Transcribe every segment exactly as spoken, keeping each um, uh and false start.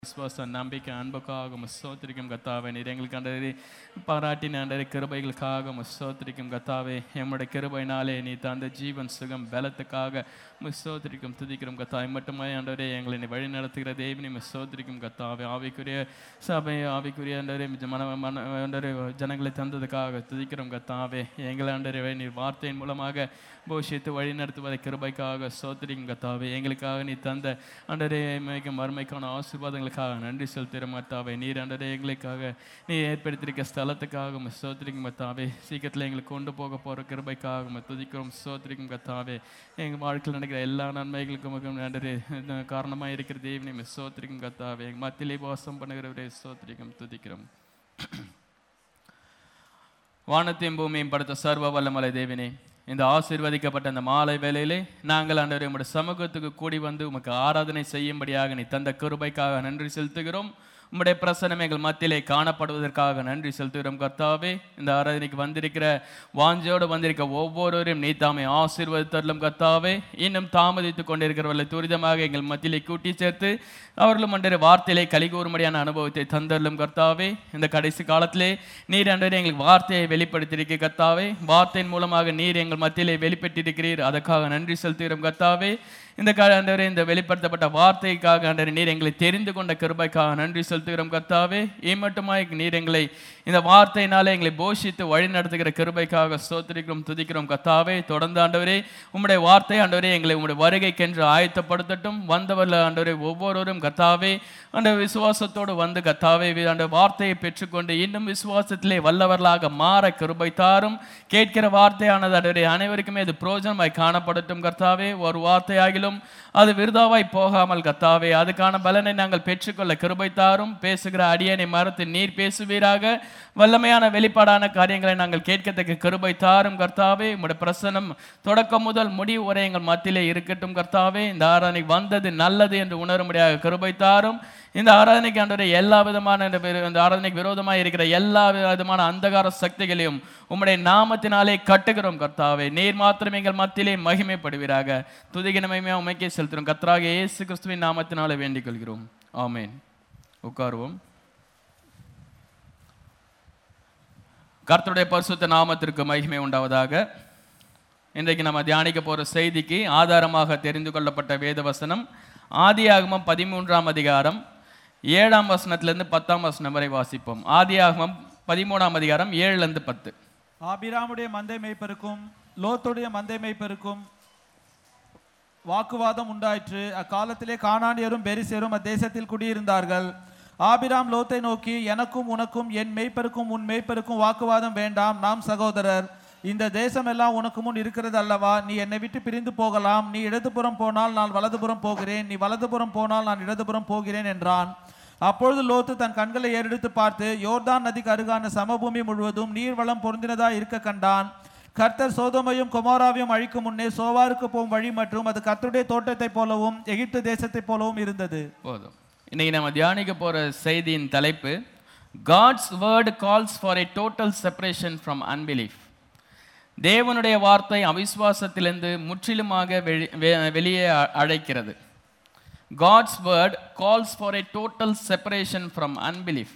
விசுவாசம் நம்பிக்கை அன்புக்காக ஸ்தோத்திரிக்கும் கத்தாவே. நீர் எங்களுக்கு அண்டரே பாராட்டின அண்டரே கிருபைகளுக்காக ஸ்தோத்திரிக்கும் கத்தாவே. எம்முடைய கிருபையினாலே நீ தந்த ஜீவன் சுகம் பலத்துக்காக ஸ்தோத்திரிக்கும் துதிக்கிறோம் கத்தாவே. மட்டுமே அண்டரே எங்களை நீ வழி நடத்துகிற தேவனி ஸ்தோத்திரிக்கும் கத்தாவே. ஆவிக்குரிய சபை ஆவிக்குரிய அண்டரே மன மன அண்டரே ஜனங்களை தந்ததுக்காக துதிக்கிறோம் கத்தாவே. எங்களை அண்டரே நீர் வார்த்தையின் மூலமாக போஷித்து வழி நடத்துவதை கிருபைக்காக ஸ்தோத்திரிக்கும் கத்தாவே. எங்களுக்காக நீ தந்த அண்டரே மிக மறுமைக்கான ஆசீர்வாதங்களுக்காக நன்றி செலுத்துகிறோம் கத்தாவே. நீர் அண்டரே எங்களுக்காக நீ ஏற்படுத்தியிருக்க ஸ்தலத்துக்காக ஸ்தோத்திரிக்கும் கத்தாவே. சீக்கிரத்தில் எங்களுக்கு கொண்டு போக போகிற கிருபைக்காக துதிக்கிறோம் ஸ்தோத்திரிக்கும் கத்தாவே. எங்கள் வாழ்க்கையில் நடக்கிற எல்லா நன்மைகளுக்கும் அண்டரே காரணமாக இருக்கிற தேவனை ஸ்தோத்திரிக்கும் கத்தாவே. எங்கள் மத்தியிலே வாசம் பண்ணுகிறவரே ஸ்தோத்திரிக்கும் துதிக்கிறோம். வானத்தையும் பூமியும் படுத்த சர்வ வல்லமலை தேவனே, இந்த ஆசீர்வதிக்கப்பட்ட அந்த மாலை வேளையிலே நாங்கள் ஆண்டவரே உம்முடைய சமூகத்துக்கு கூடி வந்து உமக்கு ஆராதனை செய்யும்படியாக நீ தந்த கிருபைக்காக நன்றி செலுத்துகிறோம். உம்முடைய பிரசன்னம் எங்கள் மத்தியிலே காணப்படுவதற்காக நன்றி செலுத்துகிறோம் கர்த்தாவே. இந்த ஆராதனைக்கு வந்திருக்கிற வாஞ்சோடு வந்திருக்க ஒவ்வொருவரையும் நீ தாமே ஆசீர்வதித்தருளும் கர்த்தாவே. இன்னும் தாமதித்து கொண்டிருக்கிறவர்களை துரிதமாக எங்கள் மத்தியிலே கூட்டி சேர்த்து அவர்களும் அன்றே வார்த்தையிலே கலிகூறும்படியான அனுபவத்தை தந்தருளும் கர்த்தாவே. இந்த கடைசி காலத்திலே நீர் அன்றே எங்களுக்கு வார்த்தையை வெளிப்படுத்தியிருக்க கர்த்தாவே. வார்த்தையின் மூலமாக நீர் எங்கள் மத்தியிலே வெளிப்பட்டிருக்கிறீர், அதற்காக நன்றி செலுத்துகிறோம் கர்த்தாவே. இந்த ஆண்டவரே இந்த வெளிப்படுத்தப்பட்ட வார்த்தைக்காக ஆண்டவரே நீர் எங்களை தெரிந்து கொண்ட கிருபைக்காக நன்றி செலுத்துகிறோம் கர்த்தாவே. இம்மட்டுமாய் நீர் எங்களை இந்த வார்த்தையினாலே எங்களை போஷித்து வழி நடத்துகிற கிருபைக்காக ஸ்தோத்திரிக்கிறோம் துதிக்கிறோம் கர்த்தாவே. தொடர்ந்து ஆண்டவரே உம்முடைய வார்த்தை ஆண்டவரே எங்களை உம்முடைய வருகைக்கென்று ஆயத்தப்படுத்தட்டும். வந்தவர்கள் ஆண்டவரே ஒவ்வொருவரும் கர்த்தாவே அந்த விசுவாசத்தோடு வந்து கர்த்தாவே அந்த வார்த்தையை பெற்றுக்கொண்டு இன்னும் விசுவாசத்திலே வல்லவர்களாக மாற கிருபை தாரும். கேட்கிற வார்த்தையானது ஆண்டவரே அனைவருக்குமே அது பிரயோஜனமாய் காணப்படட்டும் கர்த்தாவே. ஒரு வார்த்தையாகிலும் அது விருதாவாய் போகாமல் கர்த்தாவே அதுக்கான பலனை நாங்கள் பெற்றுக்கொள்ள கிருபை தாரும். பேசுகிற அடியனை மறுத்து நீர் பேசுவீராக. வல்லமையான வெளிப்பாடான காரியங்களை நாங்கள் கேட்கத்தக்க கிருபை தாரும் கர்த்தாவே. உம்முடைய பிரசன்னம் தொடக்கம் முதல் முடிவு வரை எங்கள் மத்தியிலே இருக்கட்டும் கர்த்தாவே. இந்த ஆராதனை வந்தது நல்லது என்று உணரும்படியாக கிருபை தாரும். இந்த ஆராதனைக்கு ஆண்டவரே எல்லா விதமான இந்த ஆராதனைக்கு விரோதமாக இருக்கிற எல்லா விதமான அந்தகார சக்திகளையும் உம்முடைய நாமத்தினாலே கட்டுகிறோம் கர்த்தாவே. நீர் மாத்திரம் எங்கள் மத்தியிலே மகிமைப்படுவீராக. துதிகனமையா உமைக்கே செலுத்துகிறோம் கர்த்தராகிய இயேசு கிறிஸ்துவின் நாமத்தினாலே வேண்டிக் கொள்கிறோம். ஆமென். உட்காருவோம். கர்த்தருடைய பரிசுத்த நாமத்திற்கு மகிமை உண்டாவதாக. இன்றைக்கு நம்ம தியானிக்க போகிற செய்திக்கு ஆதாரமாக தெரிந்து கொள்ளப்பட்ட வேத வசனம் ஆதியாகமம் பதிமூன்றாம் அதிகாரம் ஏழாம் வசனத்திலிருந்து பத்தாம் வசனம் வரை வாசிப்போம். ஆதியாகமம் பதிமூணாம் அதிகாரம் ஏழுலேருந்து பத்து. ஆபிராமுடைய மந்தை மேய்ப்பருக்கும் லோத்துடைய மந்தை மேய்ப்பருக்கும் வாக்குவாதம் உண்டாயிற்று. அக்காலத்திலே கானானியரும் பெரிசேரும் அத்தேசத்தில் குடியிருந்தார்கள். ஆபிராம் லோத்தை நோக்கி, எனக்கும் உனக்கும் என் மேய்ப்பருக்கும் உன் மேய்ப்பருக்கும் வாக்குவாதம் வேண்டாம், நாம் சகோதரர். இந்த தேசம் எல்லாம் உனக்கு முன் இருக்கிறது அல்லவா? நீ என்னை விட்டு பிரிந்து போகலாம். நீ இடதுபுறம் போனால் நான் வலதுபுறம் போகிறேன், நீ வலதுபுறம் போனால் நான் இடதுபுறம் போகிறேன் என்றான். அப்பொழுது லோத்து தன் கண்களை ஏறெடுத்து பார்த்து யோர்தான் நதிக்கு அருகான சமபூமி முழுவதும் நீர்வளம் பொருந்தினதா இருக்க கண்டான். கர்த்தர் சோதோமையும் கொமோராவையும் அழிக்கும் முன்னே சோவாருக்கு போகும் வழி மற்றும் அது கர்த்தருடைய தோட்டத்தை போலவும் எகிப்து தேசத்தை போலவும் இருந்தது. போதும். இன்னைக்கு நம்ம தியானிக்க போற செய்தியின் தலைப்பு God's word calls for a total separation from unbelief. தேவனுடைய வார்த்தை அவிசுவாசத்திலிருந்து முற்றிலுமாக வெளியே அழைக்கிறது. God's word calls for a total separation from unbelief.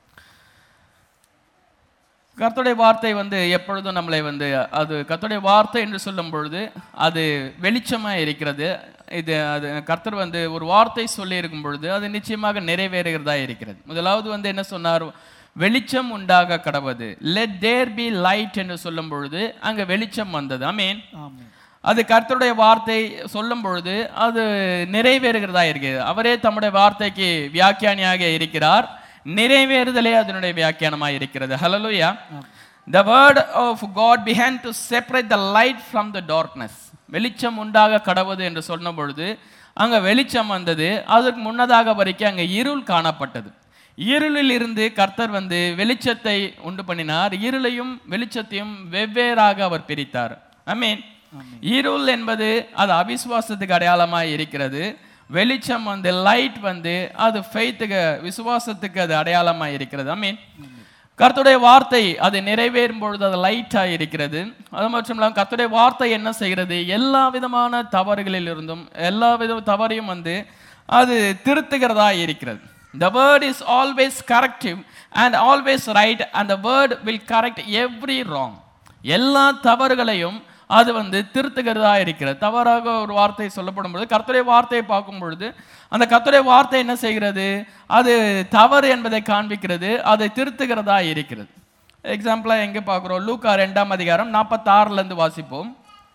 கர்த்தருடைய வார்த்தை வந்து எப்பொழுதும் நம்மளை வந்து அது கர்த்தருடைய வார்த்தை என்று சொல்லும் பொழுது அது வெளிச்சமாக இருக்கிறது. இது அது கர்த்தர் வந்து ஒரு வார்த்தை சொல்லி இருக்கும் பொழுது அது நிச்சயமாக நிறைவேறுகிறதா இருக்கிறது. முதலாவது வந்து என்ன சொன்னார்? வெளிச்சம் உண்டாக கடவது. லெட் தேர் பி லைட் என்று சொல்லும் பொழுது அங்கே வெளிச்சம் வந்தது. ஆமென். அது கர்த்தருடைய வார்த்தை சொல்லும் பொழுது அது நிறைவேறுகிறதா இருக்கிறது. அவரே தம்முடைய வார்த்தைக்கு வியாக்கியானியாக இருக்கிறார். நிறைவேறுதலே அதனுடைய வியாக்கியானமாக இருக்கிறது. ஹல்லேலூயா. The word of God began to separate the light from the darkness. வெளிச்சம் உண்டாக கடவுது என்று சொன்ன பொழுது அங்கே வெளிச்சம் வந்தது. அதற்கு முன்னதாக வரைக்கும் அங்கே இருள் காணப்பட்டது. இருளில் இருந்து கர்த்தர் வந்து வெளிச்சத்தை உண்டு பண்ணினார். இருளையும் வெளிச்சத்தையும் வெவ்வேறாக அவர் பிரித்தார். ஆமென். இருள் என்பது அது அவிசுவாசத்துக்கு அடையாளமாக இருக்கிறது. வெளிச்சம் வந்து லைட் வந்து அது ஃபெய்த்துக்கு விசுவாசத்துக்கு அது அடையாளமாக இருக்கிறது. ஆமென். கர்த்தருடைய வார்த்தை அது நிறைவேறும் பொழுது அது லைட்டாக இருக்கிறது. அது மட்டும் இல்லாமல் கர்த்தருடைய வார்த்தை என்ன செய்கிறது? எல்லா விதமான தவறுகளில் இருந்தும் எல்லா வித தவறையும் வந்து அது திருத்துகிறதா இருக்கிறது. The word is always corrective and always right, and the word will correct every wrong. எல்லா தவறுகளையும் அது வந்து திருத்துகிறதா இருக்கிறது. தவறாக ஒரு வார்த்தை சொல்லப்படும் பொழுது கர்த்தருடைய வார்த்தையை பார்க்கும் பொழுது அந்த கர்த்தருடைய வார்த்தை என்ன செய்கிறது? அது தவறு என்பதை காண்பிக்கிறது, அதை திருத்துகிறதா இருக்கிறது. எக்ஸாம்பிளாக எங்கே பார்க்குறோம்? லூக்கா ரெண்டாம் அதிகாரம் நாற்பத்தாறுலேருந்து வாசிப்போம்.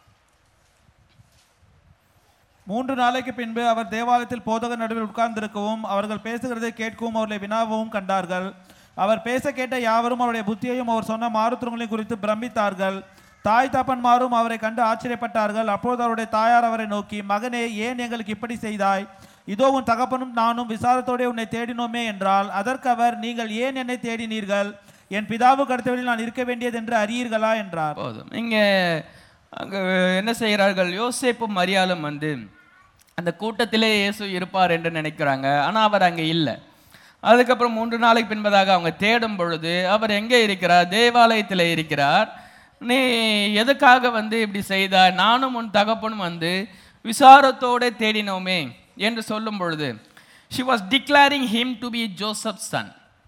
மூன்று நாளைக்கு பின்பு அவர் தேவாலயத்தில் போதகர் நடுவில் உட்கார்ந்திருக்கவும் அவர்கள் பேசுகிறதை கேட்கவும் அவர்களை வினாவும் கண்டார்கள். அவர் பேச கேட்ட யாவரும் அவருடைய புத்தியையும் அவர் சொன்ன மாறுத்திறங்களையும் குறித்து பிரமித்தார்கள். தாய் தப்பன்மாரும் அவரை கண்டு ஆச்சரியப்பட்டார்கள். அப்போது அவருடைய தாயார் அவரை நோக்கி, மகனே, ஏன் எங்களுக்கு இப்படி செய்தாய்? இதோ உன் தகப்பனும் நானும் விசாரத்தோட உன்னை தேடினோமே என்றால். அதற்கு அவர், நீங்கள் ஏன் என்னை தேடினீர்கள்? என் பிதாவுக்கு அடுத்தவழியில் நான் இருக்க வேண்டியது என்று அறியீர்களா என்றார். போதும். இங்கே அங்கே என்ன செய்கிறார்கள்? யோசேப்பும் மரியாளும் வந்து அந்த கூட்டத்திலே இயேசு இருப்பார் என்று நினைக்கிறாங்க. ஆனால் அவர் அங்கே இல்லை. அதுக்கப்புறம் மூன்று நாளைக்கு பின்பதாக அவங்க தேடும் பொழுது அவர் எங்கே இருக்கிறார்? தேவாலயத்தில் இருக்கிறார். நீ எதுக்காக வந்து இப்படி செய்தாய்? நானும் உன் தகப்பனும் வந்து விசாரத்தோடு தேடினோமே என்று சொல்லும் பொழுது she was declaring him to be Joseph's son.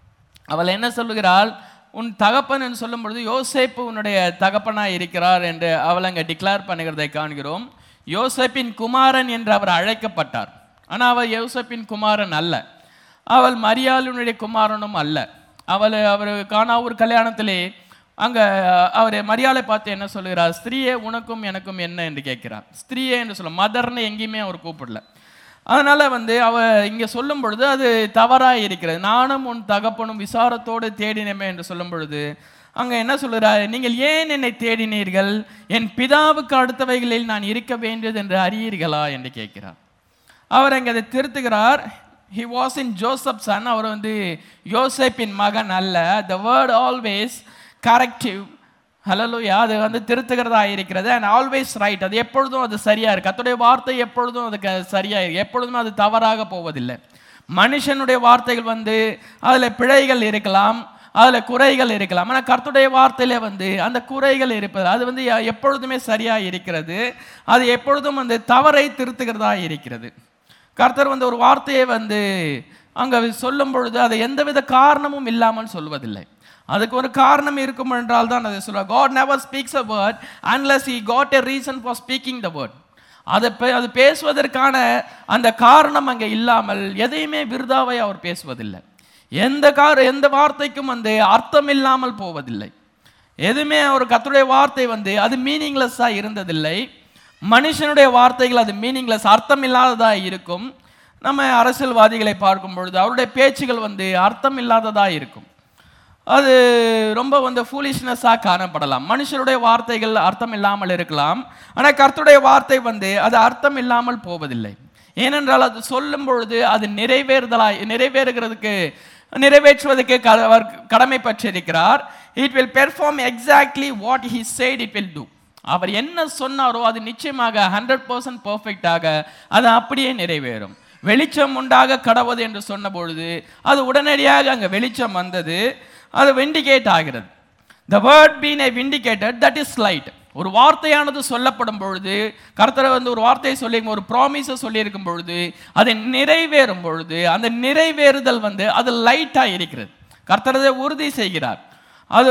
அவள் என்ன சொல்லுகிறாள்? உன் தகப்பன் என்று சொல்லும் பொழுது யோசேப்பு உன்னுடைய தகப்பனாக இருக்கிறார் என்று அவள் அங்கே டிக்ளேர் பண்ணுகிறதை காண்கிறோம். யோசேப்பின் குமாரன் என்று அவர் அழைக்கப்பட்டார். ஆனால் அவள் யோசேப்பின் குமாரன் அல்ல, அவள் மரியாளுடைய குமாரனும் அல்ல. அவள் அவர் காணா ஒரு கல்யாணத்திலே அங்கே அவர் மரியாதை பார்த்து என்ன சொல்லுகிறார்? ஸ்திரீயே, உனக்கும் எனக்கும் என்ன என்று கேட்கிறார். ஸ்திரீயே என்று சொல்ல, மதர்னு எங்கேயுமே அவர் கூப்பிடல. அதனால் வந்து அவ இங்கே சொல்லும் பொழுது அது தவறாக இருக்கிறது. நானும் உன் தகப்பனும் விசாரத்தோடு தேடினமே என்று சொல்லும் பொழுது அங்கே என்ன சொல்கிறார்? நீங்கள் ஏன் என்னை தேடினீர்கள்? என் பிதாவுக்கு அடுத்தவைகளில் நான் இருக்க வேண்டியது என்று அறியீர்களா என்று கேட்கிறார். அவர் அங்கே அதை திருத்துகிறார். he was in Joseph's son. அவர் வந்து யோசேப்பின் மகன் அல்ல. the word always corrective, ஹல்லேலூயா, அது வந்து திருத்துகிறதா இருக்கிறது. அண்ட் ஆல்வேஸ் ரைட், அது எப்பொழுதும் அது சரியா இருக்கு. கர்த்தருடைய வார்த்தை எப்பொழுதும் அதுக்கு சரியா இருக்கு, எப்பொழுதும் அது தவறாக போவதில்லை. மனுஷனுடைய வார்த்தைகள் வந்து அதில் பிழைகள் இருக்கலாம், அதில் குறைகள் இருக்கலாம். ஆனால் கர்த்தருடைய வார்த்தையில வந்து அந்த குறைகள் இருப்பது அது வந்து எப்பொழுதுமே சரியா இருக்கிறது. அது எப்பொழுதும் வந்து தவறை திருத்துகிறதா இருக்கிறது. கர்த்தர் வந்து ஒரு வார்த்தையை வந்து அங்கே சொல்லும் பொழுது அதை எந்தவித காரணமும் இல்லாமல் சொல்வதில்லை. அதுக்கு ஒரு காரணம் இருக்கும் என்றால் தான் அதை சொல்லுவார். God never speaks a word unless he got a reason for speaking the word. அதை அது பேசுவதற்கான அந்த காரணம் அங்கே இல்லாமல் எதையுமே விருதாவை அவர் பேசுவதில்லை. எந்த கார எந்த வார்த்தைக்கும் வந்து அர்த்தம் இல்லாமல் போவதில்லை. எதுவுமே ஒரு கர்த்தருடைய வார்த்தை வந்து அது மீனிங்லெஸ்ஸாக இருந்ததில்லை. மனுஷனுடைய வார்த்தைகள் அது மீனிங்லெஸ், அர்த்தம் இல்லாததாக இருக்கும். நம்ம அரசியல்வாதிகளை பார்க்கும் பொழுது அவருடைய பேச்சுகள் வந்து அர்த்தம் இல்லாததாக இருக்கும். அது ரொம்ப வந்து ஃபூலிஷ்னஸாக காணப்படலாம். மனுஷருடைய வார்த்தைகள் அர்த்தம் இல்லாமல் இருக்கலாம். ஆனால் கர்த்தருடைய வார்த்தை வந்து அது அர்த்தம் இல்லாமல் போவதில்லை. ஏனென்றால் அது சொல்லும் பொழுது அது நிறைவேறுதலாய் நிறைவேறுகிறதுக்கு நிறைவேற்றுவதற்கு அவர் கடமை பற்றிருக்கிறார். It will perform exactly what he said it will do. அவர் என்ன சொன்னாரோ அது நிச்சயமாக ஹண்ட்ரட் பர்சன்ட் பர்ஃபெக்டாக அது அப்படியே நிறைவேறும். வெளிச்சம் உண்டாக கடவுது என்று சொன்ன பொழுது அது உடனடியாக அங்கே வெளிச்சம் வந்தது, அது விண்டிகேட் ஆகிறது. the word being a vindicated, that is light. ஒரு வார்த்தையானது சொல்லப்படும் பொழுது கர்த்தர் வந்து ஒரு வார்த்தையை சொல்லி ஒரு ப்ராமிஸை சொல்லியிருக்கும் பொழுது அது நிறைவேறும் பொழுது அந்த நிறைவேறுதல் வந்து அது லைட்டாக இருக்கிறது. கர்த்தர் அதை உறுதி செய்கிறார். அது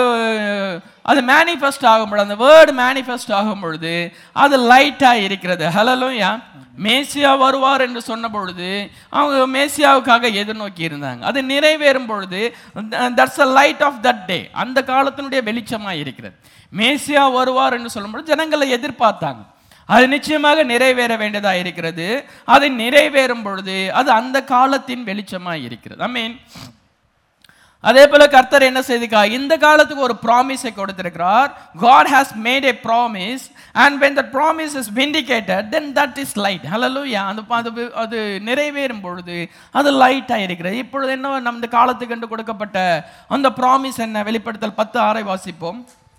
அது மேனிஃபெஸ்ட் ஆகும் பொழுது அந்த வேர்டு மேனிஃபெஸ்ட் ஆகும் பொழுது அது லைட்டாக இருக்கிறது. ஹல்லேலூயா. மேசியா வருவார் என்று சொன்ன பொழுது அவங்க மேசியாவுக்காக எதிர்நோக்கி இருந்தாங்க. அது நிறைவேறும் பொழுது that's a light of that day, அந்த காலத்தினுடைய வெளிச்சமாக இருக்கிறது. மேசியா வருவார் என்று சொல்லும்போது ஜனங்களை எதிர்பார்த்தாங்க. அது நிச்சயமாக நிறைவேற வேண்டியதாக இருக்கிறது. அது நிறைவேறும் பொழுது அது அந்த காலத்தின் வெளிச்சமாக இருக்கிறது. ஐ மீன் அதே போல கர்த்தர் என்ன செய்திருக்கார்? இந்த காலத்துக்கு ஒரு ப்ராமிஸை கொடுத்திருக்கிறார். God has made a promise and when that promise is vindicated then that is light. Hallelujah. அந்த அது நிறைவேறும் பொழுது அது லைட்டாக இருக்கிறது. இப்பொழுது என்ன நம் இந்த காலத்துக்கு என்று கொடுக்கப்பட்ட அந்த ப்ராமிஸ் என்ன? வெளிப்படுத்தல் பத்து ஆறை வாசிப்போம்.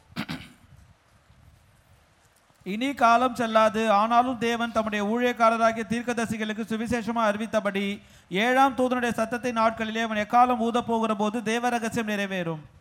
இனி காலம் செல்லாது, ஆனாலும் தேவன் தம்முடைய ஊழியக்காரராகிய தீர்க்கதரிசிகளுக்கு சுவிசேஷமாக அறிவித்தபடி ஏழாம் தூதனுடைய சத்தத்தின் நாட்களிலே அவன் எக்காலம் ஊத போகிற போது தேவ ரகசியம் நிறைவேறும்.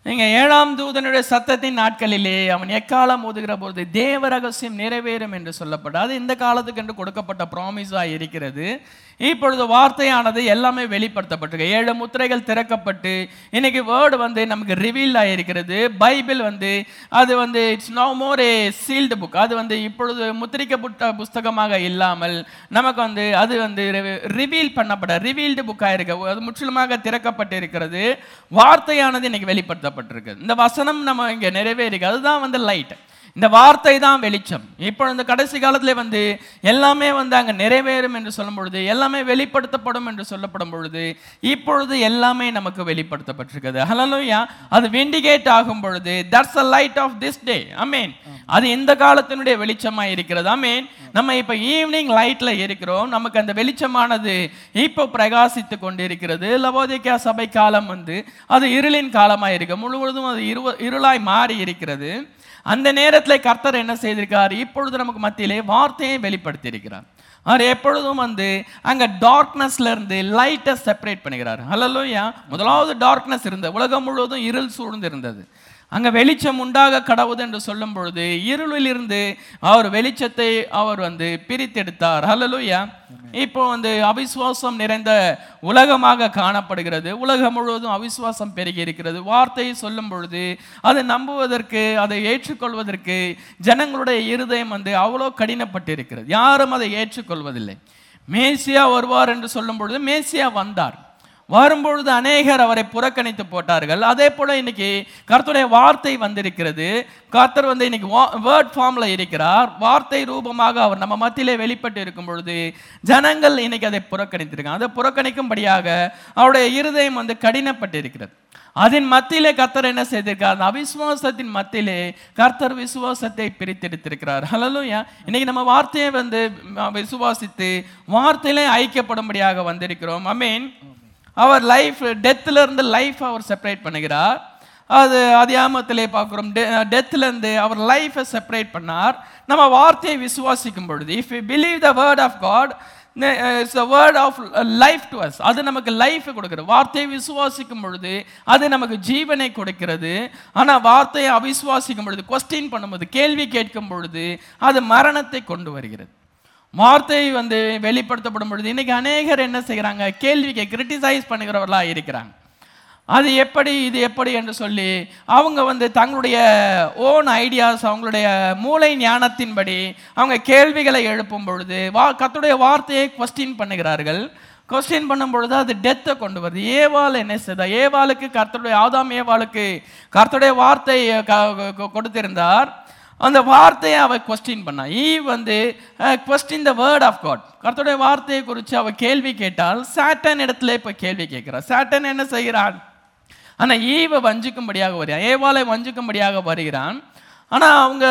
நீங்க ஏழாம் தூதனுடைய சத்தத்தின் நாட்களிலே அவன் எக்காலம் ஊதுகிற போது தேவ ரகசியம் நிறைவேறும் என்று சொல்லப்பட்ட அது இந்த காலத்துக்கு என்று கொடுக்கப்பட்ட ப்ராமிஸா இருக்கிறது. இப்பொழுது வார்த்தையானது எல்லாமே வெளிப்படுத்தப்பட்டிருக்கு. ஏழு முத்திரைகள் திறக்கப்பட்டு இன்னைக்கு வேர்டு வந்து நமக்கு ரிவீல் ஆகியிருக்கிறது. பைபிள் வந்து அது வந்து it's no more a sealed book. அது வந்து இப்பொழுது முத்திரிக்கப்பட்ட புஸ்தகமாக இல்லாமல் நமக்கு வந்து அது வந்து ரிவீல் பண்ணப்பட்ட ரிவீல்டு புக்காக இருக்கு. அது முற்றிலுமாக திறக்கப்பட்டு இருக்கிறது. வார்த்தையானது இன்னைக்கு வெளிப்படுத்தப்பட்டிருக்கு. இந்த வசனம் நம்ம இங்கே நிறைவேறிக்கு அதுதான் வந்து லைட். இந்த வார்த்தை தான் வெளிச்சம். இப்போ இந்த கடைசி காலத்துல வந்து எல்லாமே வந்து அங்கே நிறைவேறும் என்று சொல்லும் பொழுது எல்லாமே வெளிப்படுத்தப்படும் என்று சொல்லப்படும் பொழுது இப்பொழுது எல்லாமே நமக்கு வெளிப்படுத்தப்பட்டிருக்கிறது. ஹல்லேலூயா. அது விண்டிகேட் ஆகும் பொழுது that's a light of this day. ஆமென். அது இந்த காலத்தினுடைய வெளிச்சமா இருக்கிறது. ஆமென். நம்ம இப்ப ஈவினிங் லைட்ல இருக்கிறோம். நமக்கு அந்த வெளிச்சமானது இப்போ பிரகாசித்து கொண்டிருக்கிறது. லவோதிக்கேயா சபை காலம் வந்து அது இருளின் காலமா இருக்கு. முழுவதும் அது இருளாய் மாறி இருக்கிறது. அந்த நேரத்தில் கர்த்தர் என்ன செய்திருக்கார்? இப்பொழுது நமக்கு மத்தியிலே வார்த்தையை வெளிப்படுத்தி இருக்கிறார். அவர் எப்பொழுதும் வந்து அங்க டார்க்னஸ்ல இருந்து லைட்டை செப்பரேட் பண்ணுகிறார். ஹல்லேலூயா. முதலாவது டார்க்னஸ் இருந்தது, உலகம் முழுவதும் இருள் சூழ்ந்து இருந்தது. அங்க வெளிச்சம் உண்டாக கடவுது என்று சொல்லும் பொழுது இருளில் இருந்து அவர் வெளிச்சத்தை அவர் வந்து பிரித்தெடுத்தார். ஹல்லேலூயா. இப்போ வந்து அவிசுவாசம் நிறைந்த உலகமாக காணப்படுகிறது. உலகம் முழுவதும் அவிசுவாசம் பெருகி இருக்கிறது. வார்த்தையை சொல்லும் பொழுது அதை நம்புவதற்கு அதை ஏற்றுக்கொள்வதற்கு ஜனங்களுடைய இருதயம் வந்து அவ்வளோ கடினப்பட்டு இருக்கிறது. யாரும் அதை ஏற்றுக்கொள்வதில்லை. மேசியா வருவார் என்று சொல்லும் பொழுது மேசியா வந்தார். வரும்பொழுது அநேகர் அவரை புறக்கணித்து போட்டார்கள். அதே போல இன்னைக்கு கர்த்தருடைய வார்த்தை வந்திருக்கிறது. கர்த்தர் வந்து இன்னைக்கு வேர்ட் ஃபார்ம்ல இருக்கிறார். வார்த்தை ரூபமாக அவர் நம்ம மத்தியிலே வெளிப்பட்டு இருக்கும் பொழுது ஜனங்கள் இன்னைக்கு அதை புறக்கணித்திருக்காங்க. அதை புறக்கணிக்கும்படியாக அவருடைய இருதயம் வந்து கடினப்பட்டு இருக்கிறது. அதன் மத்தியிலே கர்த்தர் என்ன செய்திருக்கார்? அந்த அவிசுவாசத்தின் மத்தியிலே கர்த்தர் விசுவாசத்தை பிரித்தெடுத்திருக்கிறார். ஹல்லேலூயா. இன்னைக்கு நம்ம வார்த்தையை வந்து விசுவாசித்து வார்த்தையிலே ஐக்கியப்படும்படியாக வந்திருக்கிறோம். ஆமென். அவர் லைஃப் டெத்துல இருந்து லைஃப் அவர் செப்பரேட் பண்ணுகிறார். அது அதியாமத்திலே பார்க்கிறோம். டெத்துல இருந்து அவர் லைஃபை செப்பரேட் பண்ணார். நம்ம வார்த்தையை விசுவாசிக்கும் பொழுது if you believe the word of God it's a word of life to us. அது நமக்கு லைஃப் கொடுக்கிறது. வார்த்தையை விசுவாசிக்கும் பொழுது அது நமக்கு ஜீவனை கொடுக்கிறது. ஆனா வார்த்தையை அவிசுவாசிக்கும் பொழுது கொஸ்டின் பண்ணும்போது கேள்வி கேட்கும் பொழுது அது மரணத்தை கொண்டு வருகிறது. வார்த்தை வந்து வெளிப்படுத்தப்படும் பொழுது இன்னைக்கு அநேகர் என்ன செய்கிறாங்க? கேள்விக்கு கிரிட்டிசைஸ் பண்ணுகிறவர்களா இருக்கிறாங்க. அது எப்படி இது எப்படி என்று சொல்லி அவங்க வந்து தங்களுடைய ஓன் ஐடியாஸ் அவங்களுடைய மூளை ஞானத்தின்படி அவங்க கேள்விகளை எழுப்பும் பொழுது வா கர்த்தருடைய வார்த்தையை கொஸ்டின் பண்ணுகிறார்கள். கொஸ்டின் பண்ணும் பொழுது அது டெத்தை கொண்டு வருது. ஏவாள் என்ன செய்தா? ஏவாளுக்கு கர்த்தருடைய ஆதாம் ஏவாளுக்கு கர்த்தருடைய வார்த்தை கொடுத்திருந்தார். அந்த வார்த்தையை அவ கொஸ்டின் பண்ணா. ஈ வந்து question the word of God. கர்த்தருடைய வார்த்தையை குறித்து அவ கேள்வி கேட்டால் சாட்டன் இடத்துல இப்ப கேள்வி கேட்கிறார். சாட்டன் என்ன செய்கிறான்? ஆனா ஈவை வஞ்சிக்கும்படியாக வருகிறான். ஏவாளை வஞ்சிக்கும்படியாக வருகிறான். ஆனா அவங்க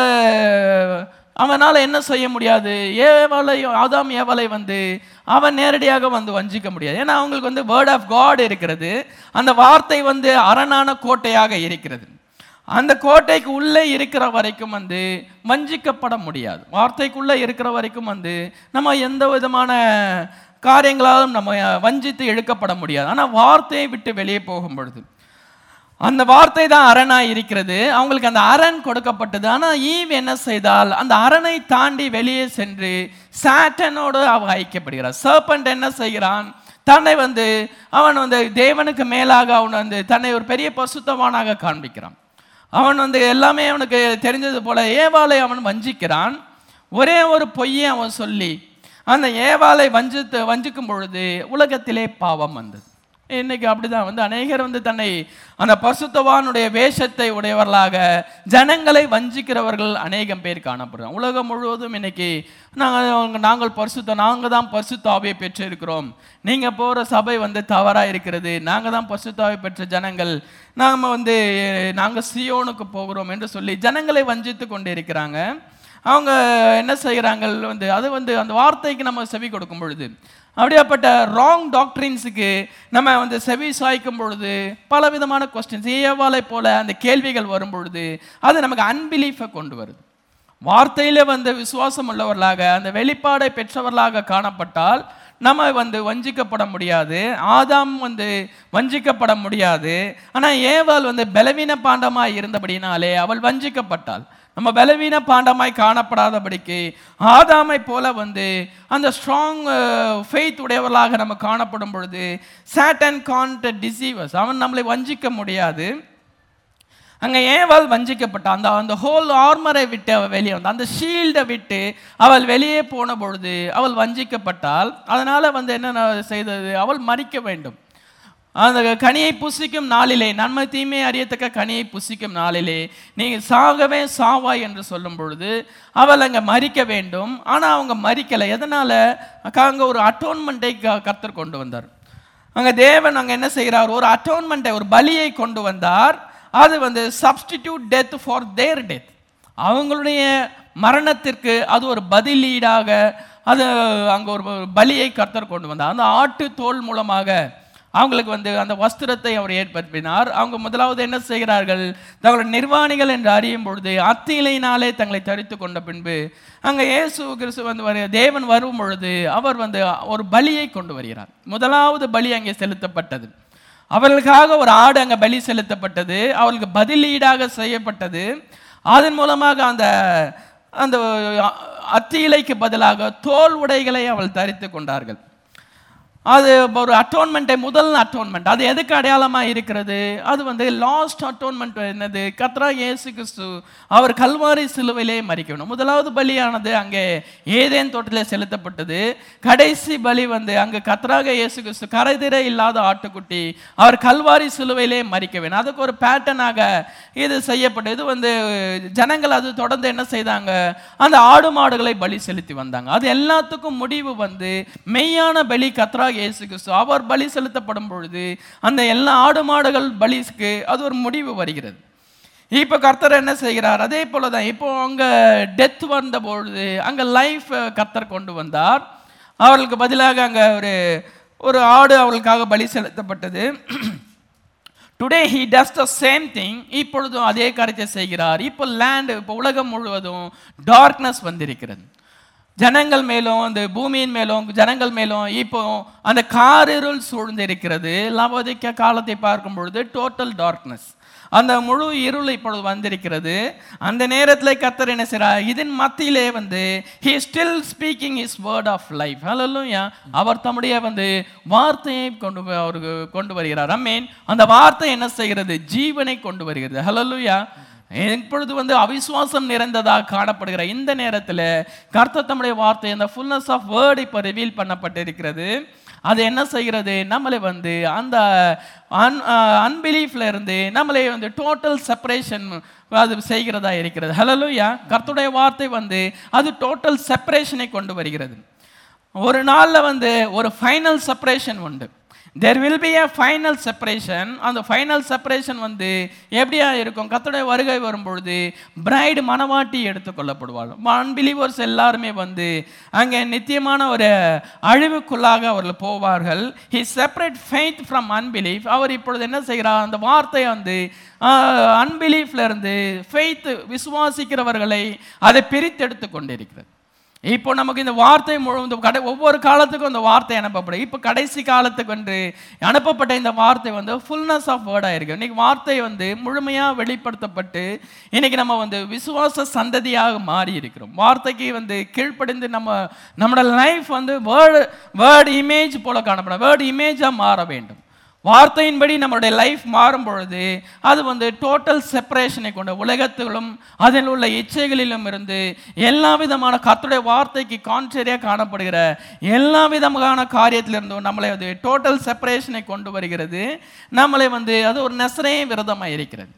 அவனால என்ன செய்ய முடியாது? ஏவாளை ஆதாம் ஏவாளை வந்து அவன் நேரடியாக வந்து வஞ்சிக்க முடியாது. ஏன்னா அவங்களுக்கு வந்து வேர்ட் ஆஃப் காட் இருக்கிறது. அந்த வார்த்தை வந்து அரணான கோட்டையாக இருக்கிறது. அந்த கோட்டைக்கு உள்ளே இருக்கிற வரைக்கும் வந்து வஞ்சிக்கப்பட முடியாது. வார்த்தைக்குள்ளே இருக்கிற வரைக்கும் வந்து நம்ம எந்த விதமான காரியங்களாலும் நம்ம வஞ்சித்து இழுக்கப்பட முடியாது. ஆனால் வார்த்தையை விட்டு வெளியே போகும் பொழுது அந்த வார்த்தை தான் அரணாய் இருக்கிறது. அவங்களுக்கு அந்த அரண் கொடுக்கப்பட்டது. ஆனால் ஈவ் என்ன செய்தால் அந்த அரணை தாண்டி வெளியே சென்று சாட்டனோடு அவ ஐக்கியப்படுகிறார். சர்பண்ட் என்ன செய்கிறான்? தன்னை வந்து அவன் வந்து தேவனுக்கு மேலாக அவன் வந்து தன்னை ஒரு பெரிய பரிசுத்தவானாக காண்பிக்கிறான். அவன் வந்து எல்லாமே அவனுக்கு தெரிஞ்சது போல ஏவாளை அவன் வஞ்சிக்கிறான். ஒரே ஒரு பொய்யை அவன் சொல்லி அந்த ஏவாளை வஞ்சித்து வஞ்சிக்கும் பொழுது உலகத்திலே பாவம் வந்தது. இன்னைக்கு அப்படிதான் வந்து அநேகர் வந்து தன்னை அந்த பரிசுத்தவானுடைய வேஷத்தை உடையவர்களாக ஜனங்களை வஞ்சிக்கிறவர்கள் அநேகம் பேர் காணப்படுறோம். உலகம் முழுவதும் இன்னைக்கு நாங்கள் நாங்கள் பரிசுத்த நாங்கள் தான் பரிசுத்த ஆவியை பெற்று இருக்கிறோம். நீங்கள் போகிற சபை வந்து தவறாக இருக்கிறது. நாங்கள் தான் பரிசுத்த ஆவியை பெற்ற ஜனங்கள். நாம் வந்து நாங்கள் சியோனுக்கு போகிறோம் என்று சொல்லி ஜனங்களை வஞ்சித்து கொண்டு இருக்கிறாங்க. அவங்க என்ன செய்கிறாங்க வந்து அது வந்து அந்த வார்த்தைக்கு நம்ம செவி கொடுக்கும் பொழுது அப்படியாப்பட்ட ராங் டாக்டரின்ஸுக்கு நம்ம வந்து செவி சாய்க்கும் பொழுது பல விதமான கொஸ்டின்ஸ் ஏவாளை போல அந்த கேள்விகள் வரும் பொழுது அது நமக்கு அன்பிலீஃபை கொண்டு வருது. வார்த்தையிலே வந்து விசுவாசம் உள்ளவர்களாக அந்த வெளிப்பாடை பெற்றவர்களாக காணப்பட்டால் நம்ம வந்து வஞ்சிக்கப்பட முடியாது, ஆதாம் வந்து வஞ்சிக்கப்பட முடியாது. ஆனால் ஏவாள் வந்து பலவீன பாண்டமாய் இருந்தபடினாலே அவள் வஞ்சிக்கப்பட்டாள். நம்ம பலவீன பாண்டமாய் காணப்படாதபடிக்கு ஆதாமை போல வந்து அந்த ஸ்ட்ராங் ஃபெய்த் உடையவர்களாக நம்ம காணப்படும் பொழுது சாட்டன் கான்ட் டிசீவர்ஸ், அவன் நம்மளை வஞ்சிக்க முடியாது. அங்கே ஏவாள் வஞ்சிக்கப்பட்டாள். அந்த அந்த ஹோல் ஆர்மரை விட்டு அவள் வெளியே வந்தாள், அந்த ஷீல்டை விட்டு அவள் வெளியே போன பொழுது அவள் வஞ்சிக்கப்பட்டாள். அதனால் வந்து என்ன செய்தது, அவள் மரிக்க வேண்டும். அந்த கனியை புசிக்கும் நாளிலே, நன்மை தீமை அறியத்தக்க கனியை புசிக்கும் நாளிலே நீங்கள் சாகவே சாவாய் என்று சொல்லும் பொழுது அவள் அங்கே மரிக்க வேண்டும். ஆனால் அவங்க மரிக்கலை. எதனால்? அங்கே ஒரு அட்டோன்மெண்ட்டை கர்த்தர் கொண்டு வந்தார். அங்கே தேவன் அங்கே என்ன செய்கிறார், ஒரு அட்டோன்மெண்ட்டை, ஒரு பலியை கொண்டு வந்தார். அது வந்து substitute death for their death, அவங்களுடைய மரணத்திற்கு அது ஒரு பதிலீடாக அது அங்கே ஒரு பலியை கர்த்தர் கொண்டு வந்தார். அந்த ஆட்டு தோல் மூலமாக அவங்களுக்கு வந்து அந்த வஸ்திரத்தை அவர் ஏற்படுத்தினார். அவங்க முதலாவது என்ன செய்கிறார்கள், தங்களுடைய நிர்வாணிகள் என்று அறியும் பொழுது அத்தியிலையினாலே தங்களை தரித்து கொண்ட பின்பு அங்கே இயேசு கிறிஸ்து வந்து வர தேவன் வரும் பொழுது அவர் வந்து ஒரு பலியை கொண்டு வருகிறார். முதலாவது பலி அங்கே செலுத்தப்பட்டது. அவர்களுக்காக ஒரு ஆடு அங்கே பலி செலுத்தப்பட்டது, அவர்களுக்கு பதிலீடாக செய்யப்பட்டது. அதன் மூலமாக அந்த அந்த அத்தியிலைக்கு பதிலாக தோல் உடைகளை அவள் தரித்து கொண்டார்கள். அது ஒரு அட்டோன்மெண்ட்டை, முதல் அட்டோன்மெண்ட். அது எதுக்கு அடையாளமாக இருக்கிறது, அது வந்து லாஸ்ட் அட்டோன்மெண்ட். என்னது, கர்த்தராகிய இயேசு கிறிஸ்து அவர் கல்வாரி சிலுவையிலே மரிக்க வேண்டும். முதலாவது பலியானது அங்கே ஏதேன் தோட்டத்திலே செலுத்தப்பட்டது. கடைசி பலி வந்து அங்கே கர்த்தராகிய இயேசு கிறிஸ்து கரைதிரை இல்லாத ஆட்டுக்குட்டி அவர் கல்வாரி சிலுவையிலே மரிக்க வேண்டும். அதுக்கு ஒரு பேட்டர்னாக இது செய்யப்பட்டது. இது வந்து ஜனங்கள் அது தொடர்ந்து என்ன செய்தாங்க, அந்த ஆடு மாடுகளை பலி செலுத்தி வந்தாங்க. அது எல்லாத்துக்கும் முடிவு வந்து மெய்யான பலி கர்த்தராகிய இயேசு கிறிஸ்து அவர் பலி செலுத்தப்படும் பொழுது அந்த எல்லா ஆடு மாடுகள் பலிக்கு அது ஒரு முடிவு வருகிறது. இப்போ கர்த்தர் என்ன செய்கிறார், அதே போலதான் இப்போ அங்க டெத் வந்த பொழுது அங்க லைஃப் கர்த்தர் கொண்டு வந்தார். அவர்களுக்கு பதிலாக அங்க ஒரு ஒரு ஆடு அவர்களுக்காக பலி செலுத்தப்பட்டது. Today he does the same thing. இப்பொழுதும் அதே காரியத்தை செய்கிறார். இப்போ லேண்ட், இப்போ உலகம் முழுவதும் டார்க்னஸ் வந்திருக்கிறது. ஜனங்கள் மேலும் அந்த பூமியின் மேலும் ஜனங்கள் மேலும் இப்போ அந்த காரிருள் சூழ்ந்து இருக்கிறது. லவோதிக்கேயா காலத்தை பார்க்கும் பொழுது டோட்டல் டார்க்னஸ், அந்த முழு இருள் இப்பொழுது வந்திருக்கிறது. அந்த நேரத்தில் கர்த்தர் என்ன செய்கிறார், இதன் மத்தியிலே வந்து he still speaking his word of life. ஹல்லேலூயா. அவர் தம்முடைய வந்து வார்த்தையை கொண்டு அவருக்கு கொண்டு வருகிறார். ஆமென். அந்த வார்த்தை என்ன செய்கிறது, ஜீவனை கொண்டு வருகிறது. ஹல்லேலூயா. இப்பொழுது வந்து அவிசுவாசம் நிறைந்ததாக காணப்படுகிற இந்த நேரத்தில் கர்த்தர் தம்முடைய வார்த்தை, அந்த ஃபுல்னஸ் ஆஃப் வேர்ட் இப்போ ரிவீல் பண்ணப்பட்டிருக்கிறது. அது என்ன செய்கிறது, நம்மளை வந்து அந்த அன் அன்பிலீஃப்ல இருந்து நம்மளை வந்து டோட்டல் செப்பரேஷன் அது செய்கிறதா இருக்கிறது. ஹல்லேலூயா. கர்த்தருடைய வார்த்தை வந்து அது டோட்டல் செப்பரேஷனை கொண்டு வருகிறது. ஒரு நாளில் வந்து ஒரு ஃபைனல் செப்பரேஷன் உண்டு. there will be a final separation. அந்த ஃபைனல் செப்பரேஷன் வந்து எப்படியா இருக்கும், கர்த்தருடைய வருகை வரும்பொழுது பிரைடு மணவாட்டி எடுத்துக்கொள்ளப்படுவாள். அன்பிலீவர்ஸ் எல்லாருமே வந்து அங்கே நித்தியமான ஒரு அழிவுக்குள்ளாக அவர்கள் போவார்கள். he separate faith from unbelief. அவர் இப்பொழுது என்ன செய்கிறார், அந்த வார்த்தை வந்து அன்பிலீஃப்ல இருந்து ஃபெய்த் விசுவாசிக்கிறவர்களை அதை பிரித்தெடுத்து கொண்டிருக்கிறது. இப்போ நமக்கு இந்த வார்த்தை முழுவதும் கடை ஒவ்வொரு காலத்துக்கும் இந்த வார்த்தை அனுப்பப்படும். இப்போ கடைசி காலத்துக்கு வந்து அனுப்பப்பட்ட இந்த வார்த்தை வந்து ஃபுல்னஸ் ஆஃப் வேர்டாக இருக்கு. இன்னைக்கு வார்த்தை வந்து முழுமையாக வெளிப்படுத்தப்பட்டு இன்னைக்கு நம்ம வந்து விசுவாச சந்ததியாக மாறி இருக்கிறோம். வார்த்தைக்கு வந்து கீழ்ப்படிந்து நம்ம நம்மளோட லைஃப் வந்து வேர்டு வேர்டு இமேஜ் போல காணப்படும். வேர்டு இமேஜாக மாற வேண்டும். வார்த்தையின்படி நம்மளுடைய லைஃப் மாறும் பொழுது அது வந்து டோட்டல் செப்பரேஷனை கொண்ட உலகத்திலும் அதில் உள்ள இச்சைகளிலும் இருந்து எல்லா விதமான கர்த்தருடைய வார்த்தைக்கு கான்ட்ரரியாக காணப்படுகிற எல்லா விதமான காரியத்திலிருந்தும் நம்மளை வந்து டோட்டல் செப்பரேஷனை கொண்டு வருகிறது. நம்மளை வந்து அது ஒரு நசரேய விரதமாக இருக்கிறது.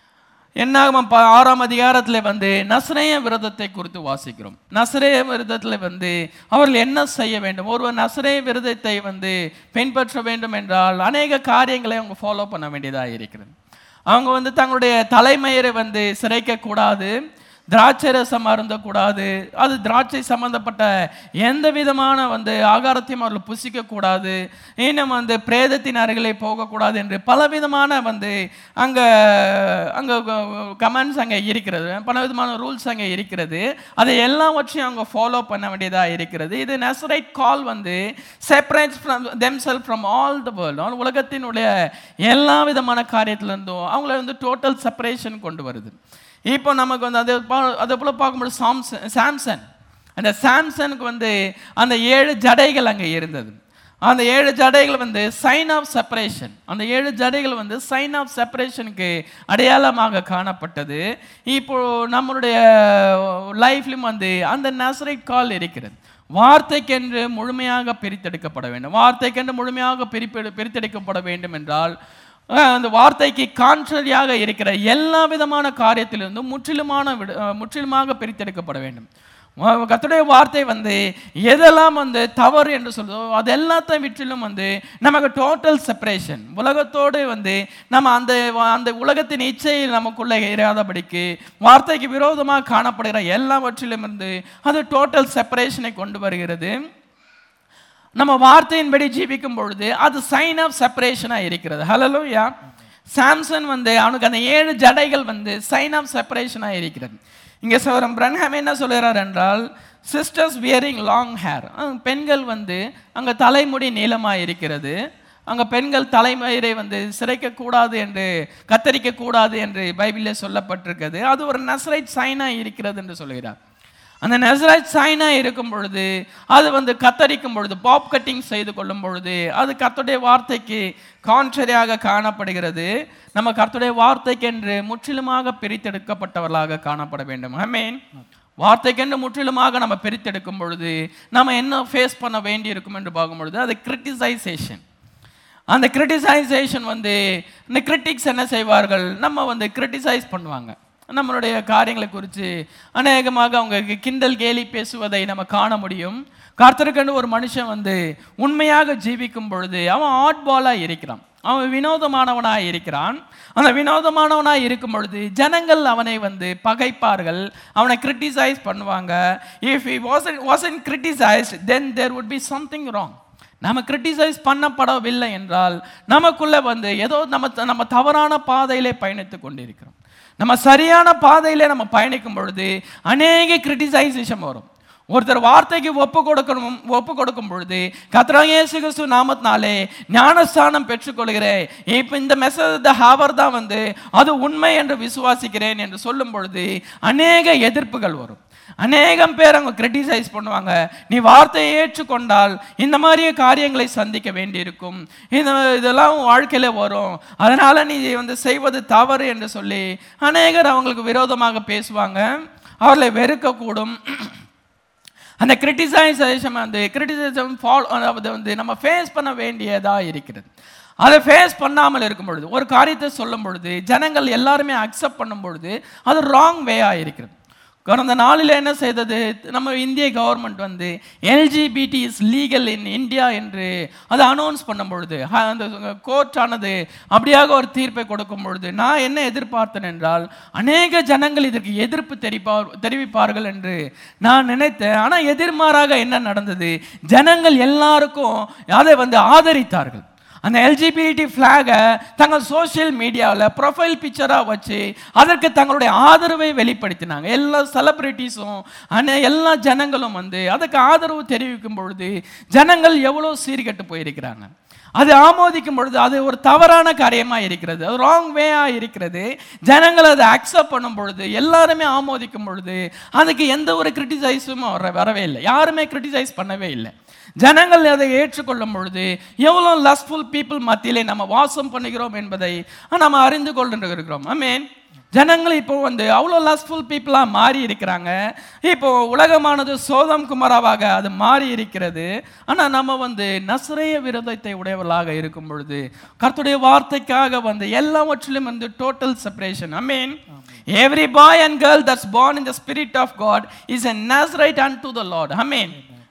என்னாகும் ஆறாம் அதிகாரத்தில் வந்து நசரேய விரதத்தை குறித்து வாசிக்கிறோம். நசரேய விரதத்தில் வந்து அவர்கள் என்ன செய்ய வேண்டும், ஒருவர் நசரேய விரதத்தை வந்து பின்பற்ற வேண்டும் என்றால் அநேக காரியங்களை அவங்க ஃபாலோ பண்ண வேண்டியதாக இருக்கிறது. அவங்க வந்து தங்களுடைய தலைமயிரை வந்து சிரைக்க கூடாது, திராட்சை ரசம் அருந்தக்கூடாது, அது திராட்சை சம்பந்தப்பட்ட எந்த விதமான வந்து ஆகாரத்தையும் அவர்கள் புசிக்கக்கூடாது, இன்னும் வந்து பிரேதத்தின் அருகிலே போகக்கூடாது என்று பலவிதமான வந்து அங்கே அங்கே கமெண்ட்ஸ் அங்கே இருக்கிறது, பல விதமான ரூல்ஸ் அங்கே இருக்கிறது. அதை எல்லாவற்றையும் அவங்க ஃபாலோ பண்ண வேண்டியதாக இருக்கிறது. இது நசரைட் கால் வந்து separates from themselves from all the world, உலகத்தினுடைய எல்லா விதமான காரியத்திலிருந்தும் அவங்கள வந்து டோட்டல் செப்பரேஷன் கொண்டு வருது. இப்போ நமக்கு வந்து அது அதை போல் பார்க்கும்போது சாம்சன் சாம்சன் அந்த சாம்சனுக்கு வந்து அந்த ஏழு ஜடைகள் அங்கே இருந்தது. அந்த ஏழு ஜடைகள் வந்து சைன் ஆஃப் செப்பரேஷன், அந்த ஏழு ஜடைகள் வந்து சைன் ஆஃப் செப்பரேஷனுக்கு அடையாளமாக காணப்பட்டது. இப்போ நம்மளுடைய லைஃப்லையும் வந்து அந்த நசரைட் கால் இருக்கிறது. வார்த்தைக்கென்று முழுமையாக பிரித்தெடுக்கப்பட வேண்டும். வார்த்தைக்கென்று முழுமையாக பிரிப்பெடு பிரித்தெடுக்கப்பட வேண்டும் என்றால் அந்த வார்த்தைக்கு கான்ட்ரரியாக இருக்கிற எல்லா விதமான காரியத்திலிருந்தும் முற்றிலுமான முற்றிலுமாக பிரித்தெடுக்கப்பட வேண்டும். கர்த்தருடைய வார்த்தை வந்து எதெல்லாம் வந்து தவறு என்று சொல்லுதோ அது எல்லாத்தையும் விற்றிலும் வந்து நமக்கு டோட்டல் செப்பரேஷன், உலகத்தோடு வந்து நம்ம அந்த அந்த உலகத்தின் இச்சையில் நமக்குள்ளே இராதபடிக்கு வார்த்தைக்கு விரோதமாக காணப்படுகிற எல்லாவற்றிலும் இருந்து அது டோட்டல் செப்பரேஷனை கொண்டு வருகிறது. நம்ம வார்த்தையின்படி ஜீவிக்கும் பொழுது அது சைன் ஆஃப் செப்பரேஷனாக இருக்கிறது. ஹல்லேலூயா. சாம்சன் வந்து அவனுக்கு அந்த ஏழு ஜடைகள் வந்து சைன் ஆஃப் செப்பரேஷனாக இருக்கிறது. இங்கே சகோதரன் பிரன்ஹாம் என்ன சொல்கிறார் என்றால், சிஸ்டர்ஸ் வியரிங் லாங் ஹேர், பெண்கள் வந்து அங்கே தலைமுடி நீளமாக இருக்கிறது, அங்கே பெண்கள் தலைமயிரை வந்து சிரைக்கக்கூடாது என்று கத்தரிக்கக்கூடாது என்று பைபிளில் சொல்லப்பட்டிருக்கிறது. அது ஒரு நசரைட் சைனாக இருக்கிறது என்று சொல்கிறார். அந்த நசரைட் சைனாக இருக்கும் பொழுது அது வந்து கத்தரிக்கும் பொழுது, பாப் கட்டிங் செய்து கொள்ளும் பொழுது அது கர்த்தருடைய வார்த்தைக்கு கான்ட்ரரியாக காணப்படுகிறது. நம்ம கர்த்தருடைய வார்த்தைக்கென்று முற்றிலுமாக பிரித்தெடுக்கப்பட்டவர்களாக காணப்பட வேண்டும். ஆமென். வார்த்தைக்கென்று முற்றிலுமாக நம்ம பிரித்தெடுக்கும் பொழுது நம்ம என்ன ஃபேஸ் பண்ண வேண்டி இருக்கும் என்று பார்க்கும் பொழுது அது கிரிட்டிசைசேஷன். அந்த கிரிட்டிசைசேஷன் வந்து இந்த கிரிட்டிக்ஸ் என்ன செய்வார்கள், நம்ம வந்து கிரிட்டிசைஸ் பண்ணுவாங்க. நம்மளுடைய காரியங்களை குறித்து அநேகமாக அவங்க கிண்டல் கேலி பேசுவதை நம்ம காண முடியும். கர்த்தருக்கென்று ஒரு மனுஷன் வந்து உண்மையாக ஜீவிக்கும் பொழுது அவன் ஆட் பாலாக இருக்கிறான், அவன் வினோதமானவனாக இருக்கிறான். அந்த வினோதமானவனாக இருக்கும் பொழுது ஜனங்கள் அவனை வந்து பகைப்பார்கள், அவனை கிரிட்டிசைஸ் பண்ணுவாங்க. If he wasn't wasn't criticized then there would be something wrong. நம்ம கிரிட்டிசைஸ் பண்ணப்படவில்லை என்றால் நமக்குள்ளே வந்து ஏதோ நம்ம நம்ம தவறான பாதையிலே பயணித்து கொண்டிருக்கிறோம். நம்ம சரியான பாதையிலே நம்ம பயணிக்கும் பொழுது அநேக கிரிட்டிசைசேஷன் வரும். ஒருத்தர் வார்த்தைக்கு ஒப்பு கொடுக்கணும் ஒப்பு கொடுக்கும் பொழுது கர்த்தராகிய இயேசு கிறிஸ்து நாமத்தினாலே ஞானஸ்தானம் பெற்றுக்கொள்கிறேன், இப்போ இந்த மெசேஜ் ஹாவர் தான் வந்து அது உண்மை என்று விசுவாசிக்கிறேன் என்று சொல்லும் பொழுது அநேக எதிர்ப்புகள் வரும். அநேகம் பேர் அவங்க கிரிட்டிசைஸ் பண்ணுவாங்க. நீ வார்த்தையை ஏற்றுக்கொண்டால் இந்த மாதிரியே காரியங்களை சந்திக்க வேண்டியிருக்கும், இது இதெல்லாம் வாழ்க்கையில் வரும், அதனால் நீ வந்து செய்வது தவறு என்று சொல்லி அநேகர் அவங்களுக்கு விரோதமாக பேசுவாங்க, அவர்களை வெறுக்கக்கூடும். அந்த கிரிட்டிசைசேஷன் வந்து கிரிட்டிசைசேஷன் ஃபாலோ அதாவது வந்து நம்ம ஃபேஸ் பண்ண வேண்டியதாக இருக்கிறது. அதை ஃபேஸ் பண்ணாமல் இருக்கும் பொழுது ஒரு காரியத்தை சொல்லும் பொழுது ஜனங்கள் எல்லாருமே அக்செப்ட் பண்ணும் பொழுது அது ராங் வேயாக இருக்கிறது. கடந்த நாளில் என்ன செய்தது, நம்ம இந்திய கவர்மெண்ட் வந்து LGBT is legal in India என்று அதை அனௌன்ஸ் பண்ணும் பொழுது அந்த கோர்ட் ஆனது அப்படியாக ஒரு தீர்ப்பை கொடுக்கும் பொழுது நான் என்ன எதிர்பார்த்தேன் என்றால் அநேக ஜனங்கள் இதற்கு எதிர்ப்பு தெரிவிப்பார் தெரிவிப்பார்கள் என்று நான் நினைத்தேன். ஆனால் எதிர்மாறாக என்ன நடந்தது, ஜனங்கள் எல்லாருக்கும் அதை வந்து ஆதரித்தார்கள். அந்த எல்ஜிபிடி ஃப்ளாகை தங்கள் சோஷியல் மீடியாவில் ப்ரொஃபைல் பிக்சராக வச்சு அதற்கு தங்களுடைய ஆதரவை வெளிப்படுத்தினாங்க. எல்லா செலிப்ரிட்டிஸும் அநே எல்லா ஜனங்களும் வந்து அதுக்கு ஆதரவு தெரிவிக்கும் பொழுது ஜனங்கள் எவ்வளோ சீர்கெட்டு போயிருக்கிறாங்க. அது ஆமோதிக்கும் பொழுது அது ஒரு தவறான காரியமாக இருக்கிறது, அது ராங் வேயாக இருக்கிறது. ஜனங்கள் அதை அக்செப்ட் பண்ணும் பொழுது எல்லாருமே ஆமோதிக்கும் பொழுது அதுக்கு எந்த ஒரு கிரிட்டிசைஸும் வர வரவே இல்லை, யாருமே கிரிட்டிசைஸ் பண்ணவே இல்லை. ஜனங்கள் அதை ஏற்றுக்கொள்ளும் பொழுது எவ்வளோ லஸ்ட்ஃபுல் பீப்புள் மத்தியிலே நம்ம வாசம் பண்ணுகிறோம் என்பதை நம்ம அறிந்து கொண்டு இருக்கிறோம். ஐ மீன் ஜனங்கள் இப்போ வந்து அவ்வளோ லஸ்ட்ஃபுல் பீப்புளாக மாறி இருக்கிறாங்க. இப்போ உலகமானது சோதம் குமாராவாக அது மாறி இருக்கிறது. ஆனால் நம்ம வந்து நசரேய விரோதத்தை உடையவர்களாக இருக்கும் பொழுது கர்த்தருடைய வார்த்தைக்காக வந்து எல்லாவற்றிலும் வந்து total separation. I mean every boy and girl that's born in the spirit of God is a Nazarite unto the Lord. I mean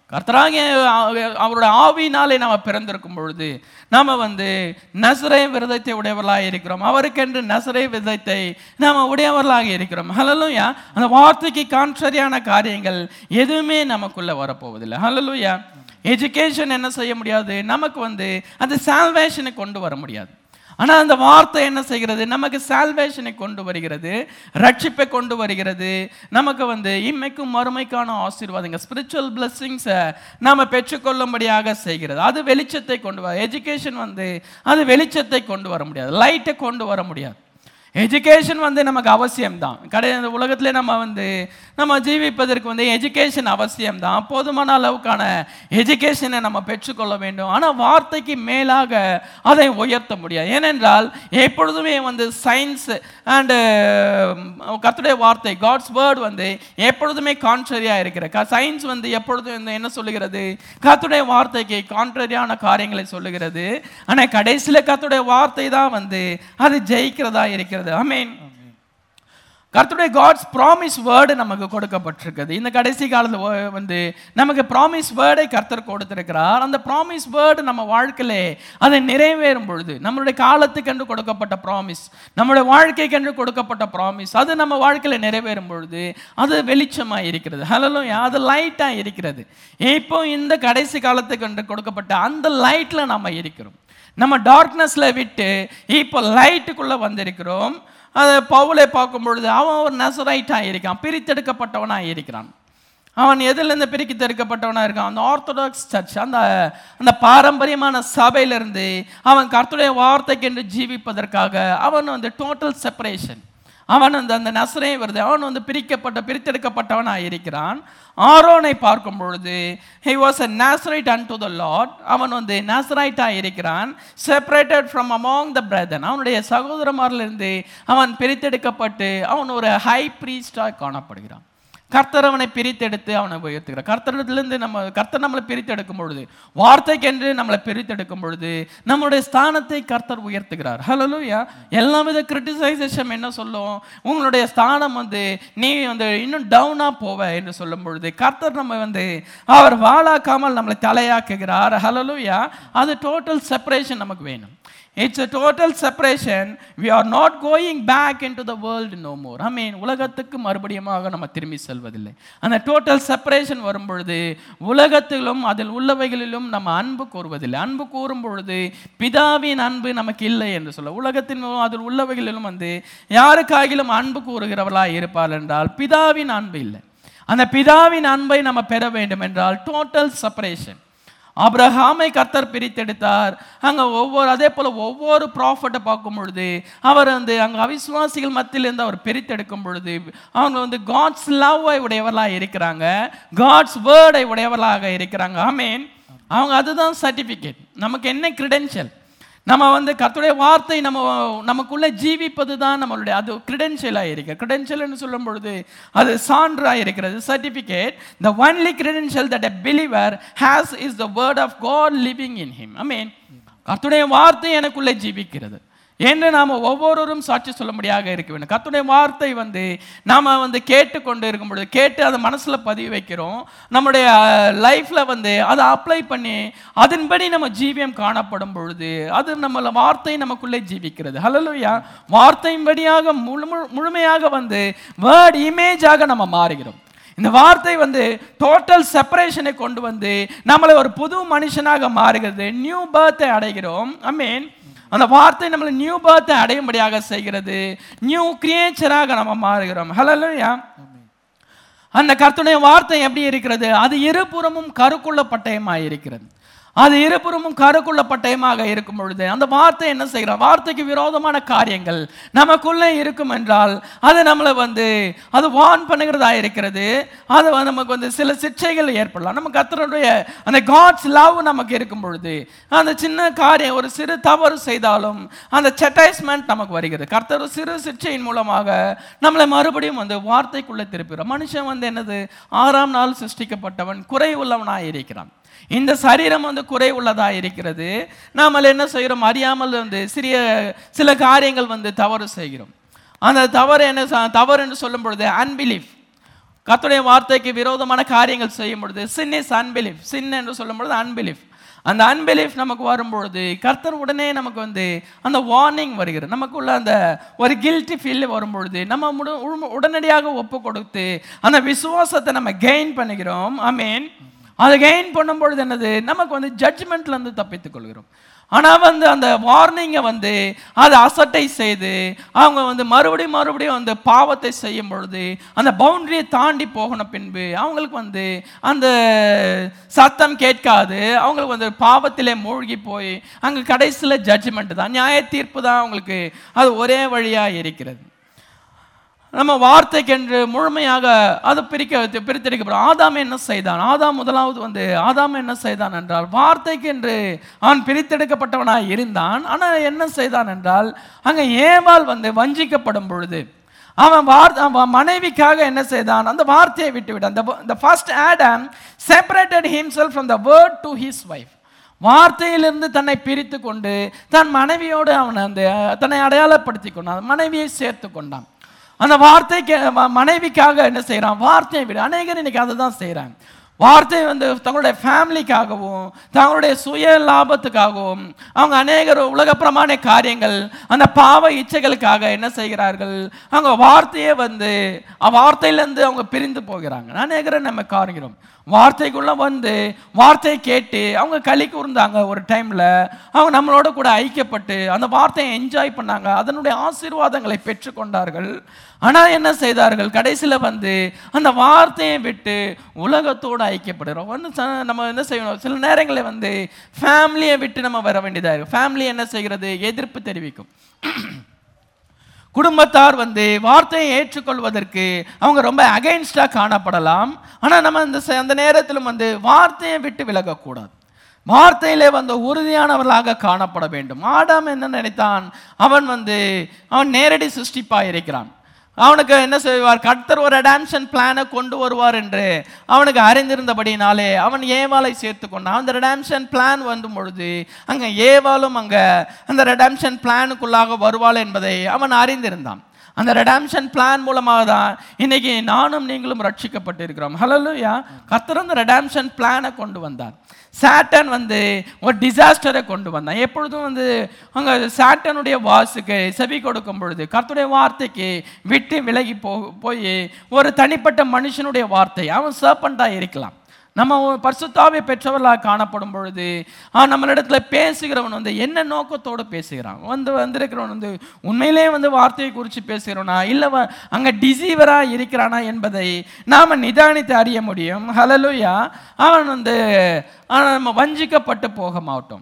கர்த்தராகிய அவருடைய ஆவியினாலே நாம் பிறந்திருக்கும் பொழுது நாம் வந்து நசரே விரதத்தை உடையவர்களாக இருக்கிறோம். அவருக்கென்று நசரே விரதத்தை நாம் உடையவர்களாக இருக்கிறோம். ஹல்லேலூயா. அந்த வார்த்தைக்கு கான்ட்ரரியான காரியங்கள் எதுவுமே நமக்குள்ளே வரப்போவதில்லை. ஹல்லேலூயா. எஜுகேஷன் என்ன செய்ய முடியாது, நமக்கு வந்து அந்த சால்வேஷனை கொண்டு வர முடியாது. ஆனால் அந்த வார்த்தை என்ன செய்கிறது, நமக்கு சால்வேஷனை கொண்டு வருகிறது, ரட்சிப்பை கொண்டு வருகிறது. நமக்கு வந்து இம்மைக்கும் மறுமைக்கான ஆசீர்வாதங்கள், ஸ்பிரிச்சுவல் பிளெஸ்ஸிங்ஸை நாம் பெற்றுக்கொள்ளும்படியாக செய்கிறது. அது வெளிச்சத்தை கொண்டு வர. எஜுகேஷன் வந்து அது வெளிச்சத்தை கொண்டு வர முடியாது, லைட்டை கொண்டு வர முடியாது. எஜுகேஷன் வந்து நமக்கு அவசியம்தான். கடை இந்த உலகத்திலே நம்ம வந்து நம்ம ஜீவிப்பதற்கு வந்து எஜுகேஷன் அவசியம்தான். போதுமான அளவுக்கான எஜுகேஷனை நம்ம பெற்றுக்கொள்ள வேண்டும். ஆனால் வார்த்தைக்கு மேலாக அதை உயர்த்த முடியாது. ஏனென்றால் எப்பொழுதுமே வந்து சயின்ஸ் அண்டு கர்த்தருடைய வார்த்தை, காட்ஸ் வேர்ட் வந்து எப்பொழுதுமே கான்ட்ரரியாக இருக்கிற. சயின்ஸ் வந்து எப்பொழுதும் என்ன சொல்லுகிறது, கர்த்தருடைய வார்த்தைக்கு கான்ட்ரரியான காரியங்களை சொல்லுகிறது. ஆனால் கடைசியில் கர்த்தருடைய வார்த்தை தான் வந்து அது ஜெயிக்கிறதா இருக்கிறது. ஆமென். கர்த்தருடைய காட்ஸ் ப்ராமிஸ் வேர்டு நமக்கு கொடுக்கப்பட்டிருக்குது. இந்த கடைசி காலத்தில் வந்து நமக்கு ப்ராமிஸ் வேர்டை கர்த்தர் கொடுத்திருக்கிறார். அந்த ப்ராமிஸ் வேர்டு நம்ம வாழ்க்கையிலே அதை நிறைவேறும் பொழுது, நம்மளுடைய காலத்துக்கென்று கொடுக்கப்பட்ட ப்ராமிஸ், நம்மளுடைய வாழ்க்கைக்கென்று கொடுக்கப்பட்ட ப்ராமிஸ், அது நம்ம வாழ்க்கையில் நிறைவேறும் பொழுது அது வெளிச்சமாக இருக்கிறது. ஹல்லேலூயா. அது லைட்டாக இருக்கிறது. இப்போ இந்த கடைசி காலத்துக்கென்று கொடுக்கப்பட்ட அந்த லைட்டில் நம்ம இருக்கிறோம். நம்ம டார்க்னஸில் விட்டு இப்போ லைட்டுக்குள்ளே வந்திருக்கிறோம். அதை பவுலை பார்க்கும் பொழுது அவன் ஒரு நசரைட்டாக இருக்கான், பிரித்தெடுக்கப்பட்டவனாக இருக்கிறான். அவன் எதுலேருந்து பிரித்தெடுக்கப்பட்டவனாக இருக்கான், அந்த ஆர்த்தடாக்ஸ் சர்ச், அந்த அந்த பாரம்பரியமான சபையிலிருந்து அவன் கர்த்தருடைய வார்த்தைக்கு என்று ஜீவிப்பதற்காக அவன் வந்து டோட்டல் செப்பரேஷன், அவன் வந்து அந்த நசரே வருது, அவன் வந்து பிரிக்கப்பட்ட பிரித்தெடுக்கப்பட்டவனாக இருக்கிறான். ஆரோனை பார்க்கும் பொழுது he was a Nazarite unto the Lord, அவன் வந்து நாசரைட்டாக இருக்கிறான். separated from among the brethren, அவனுடைய சகோதரமாரிலிருந்து அவன் பிரித்தெடுக்கப்பட்டு அவன் ஒரு ஹை பிரீஸ்டாக காணப்படுகிறான். கர்த்தர் அவனை பிரித்தெடுத்து அவனை உயர்த்துகிறார். கர்த்தரிடத்திலிருந்து நம்ம கர்த்தர் நம்மளை பிரித்தெடுக்கும் பொழுது, வார்த்தைக்கென்று நம்மளை பிரித்தெடுக்கும் பொழுது நம்மளுடைய ஸ்தானத்தை கர்த்தர் உயர்த்துகிறார். ஹல்லேலூயா. எல்லா வித கிரிட்டிசைசேஷன் என்ன சொல்லும், உங்களுடைய ஸ்தானம் வந்து நீ வந்து இன்னும் டவுனாக போவ என்று சொல்லும் பொழுது கர்த்தர் நம்ம வந்து அவர் வாழாக்காமல் நம்மளை தலையாக்குகிறார். ஹல்லேலூயா. அது டோட்டல் செப்பரேஷன் நமக்கு வேணும். It's a total separation. We are not going back into the world no more. I mean, உலகத்துக்கு மறுபடியுமாக நம்ம திரும்பி செல்வதில்லை. அந்த டோட்டல் செப்பரேஷன் வரும் பொழுது உலகத்திலும் அதில் உள்ளவைகளிலும் நம்ம அன்பு கூறுவதில்லை. அன்பு கூறும் பொழுது பிதாவின் அன்பு நமக்கு இல்லை என்று சொல்ல, உலகத்தின் அதில் உள்ளவைகளிலும் வந்து யாருக்காகிலும் அன்பு கூறுகிறவர்களாக இருப்பார் என்றால் பிதாவின் அன்பு இல்லை. அந்த பிதாவின் அன்பை நம்ம பெற வேண்டும் என்றால் டோட்டல் செப்பரேஷன். ஆபிரகாமை கர்த்தர் பிரித்தெடுத்தார். அங்கே ஒவ்வொரு அதே போல் ஒவ்வொரு ப்ராஃபட்டை பார்க்கும் பொழுது அவர் வந்து அங்கே அவிசுவாசிகள் மத்தியிலிருந்து அவர் பிரித்தெடுக்கும் பொழுது அவங்க வந்து காட்ஸ் லவ்வை உடையவர்களாக இருக்கிறாங்க, காட்ஸ் வேர்டை உடையவர்களாக இருக்கிறாங்க. ஆமேன். அவங்க அதுதான் சர்டிஃபிகேட். நமக்கு என்ன கிரெடென்ஷியல், நம்ம வந்து கர்த்தருடைய வார்த்தை நம்ம நமக்குள்ளே ஜீவிப்பது தான் நம்மளுடைய அது கிரெடென்ஷியலாக இருக்கிறது. கிரெடென்ஷியல்னு சொல்லும் பொழுது அது சான்றாக இருக்கிறது, certificate. The only credential that a believer has is the word of God living in him. I mean, கர்த்தருடைய வார்த்தை எனக்குள்ளே ஜீவிக்கிறது என்று நாம் ஒவ்வொருவரும் சாட்சி சொல்லும்படியாக இருக்க வேண்டும். கர்த்தருடைய வார்த்தை வந்து நாம் வந்து கேட்டுக்கொண்டு இருக்கும் பொழுது கேட்டு அதை மனசில் பதிவு வைக்கிறோம். நம்முடைய லைஃப்பில் வந்து அதை அப்ளை பண்ணி அதன்படி நம்ம ஜீவியம் காணப்படும் பொழுது அது நம்ம வார்த்தை நமக்குள்ளே ஜீவிக்கிறது. ஹல்லேலூயா. வார்த்தையின்படியாக முழு முழுமையாக வந்து வேர்ட் இமேஜாக நம்ம மாறுகிறோம். இந்த வார்த்தை வந்து டோட்டல் செப்பரேஷனை கொண்டு வந்து நம்மளை ஒரு புது மனுஷனாக மாறுகிறது. நியூ பர்த்தை அடைகிறோம். ஐ மீன், அந்த வார்த்தை நம்மளை நியூ பர்த்தை அடையும்படியாக செய்கிறது. நியூ கிரியேச்சராக நம்ம மாறுகிறோம். ஹல்லேலூயா. அந்த கர்த்தருடைய வார்த்தை எப்படி இருக்கிறது, அது இருபுறமும் கருக்குள்ள பட்டயமாக இருக்கிறது. அது இருபுறமும் கருக்குள்ள பட்டயமாக இருக்கும் பொழுது அந்த வார்த்தை என்ன செய்கிறோம், வார்த்தைக்கு விரோதமான காரியங்கள் நமக்குள்ளே இருக்கும் என்றால் அது நம்மளை வந்து அது வார்ன் பண்ணுகிறதா இருக்கிறது. அது நமக்கு வந்து சில சிக்ஷைகள் ஏற்படலாம். நம்ம கர்த்தருடைய அந்த காட்ஸ் லவ் நமக்கு இருக்கும் பொழுது அந்த சின்ன காரியம் ஒரு சிறு தவறு செய்தாலும் அந்த சட்டைஸ்மெண்ட் நமக்கு வருகிறது. கர்த்தர் சிறு சிக்ஷையின் மூலமாக நம்மளை மறுபடியும் வந்து வார்த்தைக்குள்ளே திருப்புகிறோம். மனுஷன் வந்து என்னது, ஆறாம் நாள் சிருஷ்டிக்கப்பட்டவன் குறை உள்ளவனாக இருக்கிறான். இந்த சரீரம் வந்து குறை உள்ளதாக இருக்கிறது. நாம் என்ன செய்கிறோம், அறியாமல் வந்து சிறிய சில காரியங்கள் வந்து தவறு செய்கிறோம். அந்த தவறு என்ன தவறு என்று சொல்லும் பொழுது அன்பிலீஃப், கர்த்தருடைய வார்த்தைக்கு விரோதமான காரியங்கள் செய்யும் பொழுது sin is unbelief. sin என்று சொல்லும் பொழுது unbelief. அந்த unbelief நமக்கு வரும்பொழுது கர்த்தர் உடனே நமக்கு வந்து அந்த வார்னிங் வருகிறது. நமக்குள்ள அந்த ஒரு கில்ட்டி ஃபீல் வரும்பொழுது நம்ம உடனடியாக ஒப்பு கொடுத்து அந்த விசுவாசத்தை நம்ம கெயின் பண்ணுகிறோம். ஆமீன். அதை கெயின் பண்ணும் பொழுது என்னது, நமக்கு வந்து ஜட்ஜ்மெண்ட்ல இருந்து தப்பித்துக் கொள்கிறோம். ஆனால் வந்து அந்த வார்னிங்கை வந்து அதை அசட்டை செய்து அவங்க வந்து மறுபடியும் மறுபடியும் அந்த பாவத்தை செய்யும் பொழுது அந்த பவுண்டரியை தாண்டி போகணும். பின்பு அவங்களுக்கு வந்து அந்த சத்தம் கேட்காது, அவங்களுக்கு வந்து பாவத்திலே மூழ்கி போய் அங்கே கடைசியில் ஜட்ஜ்மெண்ட் தான், நியாய தீர்ப்பு தான் அவங்களுக்கு அது ஒரே வழியாக இருக்கிறது. நம்ம வார்த்தைக்கென்று முழுமையாக அது பிரிக்க பிரித்தெடுக்கப்படும். ஆதாம் என்ன செய்தான்? ஆதாம் முதலாவது வந்து ஆதாம் என்ன செய்தான் என்றால் வார்த்தைக்கென்று அவன் பிரித்தெடுக்கப்பட்டவனாய் இருந்தான். ஆனால் என்ன செய்தான் என்றால் அங்கே ஏவாள் வந்து வஞ்சிக்கப்படும் பொழுது அவன் வார்த்தை அவன் மனைவிக்காக என்ன செய்தான், அந்த வார்த்தையை விட்டு விட்டான். the first Adam separated himself from the word to his wife. வார்த்தையிலிருந்து தன்னை பிரித்து கொண்டு தன் மனைவியோடு அவன் அந்த தன்னை அடையாளப்படுத்தி கொண்டான், மனைவியை சேர்த்து கொண்டான். அந்த வார்த்தைக்கு மனைவிக்காக என்ன செய்யறான், வார்த்தையை விட. அநேகர் இன்னைக்கு அதை தான் செய்யறாங்க. வார்த்தை வந்து தங்களுடைய ஃபேமிலிக்காகவும் தங்களுடைய சுய லாபத்துக்காகவும் அவங்க அநேகர் உலகப்பிரமாண காரியங்கள் அந்த பாவ இச்சைகளுக்காக என்ன செய்கிறார்கள், அவங்க வார்த்தையே வந்து வார்த்தையிலேருந்து அவங்க பிரிந்து போகிறாங்க. அநேகரை நம்ம காண்கிறோம். வார்த்தைக்குள்ள வந்து வார்த்தையை கேட்டு அவங்க களி கூர்ந்தாங்க. ஒரு டைம்ல அவங்க நம்மளோட கூட ஐக்கியப்பட்டு அந்த வார்த்தையை என்ஜாய் பண்ணாங்க, அதனுடைய ஆசீர்வாதங்களை பெற்றுக்கொண்டார்கள். ஆனால் என்ன செய்தார்கள், கடைசியில் வந்து அந்த வார்த்தையை விட்டு உலகத்தோடு ஐக்கியப்படுகிறோம். வந்து நம்ம என்ன செய்யணும், சில நேரங்களில் வந்து ஃபேமிலியை விட்டு நம்ம வர வேண்டியதாக இருக்கும். ஃபேமிலி என்ன செய்கிறது, எதிர்ப்பு தெரிவிக்கும். குடும்பத்தார் வந்து வார்த்தையை ஏற்றுக்கொள்வதற்கு அவங்க ரொம்ப அகைன்ஸ்டாக காணப்படலாம். ஆனால் நம்ம இந்த அந்த நேரத்திலும் வந்து வார்த்தையை விட்டு விலகக்கூடாது, வார்த்தையிலே வந்து உறுதியானவர்களாக காணப்பட வேண்டும். ஆடாம் என்ன நினைத்தான், அவன் வந்து அவன் நேரடி சிருஷ்டிப்பாக இருக்கிறான். அவனுக்கு என்ன செய்வார், கர்த்தர் ஒரு ரெடம்ஷன் பிளானை கொண்டு வருவார் என்று அவனுக்கு அறிந்திருந்தபடினாலே அவன் ஏவாளை சேர்த்து கொண்டான். அந்த ரெடம்ஷன் பிளான் வந்து பொழுது அங்கே ஏவாளும் அங்கே அந்த ரெடம்ஷன் பிளானுக்குள்ளாக வருவாள் என்பதை அவன் அறிந்திருந்தான். அந்த ரெடம்ஷன் பிளான் மூலமாக தான் இன்னைக்கு நானும் நீங்களும் ரட்சிக்கப்பட்டிருக்கிறோம். ஹல்லேலூயா. கர்த்தர் அந்த ரெடம்ஷன் பிளானை கொண்டு வந்தார். சாட்டன் வந்து ஒரு டிசாஸ்டரை கொண்டு வந்தான். எப்பொழுதும் வந்து அங்கே சாட்டனுடைய வாசுக்கு செவி கொடுக்கும் பொழுது கர்த்தருடைய வார்த்தைக்கு விட்டு விலகி போ போய் ஒரு தனிப்பட்ட மனுஷனுடைய வார்த்தை, அவன் சர்பண்டாக இருக்கலாம். நம்ம பரிசுத்தாவியை பெற்றவர்களாக காணப்படும் பொழுது நம்மளிடத்துல பேசுகிறவன் வந்து என்ன நோக்கத்தோடு பேசுகிறான், வந்து வந்திருக்கிறவன் வந்து உண்மையிலே வந்து வார்த்தையை குறித்து பேசுகிறவனா இல்லை அங்கே டிசீவராக இருக்கிறானா என்பதை நாம் நிதானித்து அறிய முடியும். ஹல்லேலூயா. அவன் வந்து நம்ம வஞ்சிக்கப்பட்டு போக மாட்டோம்.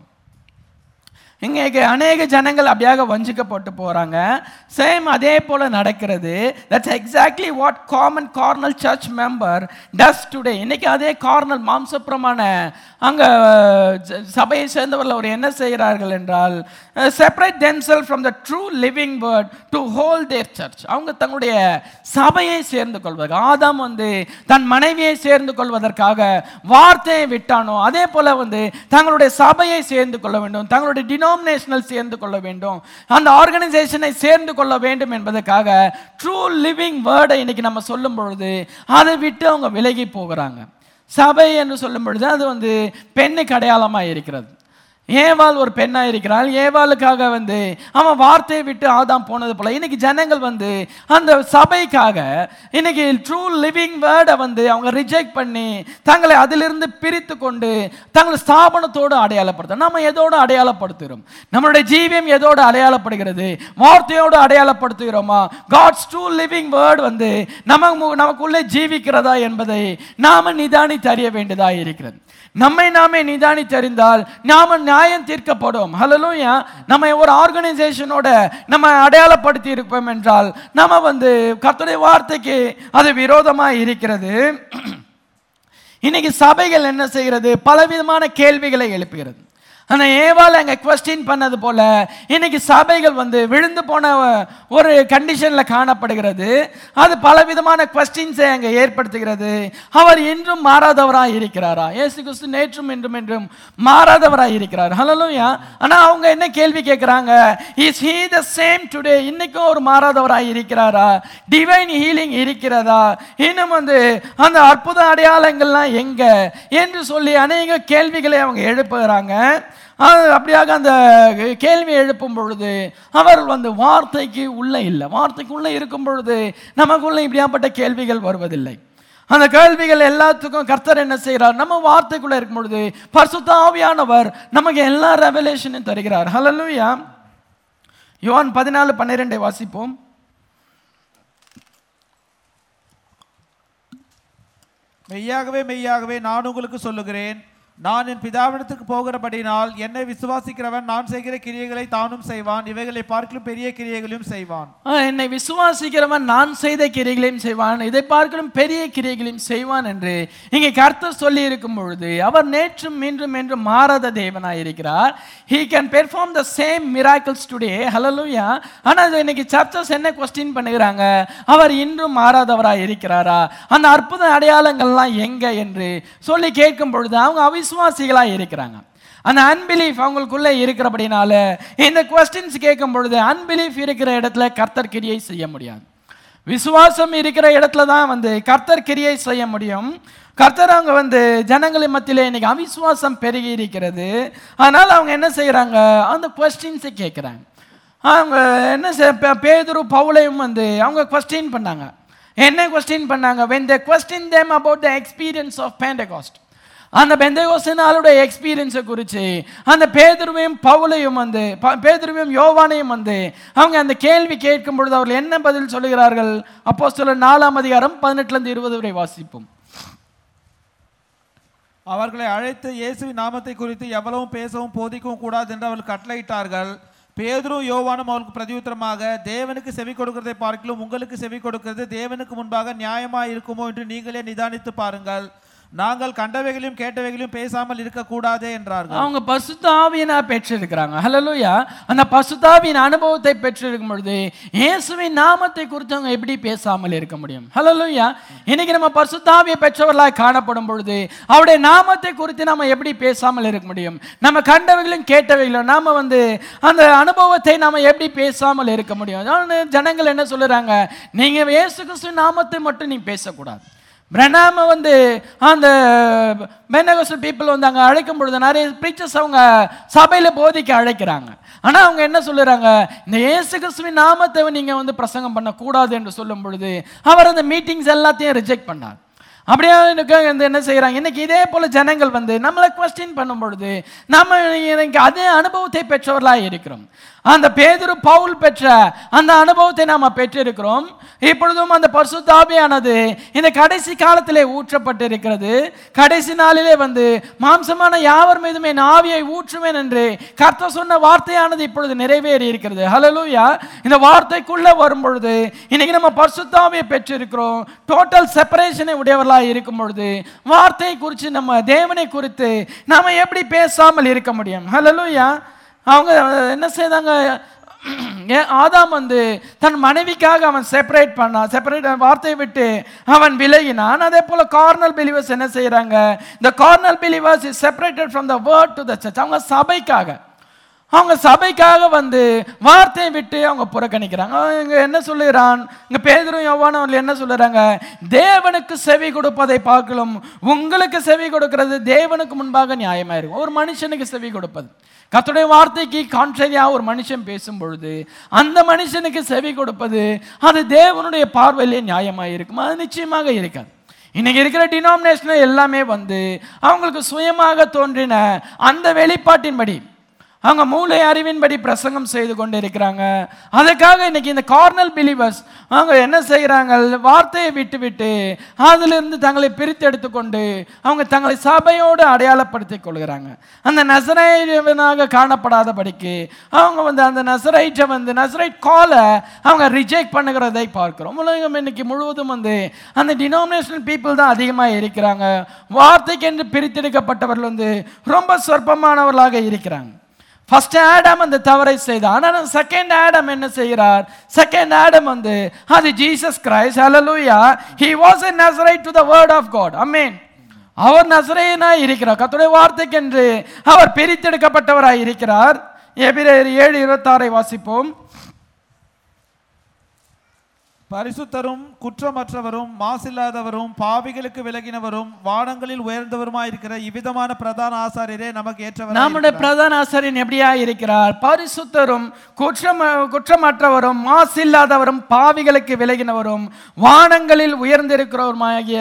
இங்கே அநேக ஜனங்கள் அப்படியாக வஞ்சிக்கப்பட்டு போகிறாங்க. சேம் அதே போல் நடக்கிறது. That's exactly what common carnal church member does today. இன்றைக்கி அதே கார்னல் மாம்சப்பிரமான அங்கே சபையை சேர்ந்தவர்கள் அவர் என்ன செய்கிறார்கள் என்றால் separate themselves from the true living word to hold their church. அவங்க தங்களுடைய சபையை சேர்ந்து கொள்வதற்கு, ஆதாம் வந்து தன் மனைவியை சேர்ந்து கொள்வதற்காக வார்த்தையை விட்டானோ அதே போல் வந்து தங்களுடைய சபையை சேர்ந்து கொள்ள வேண்டும், தங்களுடைய டினாமினேஷனல் சேர்ந்து கொள்ள வேண்டும், அந்த ஆர்கனைசேஷனை சேர்ந்து கொள்ள வேண்டும் என்பதற்காக ட்ரூ லிவிங் வேர்டை இன்னைக்கு நம்ம சொல்லும் பொழுது அதை விட்டு அவங்க விலகி போகிறாங்க. சபை என்று சொல்லும் பொழுது அது வந்து பெண்ணுக்கு அடையாளமாக இருக்கிறது. ஏவாள் ஒரு பெண்ணாக இருக்கிறாள். ஏவாளுக்காக வந்து அவன் வார்த்தையை விட்டு ஆதாம் போனது போல இன்னைக்கு ஜனங்கள் வந்து அந்த சபைக்காக இன்னைக்கு ட்ரூ லிவிங் வேர்டை வந்து அவங்க ரிஜெக்ட் பண்ணி தங்களை அதிலிருந்து பிரித்து கொண்டு தங்களை ஸ்தாபனத்தோடு அடையாளப்படுத்த. நம்ம எதோடு அடையாளப்படுத்துகிறோம், நம்மளுடைய ஜீவியம் எதோடு அடையாளப்படுகிறது, வார்த்தையோடு அடையாளப்படுத்துகிறோமா? காட்ஸ் ட்ரூ லிவிங் வேர்டு வந்து நமக்கு நமக்குள்ளே ஜீவிக்கிறதா என்பதை நாம நிதானித்து அறிய வேண்டியதாக இருக்கிறது. நம்மை நாமே நிதானித்தறிந்தால் நாம நியாயம் தீர்க்கப்படும். ஹல்லேலூயா. நம்ம ஒரு ஆர்கனைசேஷனோட நம்ம அடையாளப்படுத்தி இருப்போம் என்றால் நம்ம வந்து கர்த்தருடைய வார்த்தைக்கு அது விரோதமாக இருக்கிறது. இன்னைக்கு சபைகள் என்ன செய்கிறது, பலவிதமான கேள்விகளை எழுப்புகிறது. அந்த ஏவாள் அங்கே கொஸ்டின் பண்ணது போல இன்னைக்கு சபைகள் வந்து விழுந்து போன ஒரு கண்டிஷனில் காணப்படுகிறது. அது பலவிதமான கொஸ்டின்ஸை அங்கே ஏற்படுத்துகிறது. அவர் இன்றும் மாறாதவராக இருக்கிறாரா? இயேசு கிறிஸ்து நேற்றும் இன்றும் என்றும் மாறாதவராக இருக்கிறார். ஹல்லேலூயா. ஆனால் அவங்க என்ன கேள்வி கேட்குறாங்க? Is he the same today? இன்னைக்கும் ஒரு மாறாதவராக இருக்கிறாரா? டிவைன் ஹீலிங் இருக்கிறதா? இன்னும் வந்து அந்த அற்புத அடையாளங்கள்லாம் எங்க என்று சொல்லி அநேக கேள்விகளை அவங்க எழுப்புகிறாங்க. அப்படியாக அந்த கேள்வி எழுப்பும் பொழுது அவர் வந்து வார்த்தைக்கு உள்ள இல்லை. வார்த்தைக்கு உள்ள இருக்கும் பொழுது நமக்குள்ள இப்படியாப்பட்ட கேள்விகள் வருவதில்லை. அந்த கேள்விகள் எல்லாத்துக்கும் கர்த்தர் என்ன செய்கிறார்? நம்ம வார்த்தைக்குள்ள இருக்கும் பொழுது பரிசுத்த ஆவியானவர் நமக்கு எல்லா ரெவலேஷனையும் தருகிறார். ஹல்லேலூயா. யோவான் பதினாலு பன்னிரெண்டை வாசிப்போம். மெய்யாகவே மெய்யாகவே நான் உங்களுக்கு சொல்லுகிறேன், நான் என் பிதாவிடத்துக்கு போகிறபடினால் என்னை விசுவாசிக்கிறவன் நான் செய்கிற கிரியைகளை தானும் செய்வான், இவைகளை பார்க்கலும் பெரிய கிரியைகளையும் செய்வான். என்னை விசுவாசிக்கிறவன் நான் செய்த கிரியைகளையும் செய்வான், இதை பார்க்கலும் பெரிய கிரியைகளையும் செய்வான் என்று இங்கே கர்த்தர் சொல்லி இருக்கும் பொழுது அவர் நேற்றும் மீண்டும் என்றும் மாறாத தேவனாய் இருக்கிறார். he can perform the same miracles today. hallelujah. ஆனால் இன்னைக்கு சர்ச்சஸ் என்ன கொஸ்டின் பண்ணுகிறாங்க? அவர் இன்றும் மாறாதவராய் இருக்கிறாரா? அந்த அற்புத அடையாளங்கள்லாம் எங்க என்று சொல்லி கேட்கும் பொழுது அவங்க அவிசுவாசிகளாக இருக்கிறாங்க. அந்த அன்பிலீஃப் அவங்களுக்குள்ள இருக்கிறபடினால இந்த கொஸ்டின்ஸ் கேட்கும் பொழுது அன்பிலீஃப் இருக்கிற இடத்துல கர்த்தர் கிரியை செய்ய முடியாது. விசுவாசம் இருக்கிற இடத்துல தான் வந்து கர்த்தர் கிரியை செய்ய முடியும். கர்த்தர் அவங்க வந்து ஜனங்களின் மத்தியிலே இன்னைக்கு அவிசுவாசம் பெருகி இருக்கிறது. அதனால் அவங்க என்ன செய்கிறாங்க? அந்த கொஸ்டின்ஸை கேட்குறாங்க. அவங்க என்ன பேதுரு பவுலையும் வந்து அவங்க கொஸ்டின் பண்ணாங்க. என்ன கொஸ்டின் பண்ணாங்க? when they questioned them about the experience of Pentecost, அந்த பெந்தேகோஸ்து நாளுடைய எக்ஸ்பீரியன்ஸை குறித்து அந்த பேதுருவையும் பவுலையும் வந்து பேதுருவையும் யோவானையும் வந்து அவங்க அந்த கேள்வி கேட்கும் பொழுது அவர்கள் என்ன பதில் சொல்லுகிறார்கள்? அப்போஸ்தலர் நாலாம் அதிகாரம் பதினெட்டுலேருந்து இருபது வரை வாசிப்போம். அவர்களை அழைத்து இயேசுவின் நாமத்தை குறித்து எவ்வளவும் பேசவும் போதிக்கவும் கூடாது என்று அவர்கள் கட்டளையிட்டார்கள். பேதுரும் யோவானும் அவர்களுக்கு பிரதியுத்தரமாக, தேவனுக்கு செவி கொடுக்கிறதை பார்க்கலும் உங்களுக்கு செவி கொடுக்கிறது தேவனுக்கு முன்பாக நியாயமாய் இருக்குமோ என்று நீங்களே நிதானித்து பாருங்கள். நாங்கள் கண்டவைகளையும் கேட்டவைகளையும் பேசாமல் இருக்கக்கூடாதே என்றார்கள். அவங்க பரிசுத்த ஆவியினை பெற்றிருக்கிறாங்க. ஹல்லேலூயா. அந்த பரிசுத்த ஆவியின் அனுபவத்தை பெற்றிருக்கும் பொழுது இயேசுவின் நாமத்தை குறித்து அவங்க எப்படி பேசாமல் இருக்க முடியும்? ஹல்லேலூயா. இன்னைக்கு நம்ம பரிசுத்த ஆவியை பெற்றவர்களாய் காணப்படும் பொழுது அவருடைய நாமத்தை குறித்து நம்ம எப்படி பேசாமல் இருக்க முடியும்? நம்ம கண்டவைகளும் கேட்டவைகளும் நாம வந்து அந்த அனுபவத்தை நாம எப்படி பேசாமல் இருக்க முடியும்? ஜனங்கள் என்ன சொல்லுறாங்க? நீங்க இயேசு கிறிஸ்துவின் நாமத்தை மட்டும் நீ பேசக்கூடாது. பிரணாம வந்து அந்த பெந்தேகோஸ்டல் பீப்புள் வந்து அங்கே அழைக்கும் பொழுது நிறைய ப்ரீச்சர்ஸ் அவங்க சபையில் போதிக்க அழைக்கிறாங்க. ஆனால் அவங்க என்ன சொல்லுறாங்க? இந்த இயேசு கிறிஸ்துவின் நாமத்தை நீங்கள் வந்து பிரசங்கம் பண்ணக்கூடாது என்று சொல்லும் பொழுது அவர் அந்த மீட்டிங்ஸ் எல்லாத்தையும் ரிஜெக்ட் பண்ணார். அப்படியே வந்து என்ன செய்கிறாங்க? இன்னைக்கு இதே போல் ஜனங்கள் வந்து நம்மளை கொஸ்டின் பண்ணும் பொழுது நம்ம எனக்கு அதே அனுபவத்தை பெற்றவர்களாக இருக்கிறோம். அந்த பேதுரு பவுல் பெற்ற அந்த அனுபவத்தை நாம் பெற்றிருக்கிறோம். இப்பொழுதும் அந்த பரிசுத்த ஆவியானது இந்த கடைசி காலத்திலே ஊற்றப்பட்டு இருக்கிறது. கடைசி நாளிலே வந்து மாம்சமான யாவர் மீதுமே ஆவியை ஊற்றுவேன் என்று கர்த்தர் சொன்ன வார்த்தையானது இப்பொழுது நிறைவேறி இருக்கிறது. ஹல்லேலூயா. இந்த வார்த்தைக்குள்ள வரும் பொழுது இன்னைக்கு நம்ம பரிசுத்த ஆவியை பெற்றிருக்கிறோம். டோட்டல் செப்பரேஷனை உடையவர்களாக இருக்கும் பொழுது வார்த்தை குறித்து நம்ம தேவனை குறித்து நாம எப்படி பேசாமல் இருக்க முடியும்? ஹல்லேலூயா. அவங்க என்ன செய்தாங்க? ஆதாம் வந்து தன் மனைவிக்காக அவன் செப்பரேட் பண்ணான். செப்பரேட் வார்த்தையை விட்டு அவன் விலகினான். அதே போல கார்னல் பிலீவர்ஸ் என்ன செய்யறாங்க? இந்த carnal believers is separated from the word to the church. அவங்க சபைக்காக அவங்க சபைக்காக வந்து வார்த்தையை விட்டு அவங்க புறக்கணிக்கிறாங்க. இங்க என்ன சொல்லுகிறான்? இங்க பேதுரு யோவானும் அவர்கள் என்ன சொல்லுறாங்க? தேவனுக்கு செவி கொடுப்பதை பார்க்கலும் உங்களுக்கு செவி கொடுக்கிறது தேவனுக்கு முன்பாக நியாயமா இருக்கும். ஒரு மனுஷனுக்கு செவி கொடுப்பது, கர்த்தருடைய வார்த்தைக்கு கான்ட்ரரியாக ஒரு மனுஷன் பேசும் பொழுது அந்த மனுஷனுக்கு செவி கொடுப்பது அது தேவனுடைய பார்வையிலே நியாயமாக இருக்கும். அது நிச்சயமாக இருக்காது. இன்னைக்கு இருக்கிற டினாமினேஷன் எல்லாமே வந்து அவங்களுக்கு சுயமாக தோன்றின அந்த வெளிப்பாட்டின்படி அவங்க மூளை அறிவின்படி பிரசங்கம் செய்து கொண்டு இருக்கிறாங்க. அதுக்காக இன்னைக்கு இந்த கார்னல் பிலீவர்ஸ் அவங்க என்ன செய்கிறாங்க, வார்த்தையை விட்டு விட்டு அதிலிருந்து தங்களை பிரித்து எடுத்துக்கொண்டு அவங்க தங்களை சபையோடு அடையாளப்படுத்திக் கொள்கிறாங்க. அந்த நசரேயனாக காணப்படாதபடிக்கு அவங்க வந்து அந்த நசரைட்டை வந்து நசரைட் காலை அவங்க ரிஜெக்ட் பண்ணுகிறதை பார்க்கிறோம். உலகம் இன்னைக்கு முழுவதும் வந்து அந்த டினாமினேஷனல் பீப்புள் தான் அதிகமாக இருக்கிறாங்க. வார்த்தைக்கு என்று பிரித்தெடுக்கப்பட்டவர்கள் வந்து ரொம்ப சொற்பமானவர்களாக இருக்கிறாங்க. ஃபர்ஸ்ட் ஆடம் அந்த தவறை செய்தார். ஆனால் செகண்ட் ஆடம் என்ன செய்கிறார்? செகண்ட் ஆடம் வந்து அது Jesus Christ. Hallelujah. he was a Nazarite to the word of God. Amen. அவர் நசரேயனாய் இருக்கிறார். கர்த்தருடைய வார்த்தைக்கென்று அவர் பிரித்தெடுக்கப்பட்டவராய் இருக்கிறார். எபிரேயர் ஏழு இருபத்தாறை வாசிப்போம். பரிசுத்தரும் குற்றமற்றவரும் மாசில்லாதவரும் பாவிகளுக்கு விலகினவரும் வானங்களில் உயர்ந்தவருமாயிருக்கிற இவ்விதமான பிரதான ஆசாரியரே நமக்கு ஏற்றவர். நம்முடைய பிரதான ஆசாரியன் எப்படியா இருக்கிறார்? பரிசுத்தரும் குற்றம் குற்றமற்றவரும் மாசில்லாதவரும் பாவிகளுக்கு விலகினவரும் வானங்களில் உயர்ந்திருக்கிறவருமாகிய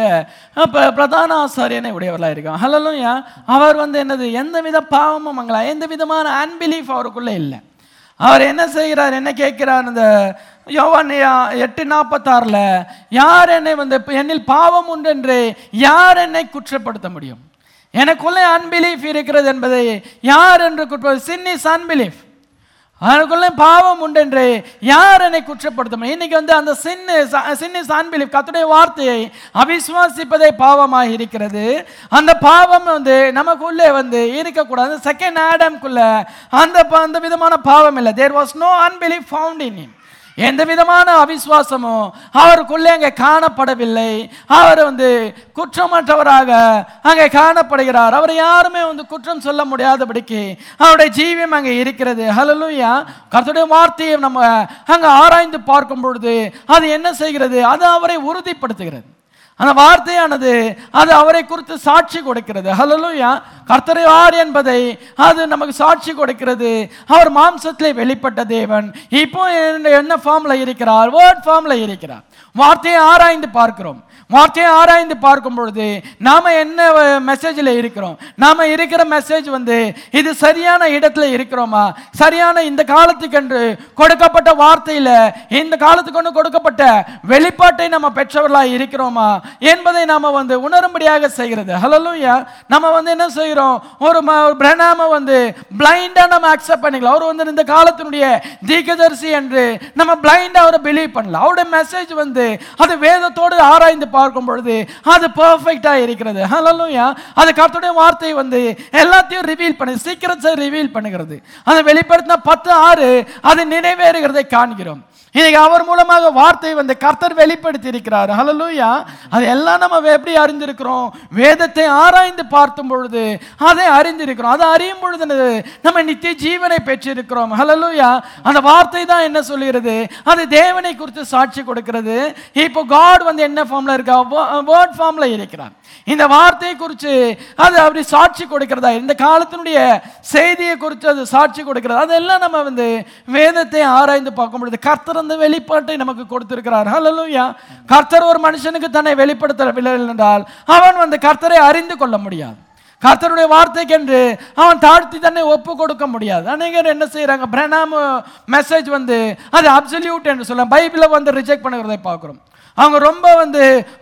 பிரதான ஆசாரியனை உடையவர்களாக இருக்கார். ஹல்லேலூயா. அவர் வந்து என்னது, எந்த வித பாவமும் மங்களா, எந்த விதமான அன்பிலீஃப் அவருக்குள்ள இல்லை. அவர் என்ன செய்கிறார், என்ன கேட்கிறார்? அந்த யோவான் எட்டு நாற்பத்தாறுல யார் என்னை வந்து என்னில் பாவம் உண்டு என்று யார் என்னை குற்றப்படுத்த முடியும்? எனக்குள்ளே அன்பிலீஃப் இருக்கிறது என்பதை யார் என்று குற்ற சின் இஸ் அன்பிலீஃப். அதுக்குள்ளே பாவம் உண்டு என்று யார் என்னை குற்றப்படுத்த முடியும்? இன்னைக்கு வந்து அந்த சின் சின் இஸ் அன்பிலீஃப். கர்த்தருடைய வார்த்தையை அவிசுவாசிப்பதே பாவமாக இருக்கிறது. அந்த பாவம் வந்து நமக்குள்ளே வந்து இருக்கக்கூடாது. செகண்ட் ஆடம்குள்ள அந்த அந்த விதமான பாவம் இல்லை. There was no unbelief found in him. எந்த விதமான அவிசுவாசமும் அவருக்குள்ளே அங்கே காணப்படவில்லை. அவர் வந்து குற்றமற்றவராக அங்கே காணப்படுகிறார். அவர் யாருமே வந்து குற்றம் சொல்ல முடியாதபடிக்கு அவருடைய ஜீவியம் அங்கே இருக்கிறது. ஹல்லேலூயா. கர்த்தருடைய வார்த்தையை நம்ம அங்கே ஆராய்ந்து பார்க்கும் பொழுது அது என்ன செய்கிறது? அது அவரை உறுதிப்படுத்துகிறது. அந்த வார்த்தையானது அது அவரை குறித்து சாட்சி கொடுக்கிறது. ஹல்லேலூயா. கர்த்தர் யார் என்பதை அது நமக்கு சாட்சி கொடுக்கிறது. அவர் மாம்சத்திலே வெளிப்பட்ட தேவன் இப்போ என்ன ஃபார்ம்ல இருக்கிறார்? வேர்ட் ஃபார்ம்ல இருக்கிறார். வார்த்தையை ஆராய்ந்து பார்க்கிறோம். வார்த்தையை ஆராய்ந்து பார்க்கும் பொழுது நாம என்ன மெசேஜில் இருக்கிறோம்? நாம இருக்கிற மெசேஜ் வந்து இது சரியான இடத்துல இருக்கிறோமா? சரியான இந்த காலத்துக்கென்று கொடுக்கப்பட்ட வார்த்தையில இந்த காலத்துக்கு கொடுக்கப்பட்ட வெளிப்பாட்டை நம்ம பெற்றவர்களாக இருக்கிறோமா என்பதை நாம வந்து உணரும்படியாக செய்கிறது. ஹல்லேலூயா. நம்ம வந்து என்ன செய்கிறோம்? ஒரு பிரணாம வந்து பிளைண்டா நம்ம அக்செப்ட் பண்ணிக்கலாம். அவர் வந்து இந்த காலத்தினுடைய தீர்க்கதரிசி என்று நம்ம பிளைண்டா அவரை பிலீவ் பண்ணலாம். அவருடைய மெசேஜ் வந்து அது வேதத்தோடு ஆராய்ந்து பார்க்கும் பொழுது அது பெர்ஃபெக்ட்டா இருக்கிறது. ஹல்லேலூயா. அது கர்த்தருடைய வார்த்தை வந்து எல்லாத்தையும் ரிவீல் பண்ணி சீக்ரெட்ஸை ரிவீல் பண்ணுகிறது. அதை வெளிப்படுத்தின பத்து ஆறு அது நிறைவேறுகிறதை காண்கிறோம். இன்னைக்கு அவர் மூலமாக வார்த்தை வந்து கர்த்தர் வெளிப்படுத்தி இருக்கிறார். ஹல்லேலூயா. அது எல்லாம் நம்ம எப்படி அறிந்திருக்கிறோம்? வேதத்தை ஆராய்ந்து பார்க்கும் பொழுது அதை அறிந்திருக்கிறோம். அதை அறியும் பொழுது நம்ம நித்திய ஜீவனை பெற்றிருக்கிறோம். ஹல்லேலூயா. அந்த வார்த்தை தான் என்ன சொல்லுகிறது? அது தேவனை குறித்து சாட்சி கொடுக்கிறது. இப்போ காட் வந்து என்ன ஃபார்ம்ல இருக்கா? வேர்ட் ஃபார்ம்ல இருக்கிறார். இந்த வார்த்தையை குறித்து அது அப்படி சாட்சி கொடுக்கிறதா? இந்த காலத்தினுடைய செய்தியை குறித்து அது சாட்சி கொடுக்கிறது. அதெல்லாம் நம்ம வந்து வேதத்தை ஆராய்ந்து பார்க்கும் பொழுது கர்த்தர் அந்த வெளிப்பாட்டை நமக்கு கொடுத்திருக்கிறார். ஹல்லேலூயா. கர்த்தர் ஒரு மனுஷனுக்கு தன்னை வெளிப்படுத்தவில்லை என்றால் அவன் வந்து கர்த்தரை அறிந்து கொள்ள முடியாது. கர்த்தருடைய வார்த்தைக்கென்று அவன் தாழ்த்தி தன்னை ஒப்பு கொடுக்க முடியாது. அநேகர் என்ன செய்யறாங்க? பிரணாம் மெசேஜ் வந்து அது அப்சல்யூட் என்று சொல்ல பைபிளை வந்து ரிஜெக்ட் பண்ணுகிறதை பார்க்கிறோம். அவங்க ரொம்ப வந்து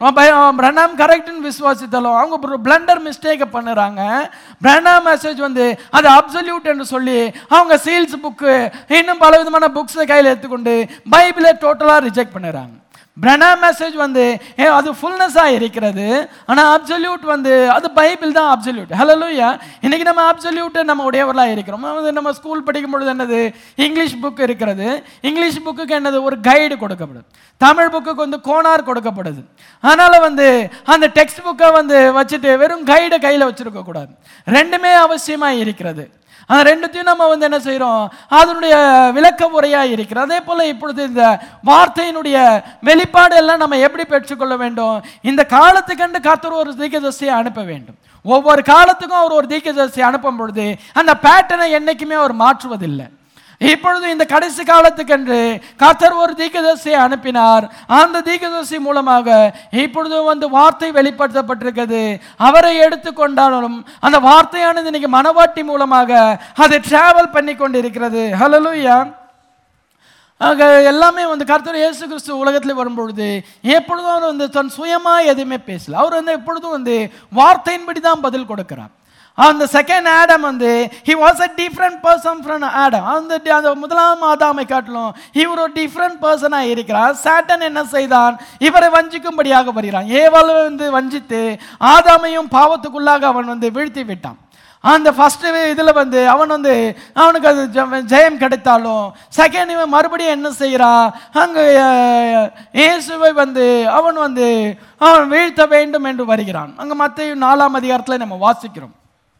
பிரணாம் கரெக்ட்னு விசுவாசித்தாலும் அவங்க பிளண்டர் மிஸ்டேக்கை பண்ணுறாங்க. பிரணாம் மெசேஜ் வந்து அது அப்சல்யூட் என்று சொல்லி அவங்க சீல்ஸ் புக்கு இன்னும் பல விதமான புக்ஸை கையில் எடுத்துக்கொண்டு பைபிளை டோட்டலாக ரிஜெக்ட் பண்ணுறாங்க. பிரணாம் மெசேஜ் வந்து அது ஃபுல்னஸாக இருக்கிறது. ஆனால் அப்சல்யூட் வந்து அது பைபிள் தான் அப்சல்யூட். ஹல்லேலூயா. இன்னைக்கு நம்ம அப்சல்யூட்டை நம்ம உடையவர்களாக இருக்கிறோம். நம்ம ஸ்கூல் படிக்கும் பொழுது என்னது? இங்கிலீஷ் புக் இருக்கிறது. இங்கிலீஷ் புக்குக்கு என்னது? ஒரு கைடு கொடுக்கப்படுது. தமிழ் புக்குக்கு வந்து கோனார் கொடுக்கப்படுது. அதனால வந்து அந்த டெக்ஸ்ட் புக்கை வந்து வச்சுட்டு வெறும் கைடை கையில் வச்சிருக்க கூடாது. ரெண்டுமே அவசியமாக இருக்கிறது. அந்த ரெண்டுத்தையும் நம்ம வந்து என்ன செய்கிறோம்? அதனுடைய விளக்க உரையாக இருக்கிறது. அதே போல் இப்பொழுது இந்த வார்த்தையினுடைய வெளிப்பாடு எல்லாம் நம்ம எப்படி பெற்றுக்கொள்ள வேண்டும்? இந்த காலத்துக்கென்று கர்த்தர் ஒரு தீர்க்கதரிசியை அனுப்ப வேண்டும். ஒவ்வொரு காலத்துக்கும் அவர் ஒரு தீர்க்கதரிசியை அனுப்பும் பொழுது அந்த பேட்டர்னை என்றைக்குமே அவர் மாற்றுவதில்லை. இப்பொழுது இந்த கடைசி காலத்துக்கென்று கர்த்தர் ஒரு தீர்க்கதரிசியை அனுப்பினார். அந்த தீர்க்கதரிசி மூலமாக இப்பொழுது வந்து வார்த்தை வெளிப்படுத்தப்பட்டிருக்கிறது. அவரை எடுத்துக்கொண்டாலும் அந்த வார்த்தையானது இன்னைக்கு மனவாட்டி மூலமாக அதை டிராவல் பண்ணி கொண்டிருக்கிறது. ஹல்லேலூயா. ஆக எல்லாமே வந்து கர்த்தர் இயேசு கிறிஸ்து உலகத்தில் வரும்பொழுது எப்பொழுதும் அவர் வந்து தன் சுயமாக எதுவுமே பேசல. அவர் வந்து எப்பொழுதும் வந்து வார்த்தையின்படி தான் பதில் கொடுக்கிறார். அந்த செகண்ட் ஆடம் வந்து he was a different person from Adam. அந்த அந்த முதலாம் ஆதாமை காட்டிலும் இவர் ஒரு டிஃப்ரெண்ட் பர்சனாக இருக்கிறார். சாட்டன் என்ன செய்தான்? இவரை வஞ்சிக்கும்படியாக வருகிறான். ஏவாளை வந்து வஞ்சித்து ஆதாமையும் பாவத்துக்குள்ளாக அவன் வந்து வீழ்த்தி விட்டான். அந்த ஃபர்ஸ்ட் இதில் வந்து அவன் வந்து அவனுக்கு அது ஜெயம் கிடைத்தாலும் செகண்ட் இவன் மறுபடியும் என்ன செய்கிறான்? அங்கே இயேசுவை வந்து அவன் வந்து அவன் வீழ்த்த வேண்டும் என்று வருகிறான். அங்கே மத்தேயு நாலாம் அதிகாரத்தில் நம்ம வாசிக்கிறோம்.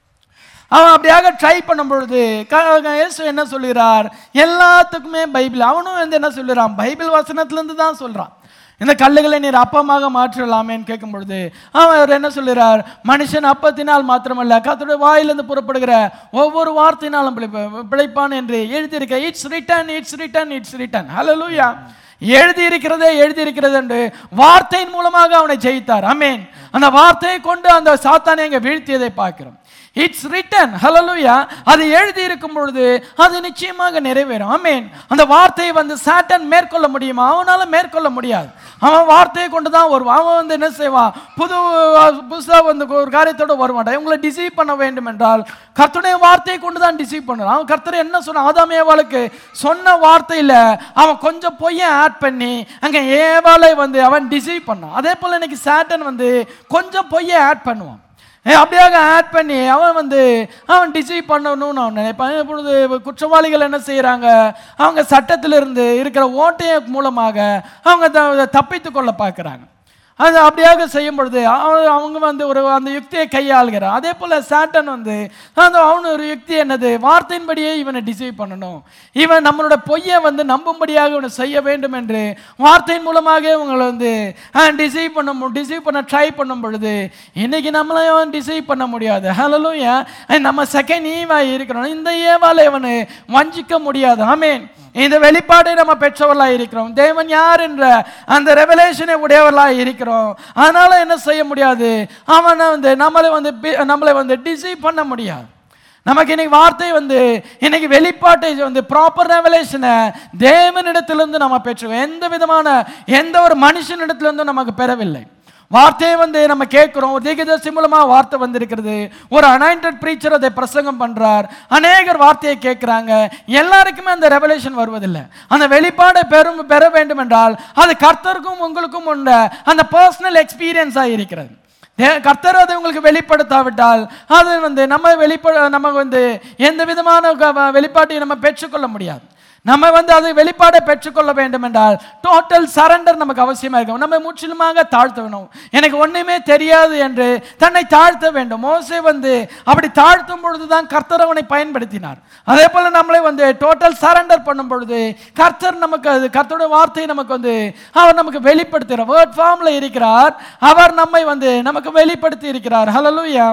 அவன் அப்படியாக ட்ரை பண்ணும் பொழுது இயேசு என்ன சொல்கிறார்? எல்லாத்துக்குமே பைபிள் அவனும் வந்து என்ன சொல்கிறான்? பைபிள் வசனத்திலேருந்து தான் சொல்கிறான். இந்த கல்லுகளை நீர் அப்பமாக மாற்றலாமேன்னு கேட்கும் பொழுது அவர் என்ன சொல்கிறார்? மனுஷன் அப்பத்தினால் மாத்திரமல்ல கர்த்தருடைய வாயிலிருந்து புறப்படுகிற ஒவ்வொரு வார்த்தையினாலும் பிழைப்பான் என்று எழுதியிருக்க. It's written, it's written, it's written. Hallelujah. எழுதி இருக்கிறதே எழுதி இருக்கிறது என்று வார்த்தையின் மூலமாக அவனை ஜெயித்தார். ஆமென். அந்த வார்த்தையை கொண்டு அந்த சாத்தானை அங்கே வீழ்த்தியதை பார்க்கிறோம். It's written. ஹல்லேலூயா. அது எழுதி இருக்கும் பொழுது அது நிச்சயமாக நிறைவேறும். ஆமென். அந்த வார்த்தையை வந்து சாட்டன் மேற்கொள்ள முடியுமா? அவனால மேற்கொள்ள முடியாது. அவன் வார்த்தையை கொண்டு தான் வருவான். அவன் வந்து என்ன செய்வான்? புது புதுசாக வந்து ஒரு காரியத்தோடு வருவான். இவங்களை டிசீவ் பண்ண வேண்டும் என்றால் கர்த்தருடைய வார்த்தையை கொண்டு தான் டிசீவ் பண்ணுறான். அவன் கர்த்தர் என்ன சொன்ன? ஆதாம் ஏவாளுக்கு சொன்ன வார்த்தையில் அவன் கொஞ்சம் பொய்யை ஆட் பண்ணி அங்கே ஏவாளை வந்து அவன் டிசீவ் பண்ணான். அதே போல் இன்னைக்கு சாட்டன் வந்து கொஞ்சம் பொய்யை ஆட் பண்ணுவான். அப்படியாக ஆட் பண்ணி அவன் வந்து அவன் டிசீவ் பண்ணணும்னு அவன் நினைப்பான். இப்பொழுது குற்றவாளிகள் என்ன செய்கிறாங்க? அவங்க சட்டத்திலிருந்து இருக்கிற ஓட்டைய மூலமாக அவங்க தப்பித்து கொள்ள பார்க்குறாங்க. அது அப்படியாக செய்யும் பொழுது அவங்க வந்து ஒரு அந்த யுக்தியை கையாளுகிறான். அதே போல் சாட்டன் வந்து அந்த அவனு ஒரு யுக்தி என்னது? வார்த்தையின்படியே இவனை டிசைவ் பண்ணணும். இவன் நம்மளோட பொய்யை வந்து நம்பும்படியாக இவனை செய்ய வேண்டும் என்று வார்த்தையின் மூலமாக இவங்களை வந்து டிசைவ் பண்ண டிசைவ் பண்ண ட்ரை பண்ணும் பொழுது இன்னைக்கு நம்மளையும் டிசைவ் பண்ண முடியாது. ஹல்லேலூயா. நம்ம செகண்ட் ஈவாக இருக்கிறோம். இந்த ஏவால இவனை வஞ்சிக்க முடியாது. ஆமென். இந்த வெளிப்பாடை நம்ம பெற்றவர்களாக இருக்கிறோம். தேவன் யார் என்ற அந்த ரெவலேஷனை உடையவர்களாக இருக்கிறோம். அதனால என்ன செய்ய முடியாது? அவனை வந்து நம்மளை வந்து நம்மளை வந்து டிசீவ் பண்ண முடியாது. நமக்கு இன்னைக்கு வார்த்தை வந்து இன்னைக்கு வெளிப்பாட்டை வந்து ப்ராப்பர் ரெவலேஷனை தேவனிடத்திலிருந்து நம்ம பெற்றோம். எந்த விதமான எந்த ஒரு மனுஷனிடத்திலிருந்து நமக்கு பெறவில்லை. வார்த்தையை வந்து நம்ம கேட்கிறோம். ஒரு தீர்க்கதரிசி மூலமா வார்த்தை வந்திருக்கிறது. ஒரு அனாயிண்டட் பிரீச்சர் அதை பிரசங்கம் பண்றார். அநேகர் வார்த்தையை கேட்கிறாங்க. எல்லாருக்குமே அந்த ரெவலேஷன் வருவதில்லை. அந்த வெளிப்பாடை பெறும் பெற வேண்டும் என்றால் அது கர்த்தருக்கும் உங்களுக்கும் உள்ள அந்த பர்சனல் எக்ஸ்பீரியன்ஸா இருக்கிறது. கர்த்தர் அதை உங்களுக்கு வெளிப்படுத்தாவிட்டால் அது வந்து நம்ம வெளிப்பட நம்ம வந்து எந்த விதமான வெளிப்பாட்டை நம்ம பெற்றுக்கொள்ள முடியாது. நம்ம வந்து அதை வெளிப்பாடை பெற்றுக்கொள்ள வேண்டும் என்றால் டோட்டல் சரண்டர் நமக்கு அவசியமாக இருக்கும். நம்ம முற்றிலுமாக தாழ்த்த வேணும். எனக்கு ஒன்றுமே தெரியாது என்று தன்னை தாழ்த்த வேண்டும். மோசே வந்து அப்படி தாழ்த்தும் பொழுது தான் கர்த்தர் அவனை பயன்படுத்தினார். அதே போல நம்மளை வந்து டோட்டல் சரண்டர் பண்ணும் பொழுது கர்த்தர் நமக்கு அது கர்த்தருடைய வார்த்தையை நமக்கு வந்து அவர் நமக்கு வெளிப்படுத்துகிறார். வேர்ட் ஃபார்ம்ல இருக்கிறார். அவர் நம்மை வந்து நமக்கு வெளிப்படுத்தி இருக்கிறார். ஹல்லேலூயா.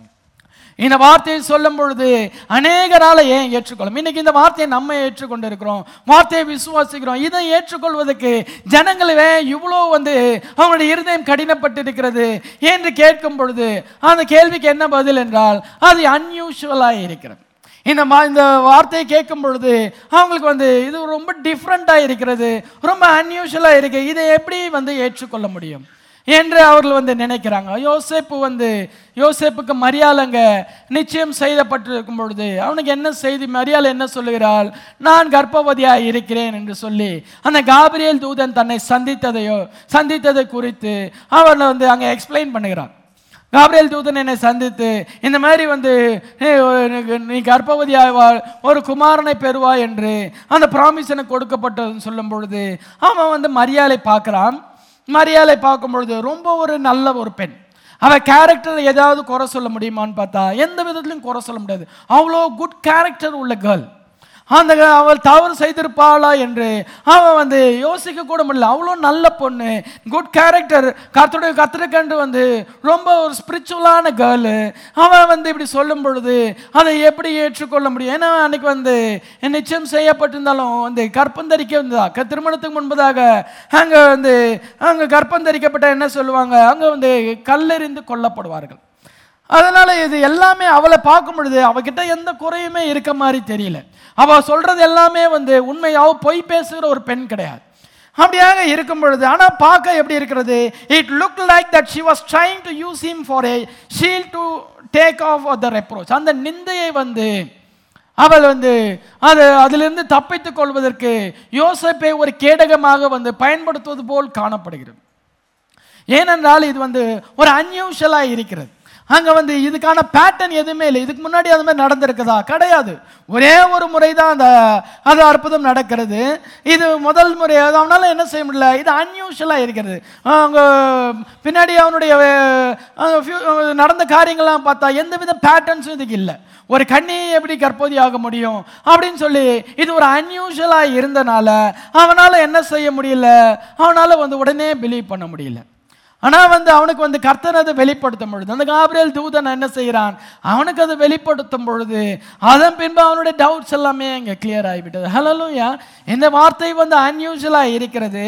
இந்த வார்த்தையை சொல்லும் பொழுது அநேகரால ஏன் ஏற்றுக்கொள்ளும்? இன்னைக்கு இந்த வார்த்தையை நம்ம ஏற்றுக்கொண்டு இருக்கிறோம். வார்த்தையை விசுவாசிக்கிறோம். இதை ஏற்றுக்கொள்வதற்கு ஜனங்களே இவ்வளோ வந்து அவங்களுடைய இருதயம் கடினப்பட்டு இருக்கிறது என்று கேட்கும் பொழுது அந்த கேள்விக்கு என்ன பதில் என்றால் அது அன்யூஷுவலாக இருக்கிறது. இந்த மா இந்த வார்த்தையை கேட்கும் பொழுது அவங்களுக்கு வந்து இது ரொம்ப டிஃப்ரெண்ட்டாக இருக்கிறது, ரொம்ப அன்யூஷுவலாக இருக்கு, இதை எப்படி வந்து ஏற்றுக்கொள்ள முடியும் என்று அவர்கள் வந்து நினைக்கிறாங்க. யோசேப்பு வந்து யோசேப்புக்கு மரியாளங்க நிச்சயம் செய்யப்பட்டிருக்கும் பொழுது அவனுக்கு என்ன செய்தி? மரியாள் என்ன சொல்லுகிறாள்? நான் கர்ப்பவதியாக இருக்கிறேன் என்று சொல்லி அந்த காபிரியேல் தூதன் தன்னை சந்தித்ததையோ சந்தித்ததை குறித்து அவர் வந்து அங்கே எக்ஸ்பிளைன் பண்ணுகிறார். காபிரியேல் தூதன் என்னை சந்தித்து இந்த மாதிரி வந்து நீ கர்ப்பவதியாவாள், ஒரு குமாரனை பெறுவாய் என்று அந்த ப்ராமிஸ் எனக்கு கொடுக்கப்பட்டதுன்னு சொல்லும் பொழுது அவன் வந்து மரியாளை பார்க்குறான். மரியாளை பார்க்கும் பொழுது ரொம்ப ஒரு நல்ல ஒரு பெண். அவள் கேரக்டர் ஏதாவது குறை சொல்ல முடியுமான்னு பார்த்தா எந்த விதத்துலையும் குறை சொல்ல முடியாது. அவ்வளோ குட் கேரக்டர் உள்ள கேர்ள். அந்த அவள் தவறு செய்திருப்பாளா என்று அவன் வந்து யோசிக்க கூட முடியல. அவ்வளோ நல்ல பொண்ணு, குட் கேரக்டர், கர்த்தருடைய கர்த்தருக்கென்று வந்து ரொம்ப ஒரு ஸ்பிரிச்சுவலான கேர்ளு. அவன் வந்து இப்படி சொல்லும் பொழுது அதை எப்படி ஏற்றுக்கொள்ள முடியும்? ஏன்னா அன்னைக்கு வந்து நிச்சயம் செய்யப்பட்டிருந்தாலும் வந்து கற்பந்தரிக்க வந்ததா திருமணத்துக்கு முன்பதாக அங்கே வந்து அங்கே கற்பந்தரிக்கப்பட்ட என்ன சொல்லுவாங்க, அங்கே வந்து கல்லெறிந்து கொல்லப்படுவார்கள். அதனால இது எல்லாமே அவளை பார்க்கும் பொழுது அவகிட்ட எந்த குறையுமே இருக்க மாதிரி தெரியல. அவ சொல்றது எல்லாமே வந்து உண்மை, அவ பொய் பேசுகிற ஒரு பெண் கிடையாது. அப்படியாக இருக்கும் பொழுது ஆனால் பார்க்க எப்படி இருக்கிறது, it look like that she was trying to use him for a shield to take off the reproach. அந்த நிந்தையை வந்து அவள் வந்து அது அதிலிருந்து தப்பித்துக் கொள்வதற்கு யோசேப்பை ஒரு கேடகமாக வந்து பயன்படுத்துவது போல் காணப்படுகிறது. ஏனென்றால் இது வந்து ஒரு அன்யூஷுவலாக இருக்கிறது. அங்கே வந்து இதுக்கான பேட்டர்ன் எதுவுமே இல்லை. இதுக்கு முன்னாடி அது மாதிரி நடந்திருக்குதா? கிடையாது. ஒரே ஒரு முறை தான் அந்த அது அற்புதம் நடக்கிறது. இது முதல் முறை. அவனால என்ன செய்ய முடியல, இது அன்யூஷுவலாக இருக்கிறது. அங்கே பின்னாடி அவனுடைய நடந்த காரியங்கள்லாம் பார்த்தா எந்த வித பேட்டர்ன்ஸும் இதுக்கு இல்லை. ஒரு கண்ணி எப்படி கற்போதி ஆக முடியும் அப்படின்னு சொல்லி இது ஒரு அன்யூஷுவலாக இருந்தனால அவனால் என்ன செய்ய முடியல, அவனால் வந்து உடனே பிலீவ் பண்ண முடியல. ஆனால் வந்து அவனுக்கு வந்து கர்த்தர் அதை வெளிப்படுத்தும் பொழுது, அந்த காபிரியேல் தூதன் என்ன செய்கிறான், அவனுக்கு அதை வெளிப்படுத்தும் பொழுது அதன் பின்பு அவனுடைய டவுட்ஸ் எல்லாமே அங்கே கிளியர் ஆகிவிட்டது. ஹல்லேலூயா. இந்த வார்த்தை வந்து அன்யூஷுவலாக இருக்கிறது.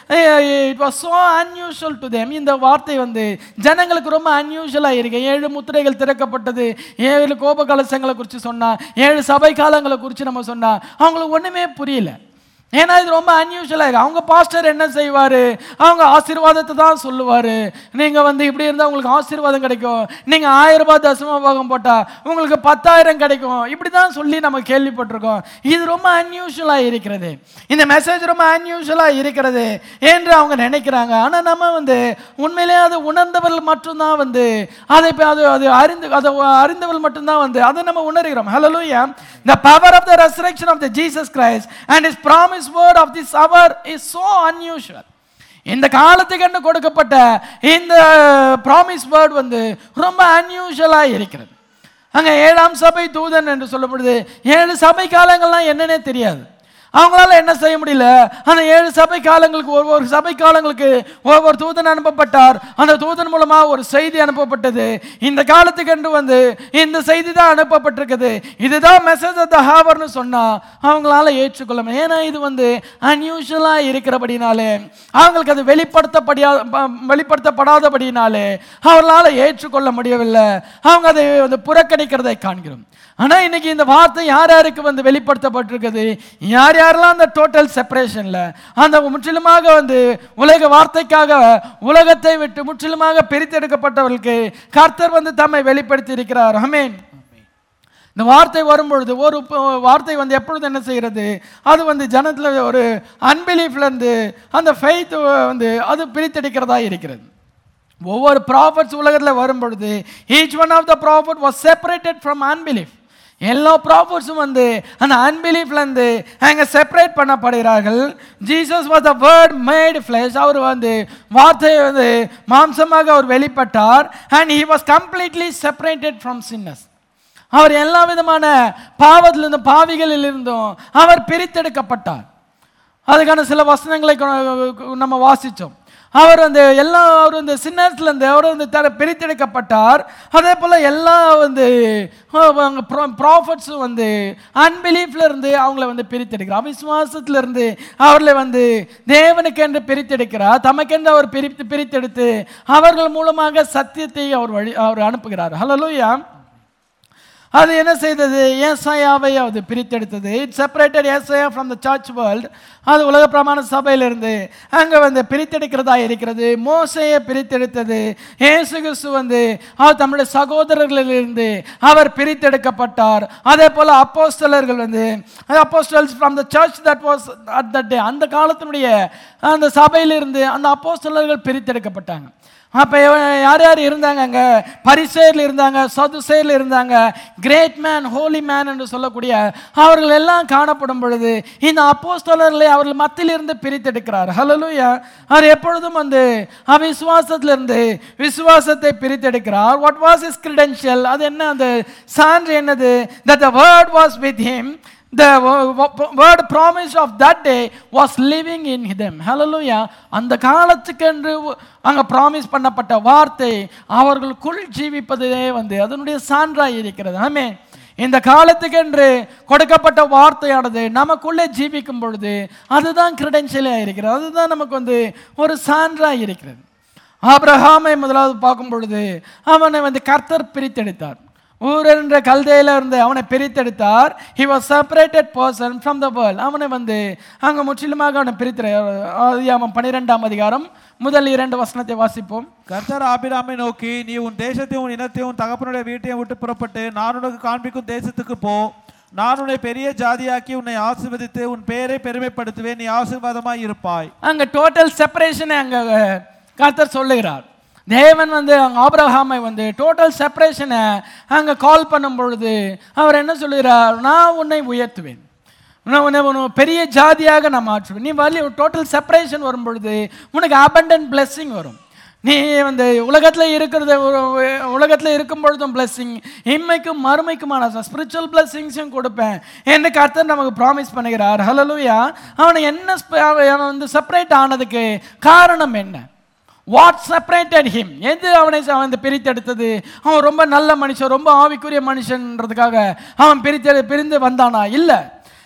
It was so unusual to them. இந்த வார்த்தை வந்து ஜனங்களுக்கு ரொம்ப அன்யூஷுவலாக இருக்கு. ஏழு முத்திரைகள் திறக்கப்பட்டது, ஏழு கோப கலசங்களை குறித்து சொன்னா, ஏழு சபை காலங்களை குறித்து நம்ம சொன்னா அவங்களுக்கு ஒன்றுமே புரியல. ஏன்னா இது ரொம்ப அன்யூஷுவலாக இருக்குது. அவங்க பாஸ்டர் என்ன செய்வார், அவங்க ஆசீர்வாதத்தை தான் சொல்லுவார். நீங்கள் வந்து இப்படி இருந்தால் உங்களுக்கு ஆசீர்வாதம் கிடைக்கும், நீங்கள் ஆயிரம் ரூபாய் தசம பாகம் போட்டால் உங்களுக்கு பத்தாயிரம் கிடைக்கும், இப்படி தான் சொல்லி நம்ம கேள்விப்பட்டிருக்கோம். இது ரொம்ப அன்யூஷுவலாக இருக்கிறது. இந்த மெசேஜ் ரொம்ப அன்யூஷுவலாக இருக்கிறது என்று அவங்க நினைக்கிறாங்க. ஆனால் நம்ம வந்து உண்மையிலே அது உணர்ந்தவர்கள் மட்டும்தான் வந்து அதை அது அது அறிந்து அதை அறிந்தவர்கள் மட்டும்தான் வந்து அதை நம்ம உணர்கிறோம். ஹல்லேலூயா. The power of the resurrection of the Jesus Christ and his promise word of this hour is so unusual. இந்த காலத்துக்கு என்ன கொடுக்கப்பட்ட இந்த ப்ராமிஸ் வேர்ட் வந்து ரொம்ப அன்யூஷுவலா இருக்கிறது. அங்க ஏழாம் சபை தூதன் என்று சொல்லப்படுது. ஏழு சபை காலங்கள்லாம் என்னன்னே தெரியாது. அவங்களால என்ன செய்ய முடியல, அந்த ஏழு சபை காலங்களுக்கு ஒவ்வொரு சபை காலங்களுக்கு ஒவ்வொரு தூதன் அனுப்பப்பட்டார். அந்த தூதன் மூலமா ஒரு செய்தி அனுப்பப்பட்டது. இந்த காலத்துக்கு என்று வந்து இந்த செய்தி தான் அனுப்பப்பட்டிருக்குது, இதுதான் மெசேஜ் ஆஃப் த ஹவர்னு சொன்னா அவங்களால ஏற்றுக்கொள்ள முடியும். ஏன்னா இது வந்து அன்யூஷுவலா இருக்கிறபடினாலே, அவங்களுக்கு அது வெளிப்படுத்தப்படியா வெளிப்படுத்தப்படாதபடினாலே அவர்களால ஏற்றுக்கொள்ள முடியவில்லை. அவங்க அதை வந்து புறக்கணிக்கிறதை காண்கிறோம். ஆனா இன்னைக்கு இந்த வார்த்தை யார் யாருக்கு வந்து வெளிப்படுத்தப்பட்டிருக்குது, யார் யாரெல்லாம் அந்த டோட்டல் செப்பரேஷன்ல அந்த முற்றிலுமாக வந்து உலக வார்த்தைக்காக உலகத்தை விட்டு முற்றிலுமாக பிரித்தெடுக்கப்பட்டவர்களுக்கு கர்த்தர் வந்து தம்மை வெளிப்படுத்தி இருக்கிறார். ஆமென். இந்த வார்த்தை வரும்பொழுது ஒரு வார்த்தை வந்து எப்பொழுது என்ன செய்கிறது, அது வந்து ஜனத்துல ஒரு அன்பிலீஃப்ல இருந்து அந்த ஃபெய்த் வந்து அது பிரித்தெடுக்கிறதா இருக்கிறது. ஒவ்வொரு ப்ராஃபட்ஸ் உலகத்தில் வரும்பொழுது each one of the prophet was separated from unbelief. எல்லா ப்ராஃபட்ஸும் வந்து அந்த அன்பிலீஃப்லேருந்து அங்கே செப்பரேட் பண்ணப்படுகிறார்கள். Jesus was the word made flesh. அவர் வந்து வார்த்தையை வந்து மாம்சமாக அவர் வெளிப்பட்டார். And he was completely separated from sinners. அவர் எல்லா விதமான பாவத்திலிருந்தும் பாவிகளிலிருந்தும் அவர் பிரித்தெடுக்கப்பட்டார். அதுக்கான சில வசனங்களை நம்ம வாசித்தோம். அவர் வந்து எல்லா அவர் வந்து சின்னர்ஸ்லேருந்து அவர் வந்து த பிரித்தெடுக்கப்பட்டார். அதே போல் எல்லா வந்து ப்ராஃபட்ஸும் வந்து அன்பிலீஃப்லேருந்து அவங்கள வந்து பிரித்தெடுக்கிறார். அவிசுவாசத்திலிருந்து அவர்களை வந்து தேவனுக்கென்று பிரித்தெடுக்கிறார். தமக்கென்று அவர் பிரித்து பிரித்தெடுத்து அவர்கள் மூலமாக சத்தியத்தை அவர் வழி அவர் அனுப்புகிறார். ஹல்லேலூயா. அது என்ன செய்தது, ஏசாயாவை அது பிரித்தெடுத்தது. இட் செப்பரேட்டட் ஏசாயா ஃப்ரம் த சர்ச் வேர்ல்ட். அது உலக பிரமாண சபையிலிருந்து அங்கே வந்து பிரித்தெடுக்கிறதா இருக்கிறது. மோசையை பிரித்தெடுத்தது. இயேசு கிறிஸ்து வந்து அவர் தம்முடைய சகோதரர்களிலிருந்து அவர் பிரித்தெடுக்கப்பட்டார். அதே போல் அப்போஸ்தலர்கள் வந்து apostles from the church that was at that day, அந்த காலத்தினுடைய அந்த சபையிலிருந்து அந்த அப்போஸ்தலர்கள் பிரித்தெடுக்கப்பட்டாங்க. அப்போ யார் யார் இருந்தாங்க, அங்கே பரிசேயர்கள் இருந்தாங்க, சதுசேயர்கள் இருந்தாங்க, கிரேட் மேன் ஹோலி மேன் என்று சொல்லக்கூடிய அவர்கள் எல்லாம் காணப்படும் பொழுது இந்த அப்போஸ்தலர்களை அவர்கள் மத்தியிலிருந்து பிரித்தெடுக்கிறார். ஹல்லேலூயா. அவர் எப்பொழுதும் வந்து அவிசுவாசத்திலிருந்து விசுவாசத்தை பிரித்தெடுக்கிறார். வாட் வாஸ் இஸ் கிரெடென்ஷியல், அது என்ன, அந்த சான்று என்னது, that the word was with him, the word promise of that day was living in them. Hallelujah. அந்த காலத்துக்கென்று அங்க ப்ராமிஸ் பண்ணப்பட்ட வார்த்தை அவர்களுக்குள் ஜீவிப்பதே வந்து அதனுடைய சான்றாய் இருக்கிறது. ஆமென். இந்த காலத்துக்கென்று கொடுக்கப்பட்ட வார்த்தையானது நமக்குள்ளே ஜீவிக்கும் பொழுது அதுதான் கிரெடென்ஷியலாக இருக்கிறது, அதுதான் நமக்கு வந்து ஒரு சான்றாக இருக்கிறது. ஆபிரகாமை முதலாவது பார்க்கும் பொழுது அவனை வந்து கர்த்தர் பிரித்தெடுத்தார். ஊர் என்ற கல்தையில இருந்து அவனை பிரித்தெடுத்தார். he was separated person from the world. அவனை வந்து அங்க முற்றிலுமாக அவனை பிரித்து ஆதியாகமம் பன்னிரெண்டாம் அதிகாரம் முதல் இரண்டு வசனத்தை வாசிப்போம். கர்த்தர் ஆபிராமை நோக்கி, நீ உன் தேசத்தையும் உன் இனத்தையும் உன் தகப்பனுடைய வீட்டையும் விட்டு புறப்பட்டு நான் உனக்கு காண்பிக்கும் தேசத்துக்கு போ. நான் உன்னை பெரிய ஜாதியாக்கி உன்னை ஆசீர்வதித்து உன் பெயரை பெருமைப்படுத்துவேன், நீ ஆசீர்வாதமாய் இருப்பாய். அங்க டோட்டல் செப்பரேஷனை அங்க கர்த்தர் சொல்லுகிறார். தேவன் வந்து அங்கே ஆபிரகாமை வந்து டோட்டல் செப்பரேஷனை அங்கே கால் பண்ணும் பொழுது அவர் என்ன சொல்லுகிறார், நான் உன்னை உயர்த்துவேன், நான் உன்னை பெரிய ஜாதியாக நான் மாற்றுவேன். நீ வலி டோட்டல் செப்பரேஷன் வரும் பொழுது உனக்கு அபண்டன்ட் பிளெஸ்ஸிங் வரும். நீ வந்து உலகத்தில் இருக்கிறத உலகத்தில் இருக்கும் பொழுதும் பிளெஸ்ஸிங், இம்மைக்கும் மறுமைக்குமான ஸ்பிரிச்சுவல் பிளெஸ்ஸிங்ஸும் கொடுப்பேன் என்று கர்த்தர் நமக்கு ப்ராமிஸ் பண்ணுகிறார். ஹல்லேலூயா. அவனை என்ன அவன் வந்து செப்பரேட் ஆனதுக்கு காரணம் என்ன? What separated him? எது அவனை அவன் பிரித்தெடுத்தது? அவன் ரொம்ப நல்ல மனுஷன், ரொம்ப ஆவிக்குரிய மனுஷன்றதுக்காக அவன் பிரித்து பிரிந்து வந்தானா? இல்லை.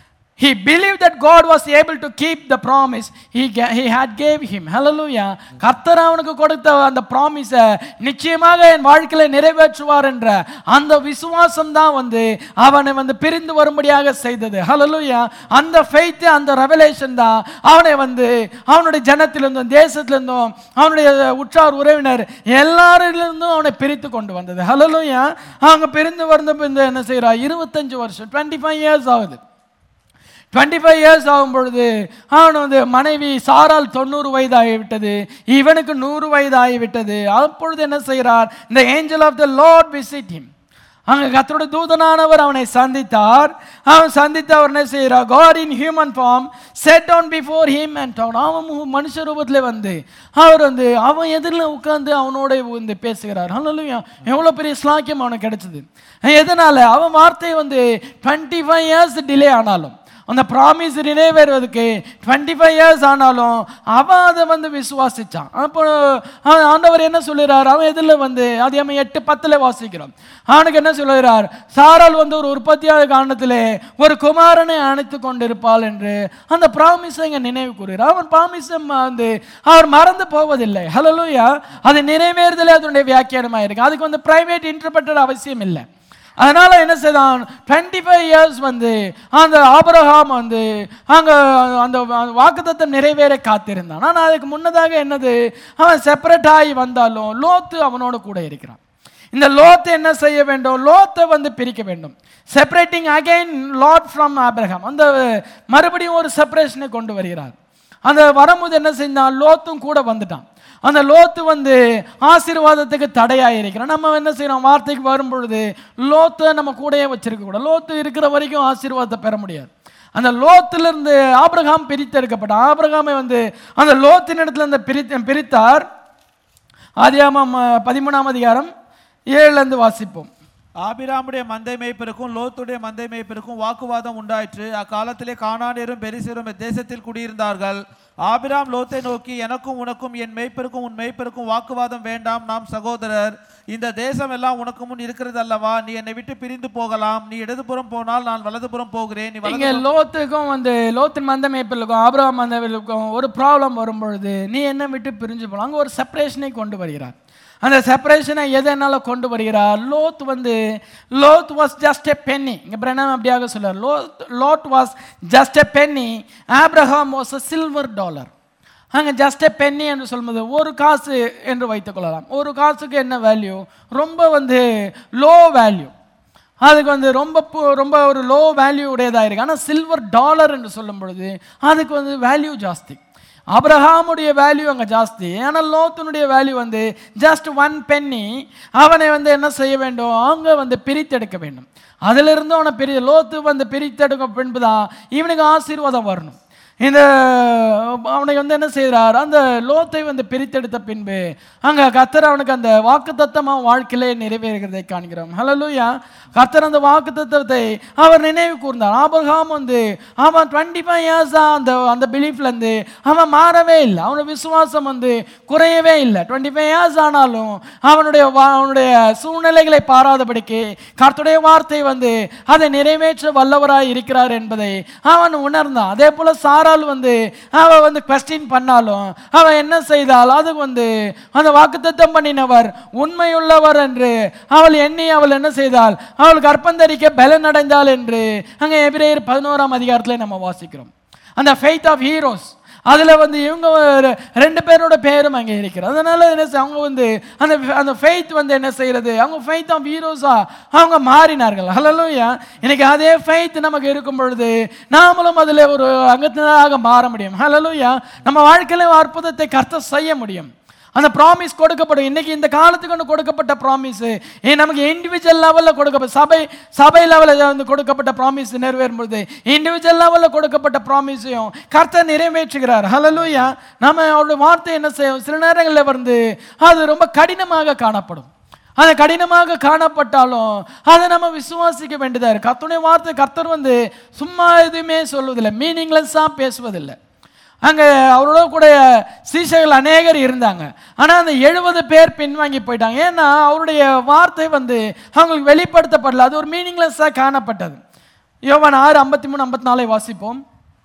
He believed that God was able to keep the promise he he had gave him. Hallelujah. கர்த்தர் அவனுக்கு கொடுத்த அந்த ப்ராமிஸை நிச்சயமாக என் வாழ்க்கையில் நிறைவேற்றுவார் என்ற அந்த விசுவாசம் தான் வந்து அவனை வந்து பிரிந்து வரும்படியாக செய்தது. Hallelujah. அந்த ஃபெய்த், அந்த ரெவலேஷன் தான் அவனை வந்து அவனுடைய ஜனத்திலிருந்தும் தேசத்திலிருந்தும் அவனுடைய உற்றார் உறவினர் எல்லாரிலிருந்தும் அவனை பிரித்து கொண்டு வந்தது. Hallelujah. அவங்க பிரிந்து வந்த என்ன செய்கிறா, இருபத்தஞ்சு வருஷம் டுவெண்ட்டி ஃபைவ் இயர்ஸ் ஆகுது. டுவெண்ட்டி ஃபைவ் இயர்ஸ் ஆகும் பொழுது அவன் வந்து மனைவி சாரால் தொண்ணூறு வயது ஆகிவிட்டது, இவனுக்கு நூறு வயது ஆகிவிட்டது. அப்பொழுது என்ன செய்கிறார், இந்த angel of the Lord visit him. அங்கே கர்த்தருடைய தூதனானவர் அவனை சந்தித்தார். அவன் சந்தித்து அவர் என்ன செய்கிறார், God in human form sat down before him and talk. அவன் மனுஷ ரூபத்தில் வந்து அவர் வந்து அவன் எதிரில் உட்கார்ந்து அவனோட வந்து பேசுகிறார். ஹல்லேலூயா. எவ்வளோ பெரிய ஸ்லாக்கியம் அவனுக்கு கிடைச்சது. எதனால்? அவன் வார்த்தை வந்து டுவெண்ட்டி ஃபைவ் இயர்ஸ் டிலே ஆனாலும் அந்த ப்ராமிஸ் நிறைவேறுவதற்கு டுவெண்ட்டி ஃபைவ் இயர்ஸ் ஆனாலும் அவன் அதை வந்து விசுவாசித்தான். அப்போ ஆண்டவர் என்ன சொல்லுறார், அவன் எதில் வந்து அது நம்ம எட்டு பத்தில் வாசிக்கிறோம். அவனுக்கு என்ன சொல்லுகிறார், சாரால் வந்து ஒரு உற்பத்தியாத காரணத்திலே ஒரு குமாரனை அணைத்து கொண்டிருப்பாள் என்று அந்த ப்ராமிஸை இங்கே நினைவு கூறுகிறார். அவன் ப்ராமிஸை வந்து அவர் மறந்து போவதில்லை. ஹல்லேலூயா. அது நிறைவேறுதலே அதனுடைய வியாக்கியானமாக இருக்கு. அதுக்கு வந்து பிரைவேட் இன்டர்பிரட்டர் அவசியம் இல்லை. அதனால என்ன செய்தான், டுவெண்ட்டி ஃபைவ் இயர்ஸ் வந்து அந்த ஆபிரகாம் வந்து அங்கே அந்த வாக்குத்தத்தம் நிறைவேற காத்திருந்தான். ஆனால் அதுக்கு முன்னதாக என்னது, அவன் செப்பரேட் ஆகி வந்தாலும் லோத்து அவனோட கூட இருக்கிறான். இந்த லோத்து என்ன செய்ய வேண்டும், லோத்தை வந்து பிரிக்க வேண்டும். Separating again Lot from Abraham. அந்த மறுபடியும் ஒரு செப்பரேஷனை கொண்டு வருகிறார். அந்த வரும்போது என்ன செஞ்சான், லோத்தும் கூட வந்துட்டான். அந்த லோத்து வந்து ஆசீர்வாதத்துக்கு தடையாக இருக்கிறான். நம்ம என்ன செய்யறோம், வார்த்தைக்கு வரும் பொழுது லோத்தை நம்ம கூடயே வச்சிருக்க கூடாது. லோத்து இருக்கிற வரைக்கும் ஆசீர்வாதத்தை பெற முடியாது. அந்த லோத்திலிருந்து ஆபிரகாம் பிரித்தெடுக்கப்பட்டான். ஆபிரகாமை வந்து அந்த லோத்தின் இடத்துல இருந்து பிரித்த பிரித்தார். ஆதியாகமம் பதிமூணாம் அதிகாரம் ஏழுல இருந்து வாசிப்போம். ஆபிராமுடைய மந்தை மேய்ப்பருக்கும் லோத்துடைய மந்தை மேய்ப்பருக்கும் வாக்குவாதம் உண்டாயிற்று. அக்காலத்திலே கானானியரும் பெரிசியரும் தேசத்தில் குடியிருந்தார்கள். ஆபிராம் லோத்தை நோக்கி, எனக்கும் உனக்கும் என் மேய்ப்பருக்கும் உன் மேய்ப்பருக்கும் வாக்குவாதம் வேண்டாம், நாம் சகோதரர். இந்த தேசம் எல்லாம் உனக்கு முன் இருக்கிறது அல்லவா, நீ என்னை விட்டு பிரிந்து போகலாம். நீ இடதுபுறம் போனால் நான் வலதுபுறம் போகிறேன். நீ இங்க லோத்துக்கும் வந்து லோத்தின் மந்தை மேய்ப்பருக்கும் ஆபிரகாம் மந்தைக்கும் ஒரு ப்ராப்ளம் வரும் பொழுது நீ என்ன விட்டு பிரிஞ்சு போகலாம். அங்கே ஒரு செப்பரேஷனை கொண்டு வருகிறார். அந்த செப்பரேஷனை எதனால கொண்டு வருகிறார், லோத் வந்து Lot was just a penny. இங்கே பிரணாம் அப்படியாக சொல்றார், Lot Lot was just a penny, Abraham was a silver dollar. அங்கே ஜஸ்ட் எ பென்னி என்று சொல்லும்போது ஒரு காசு என்று வைத்துக் கொள்ளலாம். ஒரு காசுக்கு என்ன வேல்யூ, ரொம்ப வந்து லோ வேல்யூ. அதுக்கு வந்து ரொம்ப ரொம்ப ஒரு லோ வேல்யூ உடையதாக இருக்குது. ஆனால் சில்வர் டாலர் என்று சொல்லும் பொழுது அதுக்கு வந்து வேல்யூ ஜாஸ்தி. ஆபிரகாமுடைய வேல்யூ அங்கே ஜாஸ்தி. ஆனால் லோத்தினுடைய வேல்யூ வந்து ஜஸ்ட் ஒன் பென்னி. அவனை வந்து என்ன செய்ய வேண்டும், அவங்க வந்து பிரித்தெடுக்க வேண்டும். அதிலிருந்து அவனை பிரி லோத்து வந்து பிரித்தெடுக்க பின்புதான் இவனுக்கு ஆசீர்வாதம் வரணும். இந்த அவனை அவனை வந்து என்ன செய்கிறார், அந்த லோத்தை வந்து பிரித்தெடுத்த பின்பு அங்கே கர்த்தர் அவனுக்கு அந்த வாக்குத்தத்தம் அவன் வாழ்க்கையிலே நிறைவேறுகிறதை காண்கிறோம். ஹல்லேலூயா. கர்த்தர் அந்த வாக்குத்தத்தத்தை அவர் நினைவு கூர்ந்தார். ஆபிரகாம் வந்து அவன் டுவெண்ட்டி ஃபைவ் இயர்ஸா அந்த அந்த பிலீஃப்லேருந்து அவன் மாறவே இல்லை. அவனுடைய விசுவாசம் வந்து குறையவே இல்லை. டுவெண்ட்டி ஃபைவ் இயர்ஸ் ஆனாலும் அவனுடைய அவனுடைய சூழ்நிலைகளை பாராதபடிக்கு கர்த்தருடைய வார்த்தை வந்து அதை நிறைவேற்ற வல்லவராய் இருக்கிறார் என்பதை அவன் உணர்ந்தான். அதே போல சாரால் வந்து அவ வந்து கொஸ்டின் பண்ணாலும் அவன் என்ன செய்தால் அதுக்கு வந்து அந்த வாக்குத்தத்தம் பண்ணினவர் உண்மையுள்ளவர் என்று அவள் எண்ணி அவள் என்ன செய்தால் அவள் கற்பந்தரிக்க பலன் அடைந்தாள் என்று அங்கே எபிரேயர் பதினோராம் அதிகாரத்தில் நம்ம வாசிக்கிறோம். அந்த ஃபெய்த் ஆஃப் ஹீரோஸ் அதில் வந்து இவங்க ரெண்டு பேரோட பேரும் அங்கே இருக்கிறது. அதனால என்ன அவங்க வந்து அந்த அந்த ஃபெய்த் வந்து என்ன செய்யறது, அவங்க ஃபெய்த் ஆஃப் ஹீரோஸா அவங்க மாறினார்கள். ஹல்லேலூயா. இன்னைக்கு அதே ஃபெய்த் நமக்கு இருக்கும் பொழுது நாமளும் அதில் ஒரு அங்கத்தினராக மாற முடியும். ஹல்லேலூயா. நம்ம வாழ்க்கையில அற்புதத்தை கர்த்தர் செய்ய முடியும். அந்த ப்ராமிஸ் கொடுக்கப்படும். இன்னைக்கு இந்த காலத்துக்கு ஒன்று கொடுக்கப்பட்ட ப்ராமிஸ் நமக்கு இண்டிவிஜுவல் லெவலில் கொடுக்கப்பட்ட சபை சபை லெவலில் வந்து கொடுக்கப்பட்ட ப்ராமிஸ் நிறைவேறும் பொழுது இண்டிவிஜுவல் லெவலில் கொடுக்கப்பட்ட ப்ராமிஸையும் கர்த்தர் நிறைவேற்றுகிறார். ஹல்லேலூயா. நம்ம அவருடைய வார்த்தை என்ன செய்யும், சில நேரங்களில் வந்து அது ரொம்ப கடினமாக காணப்படும். அது கடினமாக காணப்பட்டாலும் அதை நம்ம விசுவாசிக்க வேண்டியதாக இருக்கு. கர்த்தருடைய வார்த்தை கர்த்தர் வந்து சும்மா எதுவுமே சொல்வதில்லை, மீனிங்லெஸ்ஸாக பேசுவதில்லை. அங்கே அவரோட கூட சீஷர்கள் அநேகர் இருந்தாங்க. ஆனால் அந்த எழுபது பேர் பின்வாங்கி போயிட்டாங்க. ஏன்னா அவருடைய வார்த்தை வந்து அவங்களுக்கு வெளிப்படுத்தப்படல, அது ஒரு மீனிங்லெஸ்ஸாக காணப்பட்டது. யோவான் ஆறு ஐம்பத்தி மூணு ஐம்பத்தி நாலை வாசிப்போம்.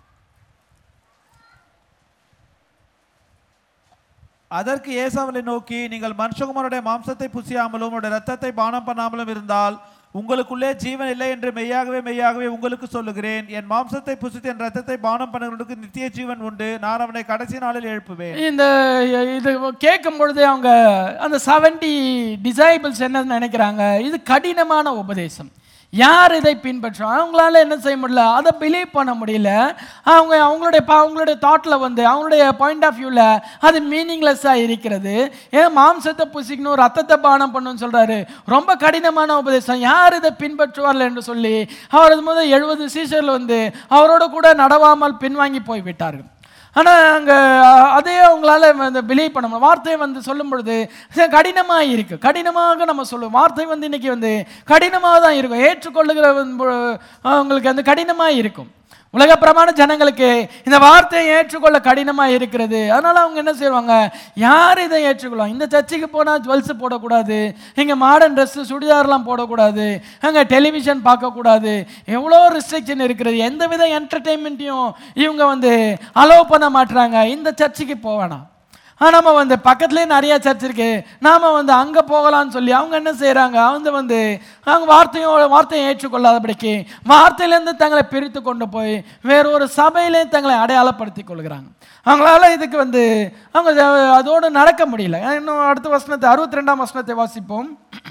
அதற்கு இயேசு அவர்களை நோக்கி, நீங்கள் மனுஷகுமாரனுடைய மாம்சத்தை புசியாமலும் அவருடைய இரத்தத்தை பானம் பண்ணாமலும் இருந்தால் உங்களுக்குள்ளே ஜீவன் இல்லை என்று மெய்யாகவே மெய்யாகவே உங்களுக்கு சொல்லுகிறேன். என் மாம்சத்தை புசித்து என் ரத்தத்தை பானம் பண்ணுகிறவனுக்கு நித்திய ஜீவன் உண்டு, நான் அவனை கடைசி நாளில் எழுப்புவேன். இந்த இது கேட்கும் பொழுது அவங்க அந்த செவன்டி டிசைபிள்ஸ் என்ன நினைக்கிறாங்க, இது கடினமான உபதேசம், யார் இதை பின்பற்றும், அவங்களால என்ன செய்ய முடியல, அதை பிலீவ் பண்ண முடியல. அவங்க அவங்களுடைய அவங்களுடைய தாட்டில் வந்து அவங்களுடைய பாயிண்ட் ஆஃப் வியூவில் அது மீனிங்லெஸ்ஸாக இருக்கிறது. ஏன் மாம்சத்தை புசிக்கணும் ரத்தத்தை பானம் பண்ணணும்னு சொல்கிறாரு, ரொம்ப கடினமான உபதேசம், யார் இதை பின்பற்றுவார்கள் என்று சொல்லி அவரது முதல் எழுபது சீஷர்கள் வந்து அவரோட கூட நடவாமல் பின்வாங்கி போய்விட்டார்கள். ஆனால் அங்கே அதே அவங்களால வந்து பிலீவ் பண்ண முடியும். வார்த்தை வந்து சொல்லும் பொழுது கடினமாக இருக்கு, கடினமாக நம்ம சொல்லுவோம். வார்த்தை வந்து இன்னைக்கு வந்து கடினமாக தான் இருக்கும், ஏற்றுக்கொள்ளுகிற அவங்களுக்கு அந்த கடினமாக இருக்கும். உலகப்பிரமான ஜனங்களுக்கு இந்த வார்த்தையை ஏற்றுக்கொள்ள கடினமாக இருக்கிறது. அதனால் அவங்க என்ன செய்வாங்க, யார் இதை ஏற்றுக்கொள்ளும், இந்த சர்ச்சுக்கு போனால் ஜுவல்ஸ் போடக்கூடாது, இங்கே மாடர்ன் ட்ரெஸ்ஸு சுடிதார்லாம் போடக்கூடாது, அங்கே டெலிவிஷன் பார்க்கக்கூடாது, எவ்வளோ ரெஸ்ட்ரிக்ஷன் இருக்கிறது, எந்த வித என்டர்டெயின்மெண்ட்டையும் இவங்க வந்து அலோவ் பண்ண மாட்டுறாங்க, இந்த சர்ச்சுக்கு போவேனா. ஆனால் நம்ம வந்து பக்கத்துலேயே நிறையா சர்ச் இருக்கு, நாம் வந்து அங்கே போகலான்னு சொல்லி அவங்க என்ன செய்கிறாங்க, அவங்க வந்து அவங்க வார்த்தையோட வார்த்தையை ஏற்றுக்கொள்ளாதபடிக்கு வார்த்தையிலேருந்து தங்களை பிரித்து கொண்டு போய் வேற ஒரு சபையிலே தங்களை அடையாளப்படுத்தி கொள்கிறாங்க. அவங்களால இதுக்கு வந்து அவங்க அதோடு நடக்க முடியல. இன்னும் அடுத்த வசனத்தை அறுபத்தி ரெண்டாம் வசனத்தை வாசிப்போம்.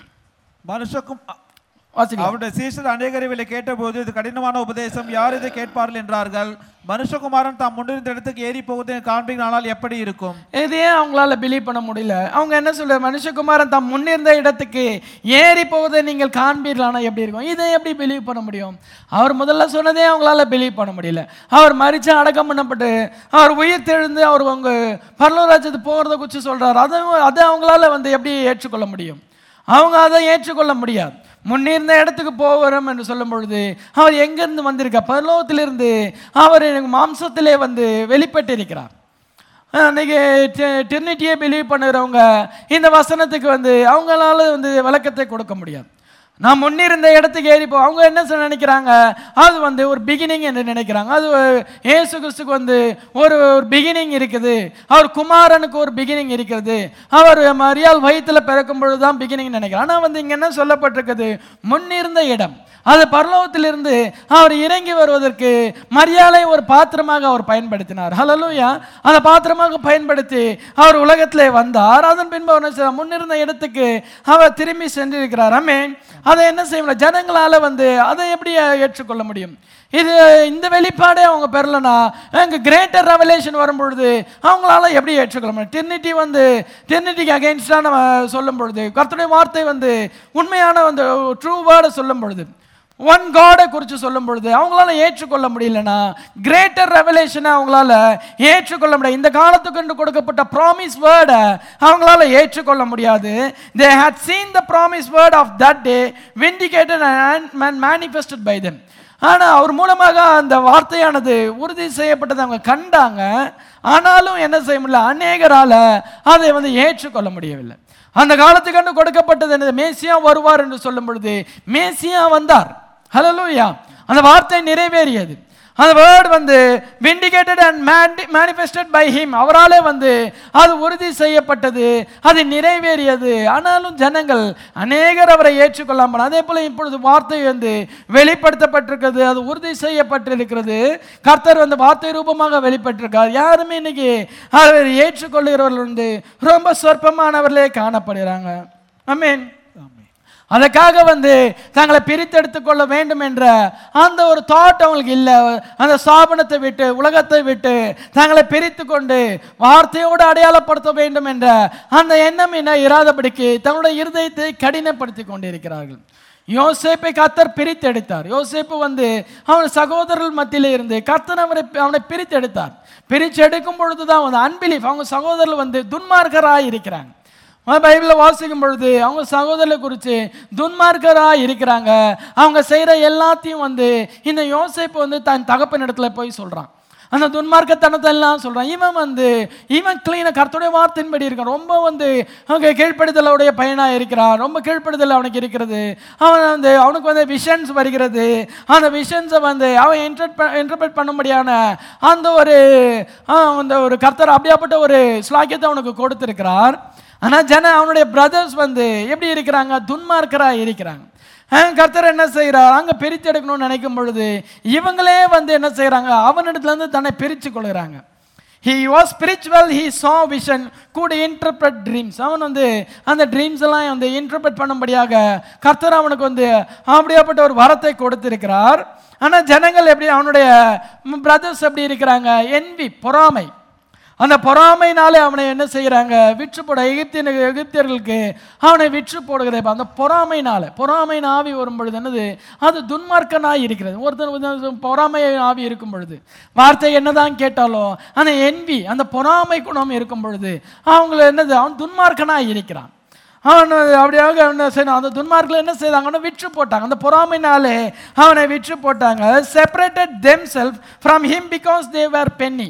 மனுஷக்கும் அவருடைய சீஷர் அநேகரை கேட்டபோது இது கடினமான உபதேசம், யார் இதை கேட்பார்கள் என்றார்கள். மனுஷகுமாரன் தாம் முன்னிருந்த இடத்துக்கு ஏறி போவதை காண்பீங்களானால் எப்படி இருக்கும். இதையே அவங்களால பிலீவ் பண்ண முடியல. அவங்க என்ன சொல்ற, மனுஷகுமாரன் தாம் முன்னிருந்த இடத்துக்கு ஏறி போவதை நீங்கள் காண்பீர்களானா எப்படி இருக்கும், இதை எப்படி பிலீவ் பண்ண முடியும். அவர் முதல்ல சொன்னதே அவங்களால பிலீவ் பண்ண முடியல. அவர் மரிச்சு அடக்கம் பண்ணப்பட்டு அவர் உயிர் தெழுந்து அவர் அவங்க பரலோகராஜ்யத்துக்கு போகிறத குறித்து சொல்றாரு. அதை அதை அவங்களால வந்து எப்படி ஏற்றுக்கொள்ள முடியும், அவங்க அதை ஏற்றுக்கொள்ள முடியாது. முன்னிருந்த இடத்துக்கு போகிறோம் என்று சொல்லும் பொழுது அவர் எங்கிருந்து வந்திருக்கார், பரலோகத்திலிருந்து அவர் எனக்கு மாம்சத்திலே வந்து வெளிப்பட்டு இருக்கிறார். அன்றைக்கி ட்ரினிட்டியை பிலீவ் பண்ணுறவங்க இந்த வசனத்துக்கு வந்து அவங்களால வந்து விளக்கத்தை கொடுக்க முடியாது. நான் முன்னிருந்த இடத்துக்கு ஏறிப்போ அவங்க என்ன நினைக்கிறாங்க, அது வந்து ஒரு பிகினிங் என்று நினைக்கிறாங்க. அது இயேசு கிறிஸ்துக்கு வந்து ஒரு ஒரு பிகினிங் இருக்குது, அவர் குமாரனுக்கு ஒரு பிகினிங் இருக்கிறது, அவர் மரியாள் வயிற்றில் பிறக்கும் பொழுது தான் பிகினிங் நினைக்கிறார். ஆனால் வந்து இங்கே என்ன சொல்லப்பட்டிருக்குது, முன்னிருந்த இடம், அது பரலோகத்திலிருந்து அவர் இறங்கி வருவதற்கு மரியாதை ஒரு பாத்திரமாக அவர் பயன்படுத்தினார். ஹல்லேலூயா. அந்த பாத்திரமாக பயன்படுத்தி அவர் உலகத்திலே வந்தார். அதன் பின்பு அவர் முன்னிருந்த இடத்துக்கு அவர் திரும்பி சென்றிருக்கிறார். ஆமென். அதை என்ன செய்ய முடியும், ஜனங்களால வந்து அதை எப்படி ஏற்றுக்கொள்ள முடியும். இது இந்த வெளிப்பாடே அவங்க பெறலனா அங்கே கிரேட்டர் ரெவலேஷன் வரும்பொழுது அவங்களால எப்படி ஏற்றுக்கொள்ள முடியும். ட்ரினிட்டி வந்து ட்ரினிட்டிக்கு அகெயின்ஸ்டாக நம்ம சொல்லும் பொழுது, கர்த்தருடைய வார்த்தை வந்து உண்மையான வந்து ட்ரூ வேர்டை சொல்லும் பொழுது ஒன் காடை குறித்து சொல்லும் பொழுது அவங்களால ஏற்றுக்கொள்ள முடியலனா கிரேட்டர் ரெவலேஷனை அவங்களால ஏற்றுக்கொள்ள முடியாது. இந்த காலத்துக்கு கொடுக்கப்பட்ட ப்ராமிஸ் வேர்டை அவங்களால ஏற்றுக்கொள்ள முடியாது. they had seen the promise word of that day vindicated and manifested by them. ஆனால் அவர் மூலமாக அந்த வார்த்தையானது உறுதி செய்யப்பட்டதை அவங்க கண்டாங்க. ஆனாலும் என்ன செய்ய முடியல, அநேகரால அதை வந்து ஏற்றுக்கொள்ள முடியவில்லை. அந்த காலத்துக்கு கொடுக்கப்பட்டது என்னது, மேசியா வருவார் என்று சொல்லும் பொழுது மேசியா வந்தார். ஹல்லேலூயா. அந்த வார்த்தை நிறைவேறியது. அந்த வேர்ட் வந்து vindicated and manifested by him, அவராலே வந்து அது உறுதி செய்யப்பட்டது, அது நிறைவேறியது. ஆனாலும் ஜனங்கள் அநேகர் அவரை ஏற்றுக்கொள்ளாமல், அதே போல இப்பொழுது வார்த்தை வந்து வெளிப்படுத்தப்பட்டிருக்கிறது, அது உறுதி செய்யப்பட்டிருக்கிறது. கர்த்தர் வந்து வார்த்தை ரூபமாக வெளிப்பட்டிருக்கார். யாருமே இன்னைக்கு அவர் ஏற்றுக்கொள்கிறவர்கள் வந்து ரொம்ப சொற்பமானவர்களே காணப்படுகிறாங்க. ஆமென். அதுக்காக வந்து தங்களை பிரித்தெடுத்துக் கொள்ள வேண்டும் என்ற அந்த ஒரு தாட் அவங்களுக்கு இல்லை. அந்த ஸ்தாபனத்தை விட்டு, உலகத்தை விட்டு தங்களை பிரித்து கொண்டு வார்த்தையோடு அடையாளப்படுத்த வேண்டும் என்ற அந்த எண்ணம் என்ன இராதபடிக்கு தங்களுடைய இருதயத்தை கடினப்படுத்தி கொண்டிருக்கிறார்கள். யோசேப்பை கர்த்தர் பிரித்தெடுத்தார். யோசேப்பு வந்து அவன் சகோதரர்கள் மத்தியிலே இருந்து கர்த்தர் அவரை அவனை பிரித்தெடுத்தார். பிரித்து எடுக்கும் பொழுதுதான் வந்து அன்பிலீஃப், அவங்க சகோதரர்கள் வந்து துன்மார்க்கராய் இருக்கிறாங்க. பைபிளை வாசிக்கும் பொழுது அவங்க சகோதரரை குறித்து துன்மார்க்கராக இருக்கிறாங்க. அவங்க செய்கிற எல்லாத்தையும் வந்து இந்த யோசேப்பு வந்து தன் தகப்பன் இடத்துல போய் சொல்கிறான். அந்த துன்மார்க்கத்தனத்தை எல்லாம் சொல்கிறான். இவன் வந்து இவன் கிளீனாக கர்த்தருடைய வார்த்தையின்படி இருக்கான். ரொம்ப வந்து அவங்க கீழ்ப்படுதலுடைய பையனாக இருக்கிறான். ரொம்ப கீழ்ப்படுதல் அவனுக்கு இருக்கிறது. அவன் வந்து அவனுக்கு வந்து விஷன்ஸ் வருகிறது. அந்த விஷன்ஸை வந்து அவன் இன்டர்பிரட் இன்டர்பிரட் பண்ணும்படியான அந்த ஒரு அந்த ஒரு கர்த்தர் அப்படியாப்பட்ட ஒரு ஸ்லாக்கியத்தை அவனுக்கு கொடுத்திருக்கிறார். ஆனால் ஜன அவனுடைய பிரதர்ஸ் வந்து எப்படி இருக்கிறாங்க, துன்மார்க்கராக இருக்கிறாங்க. கர்த்தர் என்ன செய்கிறார், அங்கே பிரித்து எடுக்கணும்னு நினைக்கும் பொழுது இவங்களே வந்து என்ன செய்கிறாங்க, அவனிடத்துலேருந்து தன்னை பிரித்து கொள்கிறாங்க. he was spiritual, he saw vision, could interpret dreams. அவன் வந்து அந்த ட்ரீம்ஸ் எல்லாம் வந்து இன்டர்பிரட் பண்ணும்படியாக கர்த்தர் அவனுக்கு வந்து அப்படியாப்பட்ட ஒரு வரத்தை கொடுத்திருக்கிறார். ஆனால் ஜனங்கள் எப்படி, அவனுடைய பிரதர்ஸ் எப்படி இருக்கிறாங்க, என்வி, பொறாமை. அந்த பொறாமைனாலே அவனை என்ன செய்கிறாங்க, விற்று போட, எகிப்திய எகிப்தியர்களுக்கு அவனை விற்று போடுகிறது. அந்த பொறாமைனால, பொறாமை ஆவி வரும் பொழுது என்னது, அது துன்மார்க்கனாய் இருக்கிறது. ஒருத்தர் பொறாமை ஆவி இருக்கும் பொழுது வார்த்தை என்னதான் கேட்டாலும் அந்த என்வி, அந்த பொறாமை குணம் இருக்கும் பொழுது அவங்கள என்னது, அவன் துன்மார்க்கனாய் இருக்கிறான். அவன் அப்படியாக என்ன செய்யணும், அந்த துன்மார்க்கில் என்ன செய்தாங்கன்னா விற்று போட்டாங்க. அந்த பொறாமைனாலே அவனை விற்று போட்டாங்க. Separated themself from him because they were penny.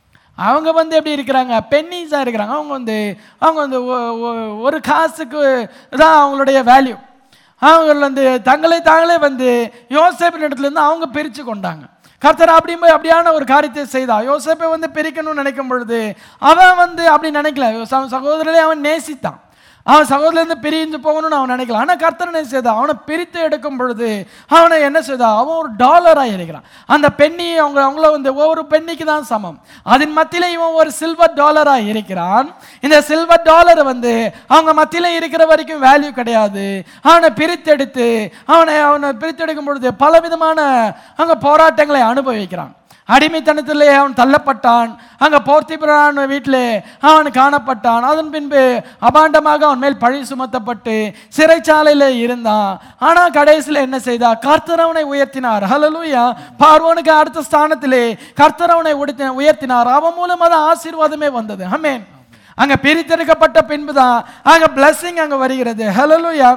அவங்க வந்து எப்படி இருக்கிறாங்க, பென்னிஸாக இருக்கிறாங்க. அவங்க வந்து அவங்க வந்து ஒரு காசுக்கு தான் அவங்களுடைய வேல்யூ. அவங்க வந்து தங்களை தாங்களே வந்து யோசேப்பின் இடத்துலேருந்து அவங்க பிரித்து கொண்டாங்க. கர்த்தர் அப்படி அப்படியான ஒரு காரியத்தை செய்தான். யோசேப்பை வந்து பிரிக்கணும்னு நினைக்கும் பொழுது அவன் வந்து அப்படி நினைக்கல. சகோதரர்களே அவன் நேசித்தான். அவன் சகோதரிலிருந்து பிரிஞ்சு போகணும்னு அவன் நினைக்கலாம். ஆனால் கர்த்தர் என்ன செய்தான், அவனை பிரித்து எடுக்கும் பொழுது அவனை என்ன செய்தான், அவன் ஒரு டாலராக இருக்கிறான். அந்த பெண்ணி அவங்க அவங்கள வந்து ஒவ்வொரு பெண்ணிக்கு தான் சமம். அதன் மத்தியில் இவன் ஒரு சில்வர் டாலராக இருக்கிறான். இந்த சில்வர் டாலர் வந்து அவங்க மத்தியில் இருக்கிற வரைக்கும் வேல்யூ கிடையாது. அவனை பிரித்தெடுத்து அவனை அவனை பிரித்தெடுக்கும் பொழுது பலவிதமான அங்கே போராட்டங்களை அனுபவிக்கிறான். அடிமைத்தனத்திலே அவன் தள்ளப்பட்டான். அங்கே போர்த்திபிரான் வீட்டிலே அவன் காணப்பட்டான். அதன் பின்பு அபாண்டமாக அவன் மேல் பழி சுமத்தப்பட்டு சிறைச்சாலையில் இருந்தான். ஆனால் கடைசியில் என்ன செய்தா, கர்த்தர் அவனை உயர்த்தினார். ஹல்லேலூயா. பார்வோனுக்கு அடுத்த ஸ்தானத்திலே கர்த்தர் அவனை உயர்த்தினார். அவன் மூலமாக தான் ஆசீர்வாதமே வந்தது. ஆமென். அங்கே பிரித்தெடுக்கப்பட்ட பின்பு தான் அங்கே பிளஸிங் அங்கே வருகிறது. ஹல்லேலூயா.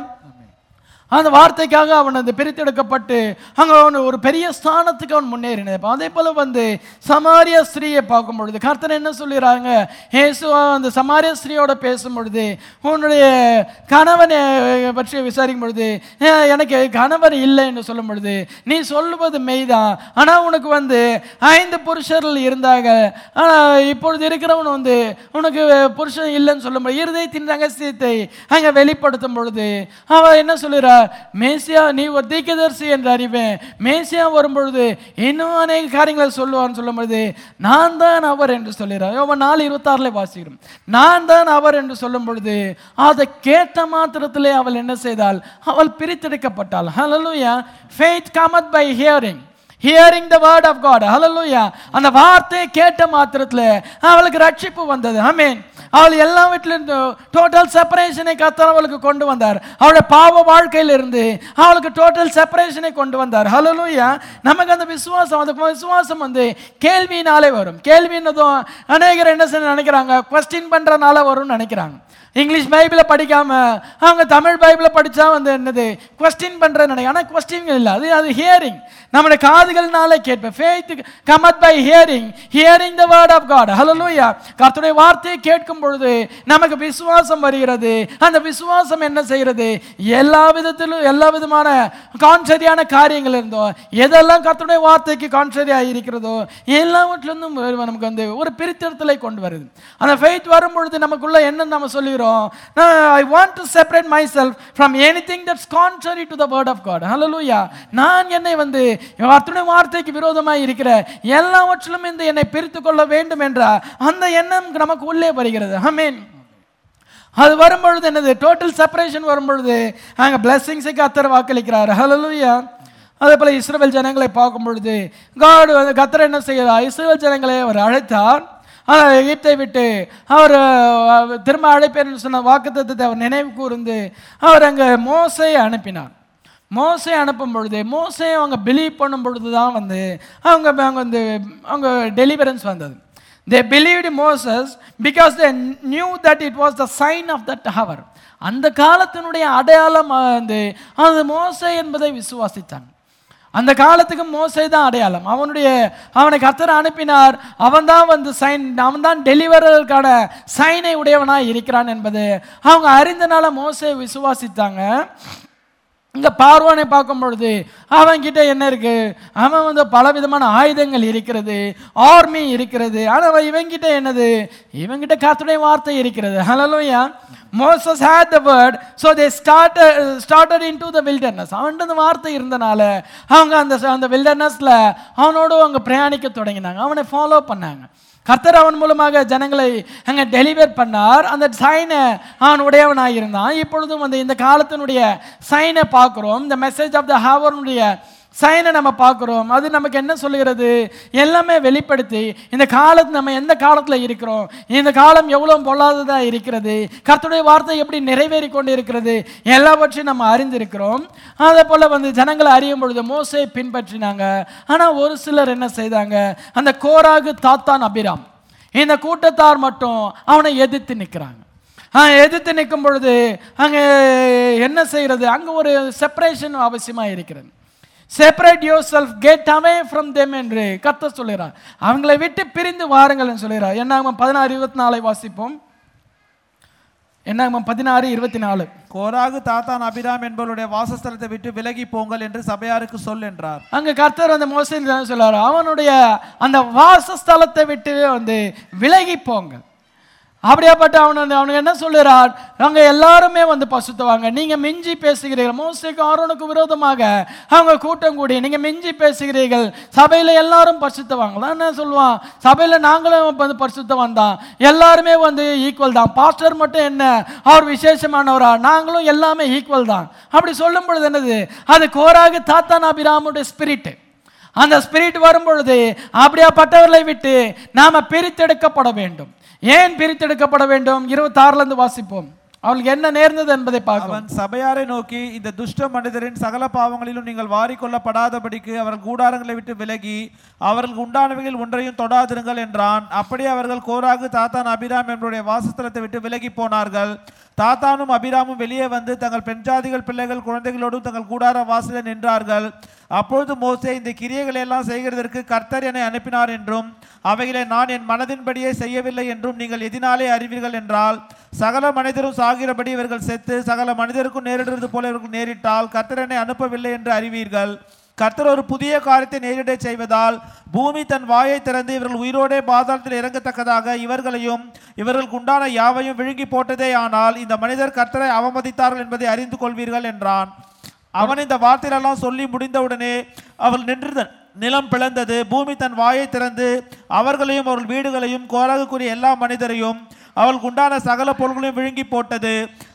அந்த வார்த்தைக்காக அவன் அந்த பிரித்தெடுக்கப்பட்டு அங்கே அவன் ஒரு பெரிய ஸ்தானத்துக்கு அவன் முன்னேறினது. அதே போல் வந்து சமாரிய ஸ்திரீயை பார்க்கும் பொழுது கர்த்தர் என்ன சொல்லிடுறாங்க, இயேசு அந்த சமாரிய ஸ்திரீயோட பேசும் பொழுது உன்னுடைய கணவனை பற்றி விசாரிக்கும் பொழுது எனக்கு கணவர் இல்லை என்று சொல்லும் பொழுது நீ சொல்லுவது மெய்தான், ஆனால் உனக்கு வந்து ஐந்து புருஷர்கள் இருந்தாங்க, ஆனால் இப்பொழுது இருக்கிறவன் வந்து உனக்கு புருஷன் இல்லைன்னு சொல்லும் பொழுது இருதயத்தின் ரகசியத்தை அங்கே வெளிப்படுத்தும் பொழுது அவன் என்ன சொல்லுறா, மேசியா நீ ஒரு தீர்க்கதரிசி என்று அறிவேன், மேசியா வரும்பொழுது இன்னும் அநேக காரியங்களை சொல்லுவான்னு சொல்லும் பொழுது நான் தான் அவர் என்று சொல்லுறான். யோவான் நாலு இருபத்தி ஆறுல வாசிக்கிறோம். நான் தான் அவர் என்று சொல்லும் பொழுது அதை கேட்ட மாத்திரத்திலே அவள் என்ன செய்தாள், அவள் பிரித்தெடுக்கப்பட்டாள். ஹல்லேலூயா. Faith cometh by hearing. hearing the word of God. Hallelujah. அந்த வார்த்தையை கேட்ட மாத்திரத்தில் அவளுக்கு ரட்சிப்பு வந்தது. ஆமென். அவள் எல்லா வீட்டிலிருந்து டோட்டல் செப்பரேஷனை கர்த்தர் அவளுக்கு கொண்டு வந்தார். அவளுடைய பாவ வாழ்க்கையிலிருந்து அவளுக்கு டோட்டல் செப்பரேஷனை கொண்டு வந்தார். ஹல்லேலூயா. நமக்கு அந்த விசுவாசம், அந்த விசுவாசம் வந்து கேள்வியினாலே வரும். கேள்வின்னதும் அநேகர் என்ன செய்ய நினைக்கிறாங்க, கொஸ்டின் பண்றதுனால வரும்னு நினைக்கிறாங்க. இங்கிலீஷ் பைபிளை படிக்காம அவங்க தமிழ் பைபிளை படிச்சா வந்து என்னது கொஸ்டின் பண்ற நினைக்க. ஆனால் கொஸ்டின் இல்லை, அது அது ஹியரிங். நம்முடைய காதுகள்னாலே கேட்பேன். Faith cometh by hearing, hearing the word of God. Hallelujah. கர்த்தருடைய வார்த்தையை கேட்கும் பொழுது நமக்கு விசுவாசம் வருகிறது. அந்த விசுவாசம் என்ன செய்கிறது, எல்லா விதத்திலும் எல்லா விதமான கான்சரியான காரியங்கள் இருந்தோ, எதெல்லாம் கர்த்தருடைய வார்த்தைக்கு கான்சரியாக இருக்கிறதோ எல்லாவற்றிலிருந்தும் நமக்கு வந்து ஒரு பிரித்தெடுத்தலை கொண்டு வருது. அந்த ஃபெய்த் வரும் பொழுது நமக்குள்ள என்ன நம்ம சொல்லுகிறோம், I want to separate myself from anything that's contrary to the word of God. Hallelujah. நான் என்னை வந்து கர்த்தருடைய வார்த்தைக்கு விரோதமாய் இருக்கிற எல்லாவற்றிலும் இந்த என்னை பிரித்துக் கொள்ள வேண்டும் என்ற அந்த எண்ணம் நமக்கு உள்ளே வருகிறது. ஆமென். அது வரும்பொழுது என்னது, டோட்டல் செப்பரேஷன் வரும்பொழுது அங்கே பிளெஸிங்ஸை கர்த்தர் வாக்களிக்கிறார். ஹல்லேலூயா. அதே போல இஸ்ரவேல் ஜனங்களை பார்க்கும் பொழுது காட் கர்த்தர் என்ன செய்கிறார், இஸ்ரவேல் ஜனங்களை அவர் அழைத்தார். எகிப்தை விட்டு அவர் திரும்ப அழைப்பேன்னு சொன்ன வாக்குத்தத்தத்தை அவர் நினைவு கூர்ந்து அவர் அங்கே மோசையை அனுப்பினார். மோசை அனுப்பும் பொழுது மோசையை அவங்க பிலீவ் பண்ணும் பொழுது தான் வந்து அவங்க அவங்க வந்து அவங்க டெலிவரன்ஸ் வந்தது. They believed Moses because they knew that it was the sign of that hour. அந்த காலத்தினுடைய அடையாளம் வந்து அது மோசே என்பதை விசுவாசித்தாங்க. அந்த காலத்துக்கு மோசே தான் அடையாளம். அவனுடைய அவனை கர்த்தர் அனுப்பினார். அவன் தான் வந்து சைன், அவன் தான் டெலிவரருக்கான சைனை உடையவனாய் இருக்கிறான் என்பது அவங்க அறிந்தனால மோசே விசுவாசித்தாங்க. இங்கே பார்வோனை பார்க்கும் பொழுது அவன்கிட்ட என்ன இருக்கு, அவன் வந்து பல விதமான ஆயுதங்கள் இருக்கிறது, ஆர்மி இருக்கிறது. ஆனால் இவங்கிட்ட என்னது, இவங்கிட்ட கர்த்தருடைய வார்த்தை இருக்கிறது. ஹல்லேலூயா. Moses had the word, so they started started into the wilderness. அவன்கிட்ட அந்த வார்த்தை இருந்தனால அவங்க அந்த அந்த வில்டர்னஸ்ல அவனோடு அவங்க பிரயாணிக்க தொடங்கினாங்க, அவனை ஃபாலோ பண்ணாங்க. கர்த்தர் அவன் மூலமாக ஜனங்களை அங்கே டெலிவர் பண்ணார். அந்த சைனை அவன் உடையவனாக இருந்தான். இப்பொழுதும் வந்து இந்த காலத்தினுடைய சைனை பார்க்குறோம். இந்த மெசேஜ் ஆஃப் த ஹவருடைய சைனை நம்ம பார்க்குறோம். அது நமக்கு என்ன சொல்லுகிறது, எல்லாமே வெளிப்படுத்தி இந்த காலத்து நம்ம எந்த காலத்தில் இருக்கிறோம், இந்த காலம் எவ்வளோ பொல்லாததாக இருக்கிறது, கர்த்தருடைய வார்த்தை எப்படி நிறைவேறி கொண்டு இருக்கிறது, எல்லாவற்றையும் நம்ம அறிந்திருக்கிறோம். அதே போல் வந்து ஜனங்களை அறியும் பொழுது மோசே பின்பற்றினாங்க. ஆனால் ஒரு சிலர் என்ன செய்தாங்க, அந்த கோராகு, தாத்தான், அபிராம் இந்த கூட்டத்தார் மட்டும் அவனை எதிர்த்து நிற்கிறாங்க. எதிர்த்து நிற்கும் பொழுது அங்கே என்ன செய்கிறது, அங்கே ஒரு செப்பரேஷன் அவசியமாக இருக்கிறது. Separate yourself, get away from them என்று கர்த்தர் சொல்கிறார். அவங்களை விட்டு பிரிந்து வாருங்கள் சொல்கிறார். என்னாகமம் பதினாறு இருபத்தி நாலை வாசிப்போம். என்னாகமம் பதினாறு இருபத்தி நாலு. கோராகு, தாத்தான், அபிராம் என்பவருடைய வாசஸ்தலத்தை விட்டு விலகி போங்கள் என்று சபையாருக்கு சொல் என்றார். அங்க கர்த்தர் அந்த மோசே சொல்றாரு, அவனுடைய அந்த வாசஸ்தலத்தை விட்டு வந்து விலகி போங்கள். அப்படியாப்பட்ட அவன் அவனுக்கு என்ன சொல்லுறார், அவங்க எல்லாருமே வந்து பசுத்துவாங்க, நீங்க மிஞ்சி பேசுகிறீர்கள். மோசேக்கு ஆரோனுக்கு விரோதமாக அவங்க கூட்டம் கூடி நீங்க மிஞ்சி பேசுகிறீர்கள், சபையில எல்லாரும் பரிசுத்தவாங்க. என்ன சொல்லுவான், சபையில நாங்களும் வந்து பரிசுத்தவான் தான், எல்லாருமே வந்து ஈக்குவல் தான், பாஸ்டர் மட்டும் என்ன அவர் விசேஷமானவரா, நாங்களும் எல்லாமே ஈக்குவல் தான். அப்படி சொல்லும் பொழுது என்னது, அது கோராகு, தாத்தான், அபிராமுடைய ஸ்பிரிட். அந்த ஸ்பிரிட் வரும் பொழுது அப்படியாப்பட்டவர்களை விட்டு நாம பிரித்தெடுக்கப்பட வேண்டும். ஏன் பிரித்தெடுக்கப்பட வேண்டும்? இருபத்தி ஆறுல இருந்து வாசிப்போம். அவளுக்கு என்ன நேர்ந்தது என்பதை பார்க்க. அவன் சபையாரை நோக்கி, இந்த துஷ்ட மனிதரின் சகல பாவங்களிலும் நீங்கள் வாரிக்கொள்ளப்படாதபடிக்கு அவர்கள் கூடாரங்களை விட்டு விலகி அவர்களுக்கு உண்டானவைகள் ஒன்றையும் தொடாதிருங்கள் என்றான். அப்படியே அவர்கள் கோராகு, தாத்தான், அபிராம் என்பவருடைய வாசஸ்தலத்தை விட்டு விலகி போனார்கள். தாத்தானும் அபிராமும் வெளியே வந்து தங்கள் பெண்ஜாதிகள், பிள்ளைகள், குழந்தைகளோடும் தங்கள் கூடார வாசலில் நின்றார்கள். அப்பொழுது மோசே, இந்த கிரியைகளை எல்லாம் செய்கிறதற்கு கர்த்தர் என்னை அனுப்பினார் என்றும் அவைகளை நான் என் மனதின்படியே செய்யவில்லை என்றும் நீங்கள் எதினாலே அறிவீர்கள் என்றால், சகல மனிதரும் சாகிறபடி இவர்கள் செத்து சகல மனிதருக்கும் நேரிடுவது போல இவர்கள் நேரிட்டால் கர்த்தர் என்னை அனுப்பவில்லை என்று அறிவீர்கள். கர்த்தர் ஒரு புதிய காரியத்தை நேரிட செய்வதால் பூமி தன் வாயை திறந்து இவர்கள் உயிரோடே பாதாளத்தில் இறங்கத்தக்கதாக இவர்களையும் இவர்களுக்கு உண்டான யாவையும் விழுங்கி போட்டதே. ஆனால் இந்த மனிதர் கர்த்தரை அவமதித்தார்கள் என்பதை அறிந்து கொள்வீர்கள் என்றான். அவன் இந்த வார்த்தைகளெல்லாம் சொல்லி முடிந்தவுடனே அவள் நின்று நிலம் பிளந்தது. பூமி தன் வாயை திறந்து அவர்களையும் அவர்கள் வீடுகளையும் கோராகுக்குரிய எல்லா மனிதரையும் அவளுக்கு உண்டான சகல பொருள்களையும் விழுங்கி போட்டது.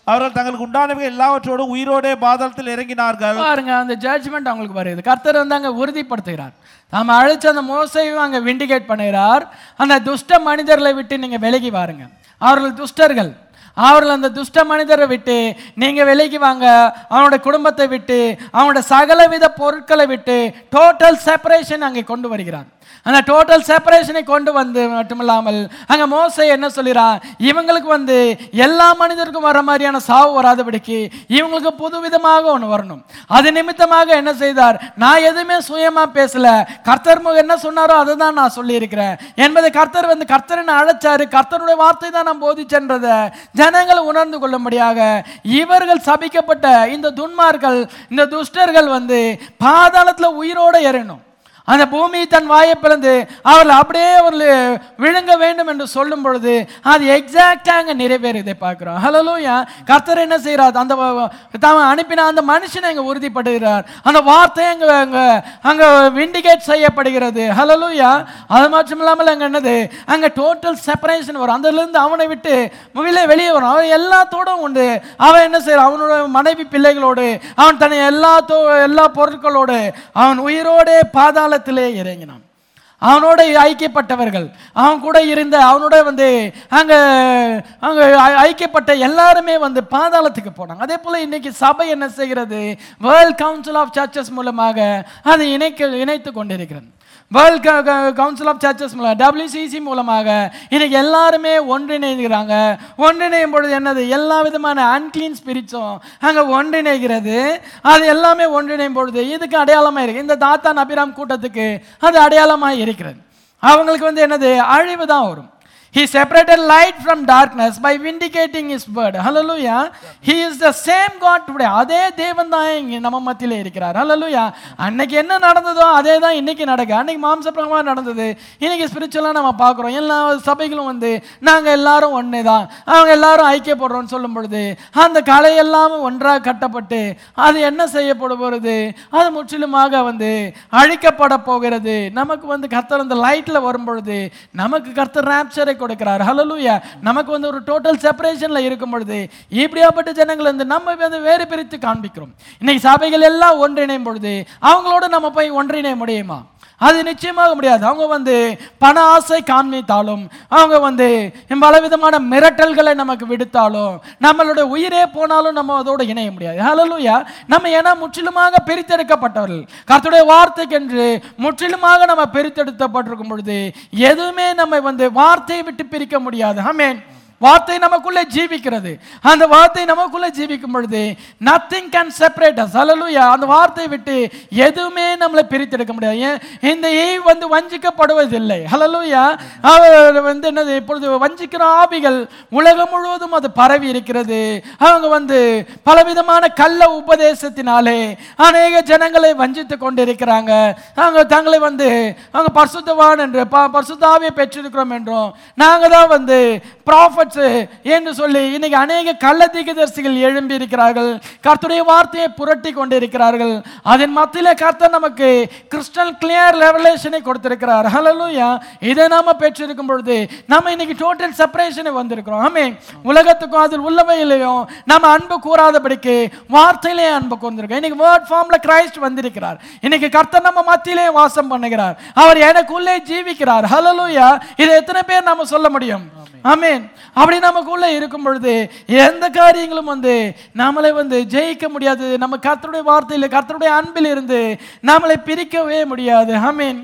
அவர்கள் தங்களுக்கு உண்டானவை எல்லாவற்றோடும் உயிரோடே பாதாளத்தில் இறங்கினார்கள். பாருங்க, அந்த ஜட்ஜ்மெண்ட் அவங்களுக்கு வருது. கர்த்தர் வந்து அங்க உறுதிப்படுத்துகிறார். நாம அழைச்ச அந்த மோசையும் அங்க விண்டிகேட் பண்ணுகிறார். அந்த துஷ்ட மனிதர்களை விட்டு நீங்க விலகி வாருங்க. அவர்கள் துஷ்டர்கள். அவர்கள் அந்த துஷ்ட மனிதரை விட்டு நீங்க விலகி வாங்க. அவனோட குடும்பத்தை விட்டு, அவனோட சகலவித பொருட்களை விட்டு டோட்டல் செப்பரேஷன் அங்கே கொண்டு வருகிறார். அந்த டோட்டல் செப்பரேஷனை கொண்டு வந்து மட்டுமில்லாமல் அங்க மோசே என்ன சொல்கிறான், இவங்களுக்கு வந்து எல்லா மனிதருக்கும் வர மாதிரியான சாவு வராதபடிக்கு இவங்களுக்கு புதுவிதமாக ஒன்று வரணும். அது நிமித்தமாக என்ன செய்தார், நான் எதுவுமே சுயமா பேசல, கர்த்தர் என்ன சொன்னாரோ அதை தான் நான் சொல்லி இருக்கிறேன் என்பதை கர்த்தர் வந்து கர்த்தர் என்ன அழைச்சாரு, கர்த்தருடைய வார்த்தை தான் நான் போதிச்சென்றதை ஜனங்கள் உணர்ந்து கொள்ளும்படியாக இவர்கள் சபிக்கப்பட்ட இந்த துன்மார்கள், இந்த துஷ்டர்கள் வந்து பாதாளத்துல உயிரோட ஏறணும். அந்த பூமி தன் வாயை பிளந்து அவர்கள் அப்படியே அவர்கள் விழுங்க வேண்டும் என்று சொல்லும் பொழுது அது எக்ஸாக்டாக நிறைவேறதை பார்க்கிறோம். ஹல்லேலூயா. கர்த்தர் என்ன செய்கிறார், அந்த தாம் அனுப்பின அந்த மனுஷனை அங்கே உறுதிப்படுகிறார். அந்த வார்த்தை அங்கே அங்கே அங்கே விண்டிகேட் செய்யப்படுகிறது. ஹல்லேலூயா. அது மட்டும் இல்லாமல் அங்கே என்னது, அங்கே டோட்டல் செப்பரேஷன் வரும். அதிலிருந்து அவனை விட்டு வெளியே வெளியே வரும். அவன் எல்லாத்தோடும் உண்டு. அவன் என்ன செய்யறான், அவனோட மனைவி பிள்ளைகளோடு, அவன் தன்னை எல்லா எல்லா பொருட்களோடு அவன் உயிரோடே பாதாள இறங்கினான். அவனோட ஐக்கியப்பட்டவர்கள், அவன் கூட இருந்த அவனோட வந்து அங்க அங்க ஐக்கியப்பட்ட எல்லாருமே வந்து பாதாளத்துக்கு போனாங்க. அதே போல இன்னைக்கு சபை என்ன செய்கிறது, வேர்ல்ட் கவுன்சில் ஆஃப் சர்ச்சஸ் மூலமாக அதை இணைக்க இணைத்து கொண்டிருக்கிறது. வேர்ல்ட் கவுன்சில் ஆஃப் சர்ச்சஸ் மூலம் டபிள்யூசிசி மூலமாக இன்னைக்கு எல்லாருமே ஒன்றிணைகிறாங்க. ஒன்றிணையும் பொழுது என்னது, எல்லா விதமான அன்கிளீன் ஸ்பிரிட்ஸும் அங்கே ஒன்றிணைகிறது. அது எல்லாமே ஒன்றிணையும் பொழுது இதுக்கு அடையாளமாக இருக்கு. இந்த தாத்தான் அபிராம் கூட்டத்துக்கு அது அடையாளமாக இருக்கிறது. அவங்களுக்கு வந்து என்னது, அழிவு தான் வரும். He separated light from darkness by vindicating his word. Hallelujah. He is the same God today. அதே தேவன் தான் இங்கே நம்ம மத்தியிலே இருக்கிறார். Hallelujah. அன்னைக்கு என்ன நடந்ததோ அதே தான் இன்னைக்கு நடக்கு. அன்னைக்கு மாம்சப்பிரகமாக நடந்தது, இன்னைக்கு ஸ்பிரிச்சுவலாக நம்ம பார்க்குறோம். எல்லா சபைகளும் வந்து நாங்கள் எல்லாரும் ஒன்றே தான், அவங்க எல்லாரும் ஐக்கியப்படுறோம்னு சொல்லும் பொழுது அந்த கலை எல்லாமே ஒன்றாக கட்டப்பட்டு அது என்ன செய்யப்பட போகிறது, அது முற்றிலுமாக வந்து அழிக்கப்பட போகிறது. நமக்கு வந்து கர்த்தர் அந்த லைட்டில் வரும் பொழுது நமக்கு கர்த்தர் ராப்சரை கொடுக்கிறார். ஹல்லேலூயா. நமக்கு வந்து ஒரு டோட்டல் செப்பரேஷன்ல இருக்கும் பொழுது இப்படியாப்பட்ட ஜனங்கள் வந்து நம்ம வந்து வேறு பிரித்து காண்பிக்கிறோம். இன்னைக்கு சபைகள் எல்லாம் ஒன்றிணையும் பொழுது அவங்களோட நம்ம போய் ஒன்றிணைய முடியுமா? அது நிச்சயமாக முடியாது. அவங்க வந்து பண ஆசை காண்பித்தாலும், அவங்க வந்து பலவிதமான மிரட்டல்களை நமக்கு விடுத்தாலும், நம்மளுடைய உயிரே போனாலும் நம்ம அதோடு இணைய முடியாது. ஹல்லேலூயா. நம்ம ஏன்னா முற்றிலுமாக பிரித்தெடுக்கப்பட்டவர்கள், கர்த்தருடைய வார்த்தைக்கென்று முற்றிலுமாக நம்ம பிரித்தெடுக்கப்பட்டிருக்கும் பொழுது எதுவுமே நம்ம வந்து வார்த்தையை விட்டு பிரிக்க முடியாது. ஆமென். வார்த்தை நமக்குள்ளே ஜீவிக்கிறது. அந்த வார்த்தை நமக்குள்ளே ஜீவிக்கும் பொழுது nothing can separate us. Hallelujah. அந்த வார்த்தையை விட்டு எதுவுமே நம்மளை பிரித்தெடுக்க முடியாது. ஏன், இந்த ஈவ் வந்து வஞ்சிக்கப்படுவதில்லை. ஹல்லேலூயா. அவர் வந்து என்னது, இப்பொழுது வஞ்சிக்கிற ஆவிகள் உலகம் முழுவதும் அது பரவி இருக்கிறது. அவங்க வந்து பலவிதமான கள்ள உபதேசத்தினாலே அநேக ஜனங்களை வஞ்சித்து கொண்டிருக்கிறாங்க. அவங்க தங்களை வந்து அவங்க பரிசுத்தவான் என்று பரிசுத்த ஆவியை பெற்றிருக்கிறோம் என்றும், நாங்கள் தான் வந்து ப்ராஃபட் என்று சொல்லி இன்னைக்கு அநேக கள்ள தீர்க்கதரிசிகள் எழும்பி இருக்கிறார்கள். கர்த்தருடைய வார்த்தையை புரட்டி கொண்டிருக்கிறார்கள். அதன் மத்தியிலே கர்த்தர் நமக்கு கிறிஸ்டல் கிளியர் ரெவலேஷனை கொடுத்திருக்கிறார். ஹல்லேலூயா. இதை நாம பெற்றிருக்கும் பொழுது நம்ம இன்னைக்கு டோட்டல் செப்பரேஷனை வந்திருக்கிறோம். ஆமென். உலகத்துக்கும் அதில் உள்ளவையிலையும் நம்ம அன்பு கூறாதபடிக்கு வார்த்தையிலே அன்பு கூர்ந்திருக்கோம். இன்னைக்கு வேர்ட் ஃபார்ம்ல கிரைஸ்ட் வந்திருக்கிறார். இன்னைக்கு கர்த்தர் நம்ம மத்தியிலே வாசம் பண்ணுகிறார். அவர் எனக்குள்ளே ஜீவிக்கிறார். ஹல்லேலூயா. இதை எத்தனை பேர் நாம சொல்ல முடியும்? ஆமென். அப்படி நமக்குள்ள இருக்கும் பொழுது எந்த காரியங்களும் வந்து நம்மளை வந்து ஜெயிக்க முடியாது. நம்ம கர்த்தருடைய வார்த்தையில், கர்த்தருடைய அன்பில் இருந்து நம்மளை பிரிக்கவே முடியாது. ஆமென்.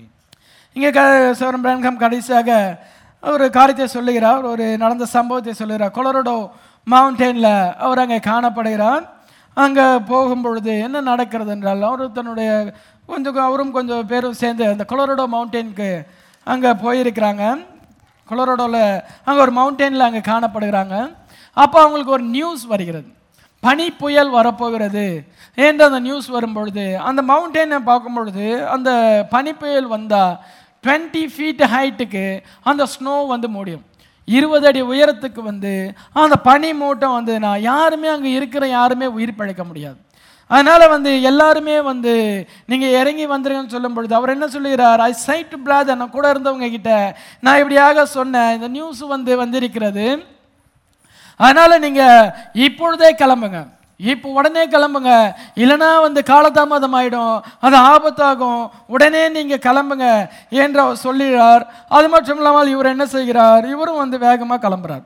இங்கே சோரம் பிரான்ஹாம் கடைசியாக ஒரு காரியத்தை சொல்லுகிறார், ஒரு நடந்த சம்பவத்தை சொல்லுகிறார். கொலராடோ மவுண்டெயினில் அவர் அங்கே காணப்படுகிறார். அங்கே போகும் பொழுது என்ன நடக்கிறது என்றால், அவர் தன்னுடைய கொஞ்சம் அவரும் கொஞ்சம் பேரும் சேர்ந்து அந்த கொலராடோ மவுண்டெயினுக்கு அங்கே போயிருக்கிறாங்க. கொலராடோவில் அங்கே ஒரு மவுண்டெயினில் அங்கே காணப்படுகிறாங்க. அப்போ அவங்களுக்கு ஒரு நியூஸ் வருகிறது, பனி புயல் வரப்போகிறது என்று அந்த நியூஸ் வரும்பொழுது அந்த மவுண்டெயினை பார்க்கும் பொழுது அந்த பனி புயல் வந்தால் டுவெண்ட்டி ஃபீட் ஹைட்டுக்கு அந்த ஸ்னோ வந்து முடியும். இருபது அடி உயரத்துக்கு வந்து அந்த பனி மூட்டம் வந்ததுன்னா யாருமே அங்கே இருக்கிற யாருமே உயிர் பிழைக்க முடியாது. அதனால் வந்து எல்லாருமே வந்து நீங்கள் இறங்கி வந்துருங்கன்னு சொல்லும் பொழுது அவர் என்ன சொல்லுகிறார், ஐ சைட் பிராதர், நான் கூட இருந்தவங்க கிட்ட நான் இப்படியாக சொன்னேன், இந்த நியூஸ் வந்து வந்திருக்கிறது, அதனால நீங்க இப்பொழுதே கிளம்புங்க, இப்போ உடனே கிளம்புங்க, இல்லைன்னா வந்து காலதாமதம் ஆயிடும், அது ஆபத்தாகும், உடனே நீங்க கிளம்புங்க என்று அவர் சொல்லுகிறார். அது மட்டும் இல்லாமல் இவர் என்ன செய்கிறார், இவரும் வந்து வேகமாக கிளம்புறார்.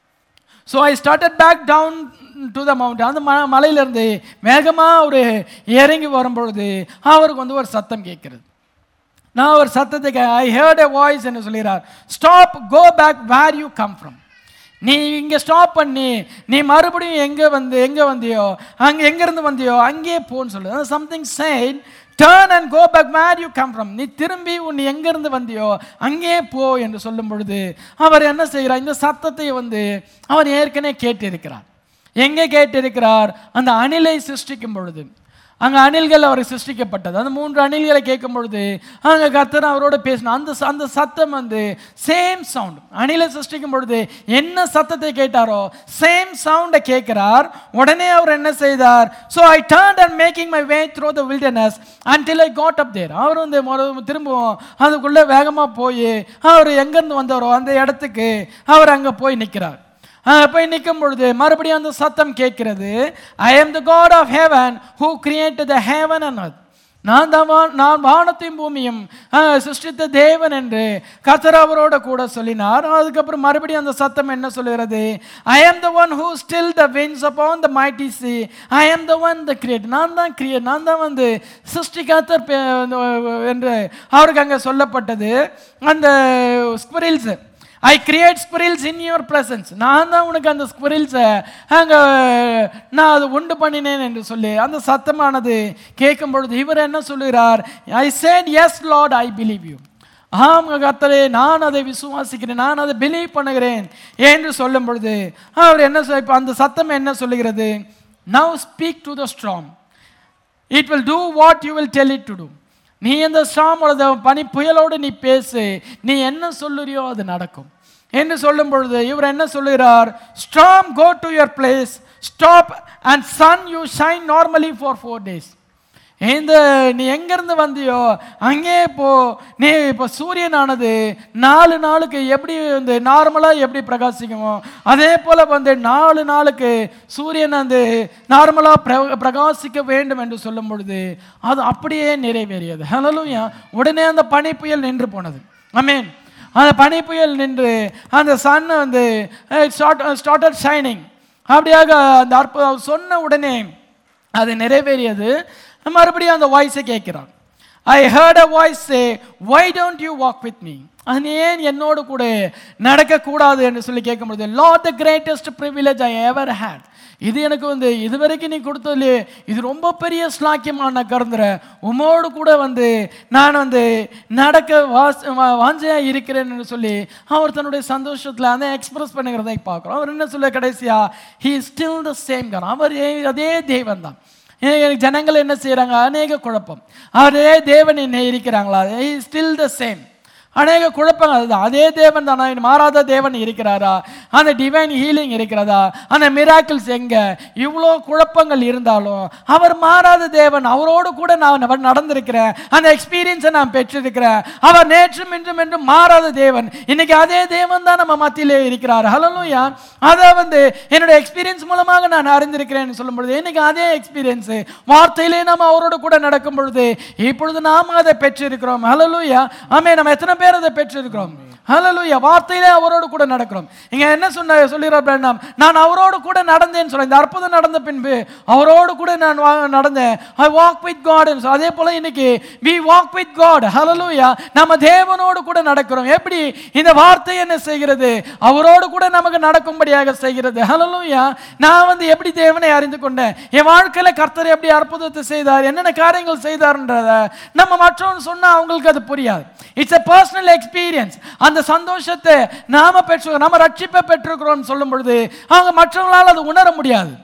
So I started back down to the mountain. அந்த ம மலையிலேருந்து வேகமாக ஒரு இறங்கி வரும்பொழுது அவருக்கு வந்து ஒரு சத்தம் கேட்கிறது. நான் ஒரு சத்தத்தை ஐ ஹேர்ட் எ வாய்ஸ் என்று சொல்கிறார், stop, go back where you come from. நீ இங்கே ஸ்டாப் பண்ணி நீ மறுபடியும் எங்கே வந்து எங்கே வந்தியோ அங்கே எங்கேருந்து வந்தியோ அங்கேயே போன்னு சொல்லுது. Something said turn and go back where you come from. நீ திரும்பி உன் எங்கேருந்து வந்தியோ அங்கேயே போ என்று சொல்லும் பொழுது அவர் என்ன செய்கிறார், இந்த சத்தத்தை வந்து அவர் ஏற்கனவே கேட்டிருக்கிறார். எங்கே கேட்டிருக்கிறார், அந்த அணிலை சிருஷ்டிக்கும் பொழுது. அங்கே அணில்கள் அவர் சிருஷ்டிக்கப்பட்டது. அந்த மூன்று அணில்களை கேட்கும் பொழுது அங்கே கர்த்தர் அவரோட பேசின அந்த அந்த சத்தம் வந்து சேம் சவுண்ட். அணிலை சிருஷ்டிக்கும் பொழுது என்ன சத்தத்தை கேட்டாரோ சேம் சவுண்டை கேட்கிறார். உடனே அவர் என்ன செய்தார், so I turned and making my way through the wilderness until I got up there. அவர் வந்து திரும்பவும் அதுக்குள்ளே வேகமாக போய் அவர் எங்கேருந்து வந்தாரோ அந்த இடத்துக்கு அவர் அங்கே போய் நிற்கிறார். போய் நிற்கும் பொழுது மறுபடியும் அந்த சத்தம் கேட்கிறது, I am the God of heaven who created the heaven and earth. நான் தான் நான் வானத்தையும் பூமியும் சிருஷ்டித்த தேவன் என்று கர்த்தர் அவரோட கூட சொல்லினார். அதுக்கப்புறம் மறுபடியும் அந்த சத்தம் என்ன சொல்லுகிறது, I am the one who still the winds upon the mighty sea, I am the one the create. நான் தான் கிரியேட், நான் தான் வந்து சிருஷ்டிகர்த்தர் என்று அவருக்கு அங்கே சொல்லப்பட்டது. அந்த squirrels, I create squirrels in your presence. நான் தான் உனக்கு அந்த ஸ்குரில்ஸை அங்கே நான் அது உண்டு பண்ணினேன் என்று சொல்லி அந்த சத்தமானது கேட்கும் பொழுது இவர் என்ன சொல்லுகிறார், I said yes Lord I believe you. ஆம் கர்த்தரே, நான் அதை விசுவாசிக்கிறேன், நான் அதை பிலீவ் பண்ணுகிறேன் என்று சொல்லும் பொழுது அவர் என்ன சொல் இப்போ அந்த சத்தம் என்ன சொல்லுகிறது, now speak to the strong, it will do what you will tell it to do. நீ இந்த ஸ்டாமோட பனி புயலோடு நீ பேசு, நீ என்ன சொல்லுறியோ அது நடக்கும் என்று சொல்லும் பொழுது இவர் என்ன சொல்லுகிறார், storm go to your place, stop and sun you shine normally for four days. இந்த நீ எங்கேருந்து வந்தியோ அங்கே போ. நீ இப்போ சூரியனானது நாலு நாளுக்கு எப்படி வந்து நார்மலாக எப்படி பிரகாசிக்குமோ அதே போல் வந்து நாலு நாளுக்கு சூரியன் வந்து நார்மலாக பிர பிரகாசிக்க வேண்டும் என்று சொல்லும் பொழுது அது அப்படியே நிறைவேறியது. ஹல்லேலூயா. உடனே அந்த பனி புயல் நின்று போனது. ஆமென். அந்த பனி புயல் நின்று அந்த சன் வந்து ஸ்டார்டட் ஷைனிங். அப்படியாக அந்த அற்புதம் சொன்ன உடனே அது நிறைவேறியது. மறுபடியும் அந்த வாய்ஸை கேட்கிறான், I heard a voice say why don't you walk with me. அது ஏன் என்னோடு கூட நடக்கக்கூடாது என்று சொல்லி கேட்கும்பொழுது, Lord the greatest privilege I ever had. இது எனக்கு வந்து இதுவரைக்கும் நீ கொடுத்ததுலே இது ரொம்ப பெரிய ஸ்லாக்கியமாக நான் கருந்துறேன். உமோடு கூட வந்து நான் வந்து நடக்க வாஸ் வாஞ்சையாக இருக்கிறேன் என்று சொல்லி அவர் தன்னுடைய சந்தோஷத்தில் அந்த எக்ஸ்பிரஸ் பண்ணுகிறதை பார்க்குறோம். அவர் என்ன சொல்ல கடைசியா, he is still the same God. அவர் அதே தேவன் தான். ஜனங்கள் என்ன செய்கிறாங்க, அநேக குழப்பம், அவரே தேவன் என்ன இருக்கிறாங்களா, he is still the same. அநேக குழப்பங்கள் அதுதான். அதே தேவன் தானா, மாறாத தேவன் இருக்கிறாரா, அந்த டிவைன் ஹீலிங் இருக்கிறதா, அந்த மிராக்கிள்ஸ் எங்க, இவ்வளோ குழப்பங்கள் இருந்தாலும் அவர் மாறாத தேவன். அவரோடு கூட நான் நடந்திருக்கிறேன், அந்த எக்ஸ்பீரியன்ஸை நான் பெற்றிருக்கிறேன். அவர் நேற்றும் இன்றும் என்றும் மாறாத தேவன். இன்னைக்கு அதே தேவன் தான் நம்ம மத்தியிலே இருக்கிறார். ஹல்லேலூயா. அதை வந்து என்னுடைய எக்ஸ்பீரியன்ஸ் மூலமாக நான் அறிந்திருக்கிறேன் சொல்லும் பொழுது இன்னைக்கு அதே எக்ஸ்பீரியன்ஸ் வார்த்தையிலே நாம் அவரோடு கூட நடக்கும் பொழுது இப்பொழுது நாம் அதை பெற்றிருக்கிறோம். ஹல்லேலூயா. ஆமே. நம்ம எத்தனை பேர் அதை பெற்றிருக்கிறோம்? ஹல்லேலூயா. வார்த்தையிலே அவரோடு கூட நடக்கிறோம். இங்க என்ன சொன்ன சொல்லுகிறார், நான் அவரோடு கூட நடந்தேன்னு சொல்ல. இந்த அற்புதம் நடந்த பின்பு அவரோடு கூட நான் நடந்தேன். I walk with God. அதே போல இன்னைக்கு we walk with God. ஹல்லேலூயா. நம்ம தேவனோடு கூட நடக்கிறோம். எப்படி இந்த வார்த்தை என்ன செய்கிறது, அவரோடு கூட நமக்கு நடக்கும்படியாக செய்கிறது. ஹல்லேலூயா. நான் வந்து எப்படி தேவனை அறிந்து கொண்டேன், என் வாழ்க்கையில கர்த்தர் எப்படி அற்புதத்தை செய்தார், என்னென்ன காரியங்கள் செய்தார்ன்றத நம்ம மற்றவங்க சொன்னா அவங்களுக்கு அது புரியாது. It's a personal experience. அந்த சந்தோஷத்தை நாம பெற்று நம்ம ரட்சிப்பை பெற்றிருக்கிறோம் சொல்லும் பொழுது அவங்க மற்றவங்களால் அது உணர முடியாது.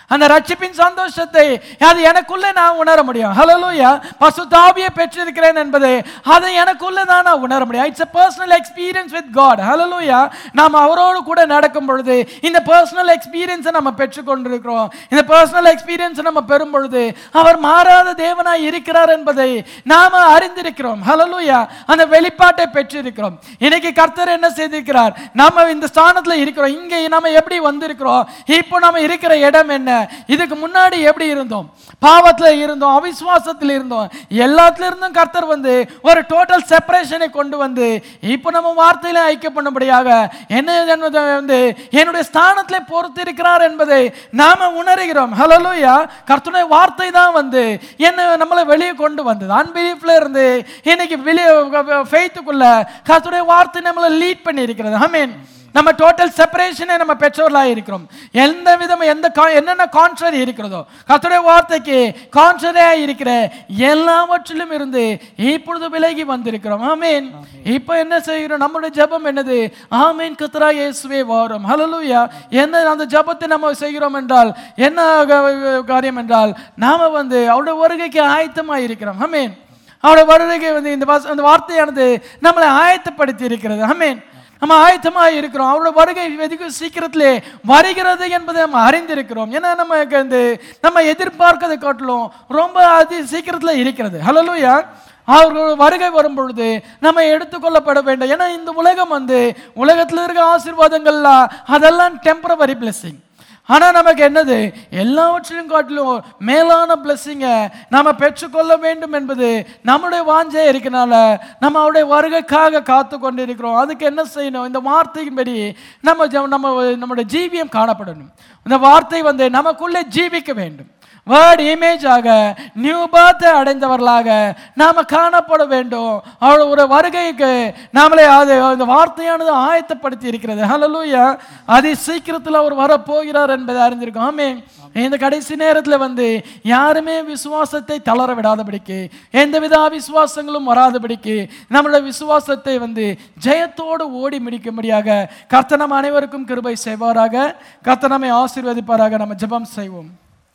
அந்த ரட்சிப்பின் சந்தோஷத்தை அது எனக்குள்ளே நான் உணர முடியும். ஹல்லேலூயா. பரிசுத்த ஆவியை பெற்றிருக்கிறேன் என்பதை அதை எனக்குள்ளே தான் நான் உணர முடியும். It's a personal experience with God. Hallelujah. நாம் அவரோடு கூட நடக்கும் பொழுது இந்த பர்சனல் எக்ஸ்பீரியன்ஸை நம்ம பெற்றுக்கொண்டிருக்கிறோம். இந்த பர்சனல் எக்ஸ்பீரியன்ஸை நம்ம பெறும் பொழுது அவர் மாறாத தேவனாய் இருக்கிறார் என்பதை நாம அறிந்திருக்கிறோம். ஹல்லேலூயா. அந்த வெளிப்பாட்டை பெற்றிருக்கிறோம். இன்னைக்கு கர்த்தர் என்ன செய்திருக்கிறார்? நாம இந்த ஸ்தானத்துல இருக்கிறோம். இங்கே நாம எப்படி வந்திருக்கிறோம்? இப்போ நாம இருக்கிற இடம் என்ன? இதுக்கு முன்னாடி எப்படி இருந்தோம்? பாவத்துல இருந்தோம், அவிசுவாசத்தில் இருந்தோம், எல்லாத்துல இருந்தும் கர்த்தர் வந்து ஒரு டோட்டல் செப்பரேஷனை கொண்டு வந்து இப்போ நம்ம வார்த்தையில ஐக்கிய பண்ணும்படியாக என்ன வந்து என்னுடைய ஸ்தானத்திலே பொறுத்து இருக்கிறார் என்பதை நாம உணர்கிறோம். ஹல்லேலூயா. கர்த்தருடைய வார்த்தை தான் வந்து என்ன நம்மளை வெளியே கொண்டு வந்தது. அன்பிலீஃப்ல இருந்து இன்னைக்கு வெளியே ஃபெய்த்துக்குள்ள கர்த்தருடைய வார்த்தை நம்மளை லீட் பண்ணி இருக்கிறது. ஆமென். நம்ம டோட்டல் செப்பரேஷனை நம்ம பெற்றோர்களாக இருக்கிறோம். எந்த விதம் எந்த என்னென்ன கான்ட்ரரி இருக்கிறதோ கர்த்தருடைய வார்த்தைக்கு கான்ட்ரரியா இருக்கிற எல்லாவற்றிலும் இருந்து இப்பொழுது விலகி வந்திருக்கிறோம். ஆமென். இப்போ என்ன செய்கிறோம்? நம்மளுடைய ஜெபம் என்னது? ஆமென் கர்த்தராகிய இயேசுவே வாரும். ஹல்லேலூயா. என்ன அந்த ஜெபத்தை நம்ம செய்கிறோம் என்றால் என்ன காரியம் என்றால் நாம வந்து அவருடைய வருகைக்கு ஆயத்தமாக இருக்கிறோம். ஆமென். அவருடைய வருகை வந்து இந்த அந்த வார்த்தையானது நம்மளை ஆயத்தப்படுத்தி இருக்கிறது. ஆமென். நம்ம ஆயத்தமாக இருக்கிறோம். அவரோட வருகை வெகு சீக்கிரத்திலே வருகிறது என்பதை நம்ம அறிந்திருக்கிறோம். ஏன்னா நம்ம வந்து நம்ம எதிர்பார்க்கதை காட்டிலும் ரொம்ப அதி சீக்கிரத்தில் இருக்கிறது. ஹல்லேலூயா. அவர்களோட வருகை வரும் பொழுது நம்ம எடுத்துக்கொள்ளப்பட வேண்டும். ஏன்னா இந்த உலகம் வந்து உலகத்தில் இருக்க ஆசீர்வாதங்கள்லாம் அதெல்லாம் டெம்பரவரி பிளெஸிங். ஆனால் நமக்கு என்னது? எல்லாவற்றையும் காட்டிலும் மேலான பிளெஸிங்கை நம்ம பெற்றுக்கொள்ள வேண்டும் என்பது நம்முடைய வாஞ்சை இருக்கனால நம்ம அவருடைய வருகைக்காக காத்து கொண்டு இருக்கிறோம். அதுக்கு என்ன செய்யணும்? இந்த வார்த்தையின்படி நம்ம நம்ம நம்முடைய ஜீவியம் காணப்படணும். இந்த வார்த்தை வந்து நமக்குள்ளே ஜீவிக்க வேண்டும். வேர்ட் இமேஜாக நியூ பர்த் அடைந்தவர்களாக நாம காணப்பட வேண்டும். அவருடைய ஒரு வருகைக்கு நாமளே அது அந்த வார்த்தையானது ஆயத்தப்படுத்தி இருக்கிறது. ஹல்லேலூயா. அதி சீக்கிரத்தில் அவர் வரப்போகிறார் என்பதை அறிந்திருக்கோம். ஆமென். இந்த கடைசி நேரத்தில் வந்து யாருமே விசுவாசத்தை தளர விடாதபடிக்கு எந்தவித அவிசுவாசங்களும் வராதபடிக்கு நம்மளுடைய விசுவாசத்தை வந்து ஜெயத்தோடு ஓடி முடிக்கும்படியாக கர்த்தர் நம் அனைவருக்கும் கிருபை செய்வாராக. கர்த்தர் நம்மை ஆசீர்வதிப்பாராக. நம்ம ஜெபம் செய்வோம்.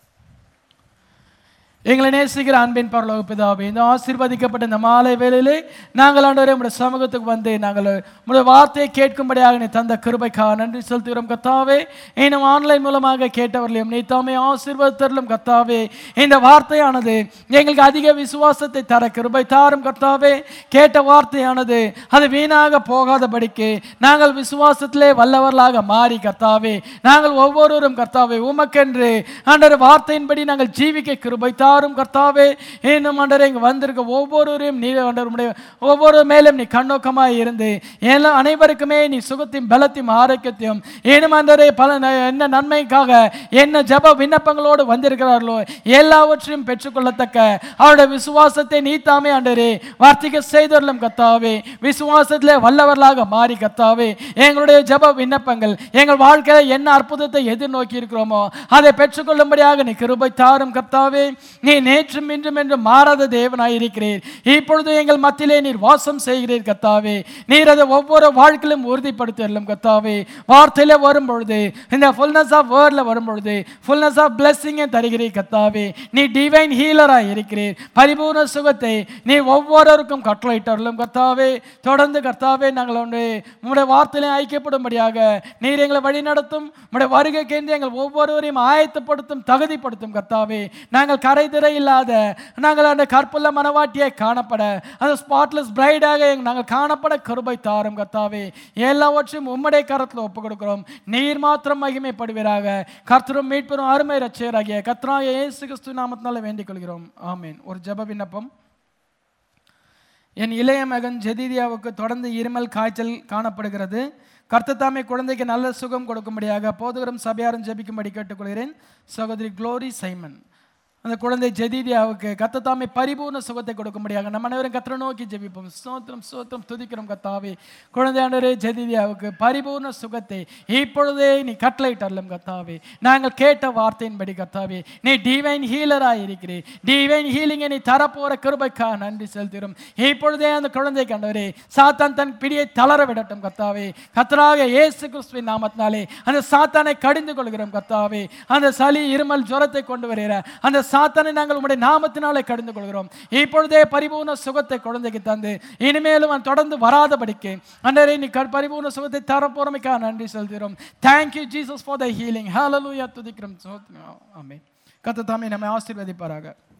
எங்களை நேசிக்கிற அன்பின் பரலோக பிதாவே, இந்த ஆசீர்வதிக்கப்பட்ட இந்த மாலை வேளையிலே நாங்கள் ஆண்டவரே உம்முடைய சமூகத்துக்கு வந்து நாங்கள் உம்முடைய வார்த்தையை கேட்கும்படியாக நீ தந்த கிருபைக்காக நன்றி செலுத்துகிறோம் கர்த்தாவே. இன்னும் ஆன்லைன் மூலமாக கேட்டவர்களையும் நீ தாமே ஆசீர்வதித்தருளும் கர்த்தாவே. இந்த வார்த்தையானது எங்களுக்கு அதிக விசுவாசத்தை தர கிருபை தாரும் கர்த்தாவே. கேட்ட வார்த்தையானது அது வீணாக போகாதபடிக்கு நாங்கள் விசுவாசத்திலே வல்லவர்களாக மாறி கர்த்தாவே நாங்கள் ஒவ்வொருவரும் கர்த்தாவே உமக்கென்று ஆண்டவரே வார்த்தையின்படி நாங்கள் ஜீவிக்க கிருபை தாரும் கர்த்தாவே. இன்னும் ஆண்டவரே இங்கே வந்திருக்க ஒவ்வொருவரையும் நீ ஆண்டவருடைய ஒவ்வொரு மேலும் நீ கண்ணோக்கமாக இருந்து எல்லா அனைவருக்குமே நீ சுகத்தையும் பலத்தையும் ஆரோக்கியத்தையும் இன்னும் ஆண்டவரே பல என்ன நன்மைக்காக என்ன ஜெப விண்ணப்பங்களோடு வந்திருக்கிறார்களோ எல்லாவற்றையும் பெற்றுக்கொள்ளத்தக்க அவருடைய விசுவாசத்தை நீ தாமே ஆண்டவரே வார்த்தைக்கு செய்தொருளும் கர்த்தாவே. விசுவாசத்திலே வல்லவர்களாக மாறி கர்த்தாவே எங்களுடைய ஜெப விண்ணப்பங்கள் எங்கள் வாழ்க்கையில் என்ன அற்புதத்தை எதிர்நோக்கி இருக்கிறோமோ அதை பெற்றுக்கொள்ளும்படியாக நீ கிருபை தாரும் கர்த்தாவே. நீ நேற்றும் இன்றும் என்று மாறாத தேவனாய் இருக்கிறீர். இப்பொழுது எங்கள் மத்தியிலே நீர் வாசம் செய்கிறீர் கர்த்தாவே. நீர் அதை ஒவ்வொரு வாழ்க்கையிலும் உறுதிப்படுத்தலும் கர்த்தாவே. வார்த்தையில வரும் பொழுது இந்த ஃபுல்னஸ் ஆஃப் வேர்ட்ல வரும் பொழுது ஃபுல்னஸ் ஆஃப் பிளெஸிங்கை தருகிறீர் கர்த்தாவே. நீ டிவைன் ஹீலராய் இருக்கிறீர். பரிபூர்ண சுகத்தை நீ ஒவ்வொருவருக்கும் கட்டளையிட்டருளும் கர்த்தாவே. தொடர்ந்து கர்த்தாவே நாங்கள் ஒன்று உம்முடைய வார்த்தையிலே ஐக்கியப்படும்படியாக நீர் எங்களை வழி நடத்தும். உம்முடைய வருகைக்கென்று எங்கள் ஒவ்வொருவரையும் ஆயத்தப்படுத்தும் தகுதிப்படுத்தும் கர்த்தாவே. நாங்கள் கரைதிரை இல்லாத நாங்கள் அந்த கற்புள்ள மனவாட்டியை காணப்பட அந்த ஸ்பாட்லெஸ் பிரைடாக நாங்கள் காணப்பட கிருபை தாரும் கர்த்தாவே. எல்லாவற்றையும் உம்முடைய கரத்தில் ஒப்புக் கொடுக்கிறோம். நீர் மாத்திரம் மகிமைப்படுவீராக. கர்த்தரும் மீட்பரும் அருமை இரட்சகராகிய கர்த்தராகிய இயேசு கிறிஸ்து நாமத்தினால வேண்டிக் கொள்கிறோம். ஆமென். ஒரு ஜெப விண்ணப்பம். என் இளைய மகன் ஜெதிதியாவுக்கு தொடர்ந்து இருமல் காய்ச்சல் காணப்படுகிறது. கர்த்தர் தாமே குழந்தைக்கு நல்ல சுகம் கொடுக்கும்படியாக போதுகரும் சபையாரும் ஜெபிக்கும்படி கேட்டுக்கொள்கிறேன். சகோதரி குளோரி சைமன். அந்த குழந்தை ஜெதீதியாவுக்கு கர்த்தர் தாமே பரிபூர்ண சுகத்தை கொடுக்கும்படியாக நம்ம அனைவரும் கர்த்தரை நோக்கி ஜெபிப்போம். ஸ்தோத்திரம் ஸ்தோத்திரம் துதிக்கிறோம் கர்த்தாவே. குழந்தை ஆண்டவரே ஜெதீதியாவுக்கு பரிபூர்ண சுகத்தை இப்பொழுதே நீ கட்டளையிட்டருளும் கர்த்தாவே. நாங்கள் கேட்ட வார்த்தையின்படி கர்த்தாவே நீ டிவைன் ஹீலராக இருக்கிறீர். டிவைன் ஹீலிங்கை நீ தரப்போற கிருபைக்காக நன்றி செலுத்துகிறோம். இப்பொழுதே அந்த குழந்தை கண்டவரே சாத்தான் தன் பிடியை தளர விடட்டும் கர்த்தாவே. கர்த்தராகிய இயேசு கிறிஸ்துவின் நாமத்தினாலே அந்த சாத்தானை கடிந்து கொள்கிறோம் கர்த்தாவே. அந்த சளி இருமல் ஜுரத்தை கொண்டு வருகிற அந்த சாத்தானை நாங்கள் உம்முடைய நாமத்தினாலே கடிந்து கொள்கிறோம். இப்பொழுதே பரிபூர்ண சுகத்தை குழந்தைக்கு தந்து இனிமேலும் அவன் தொடர்ந்து வராதபடிக்கு அன்றரை நீ பரிபூர்ண சுகத்தை தரப்போறமைக்காக நன்றி செலுத்துகிறோம். Thank you Jesus for the healing. Hallelujah துதிக்கிறோம். ஆமென். கர்த்தர் தாமே நம்மை ஆசீர்வதிப்பாராக.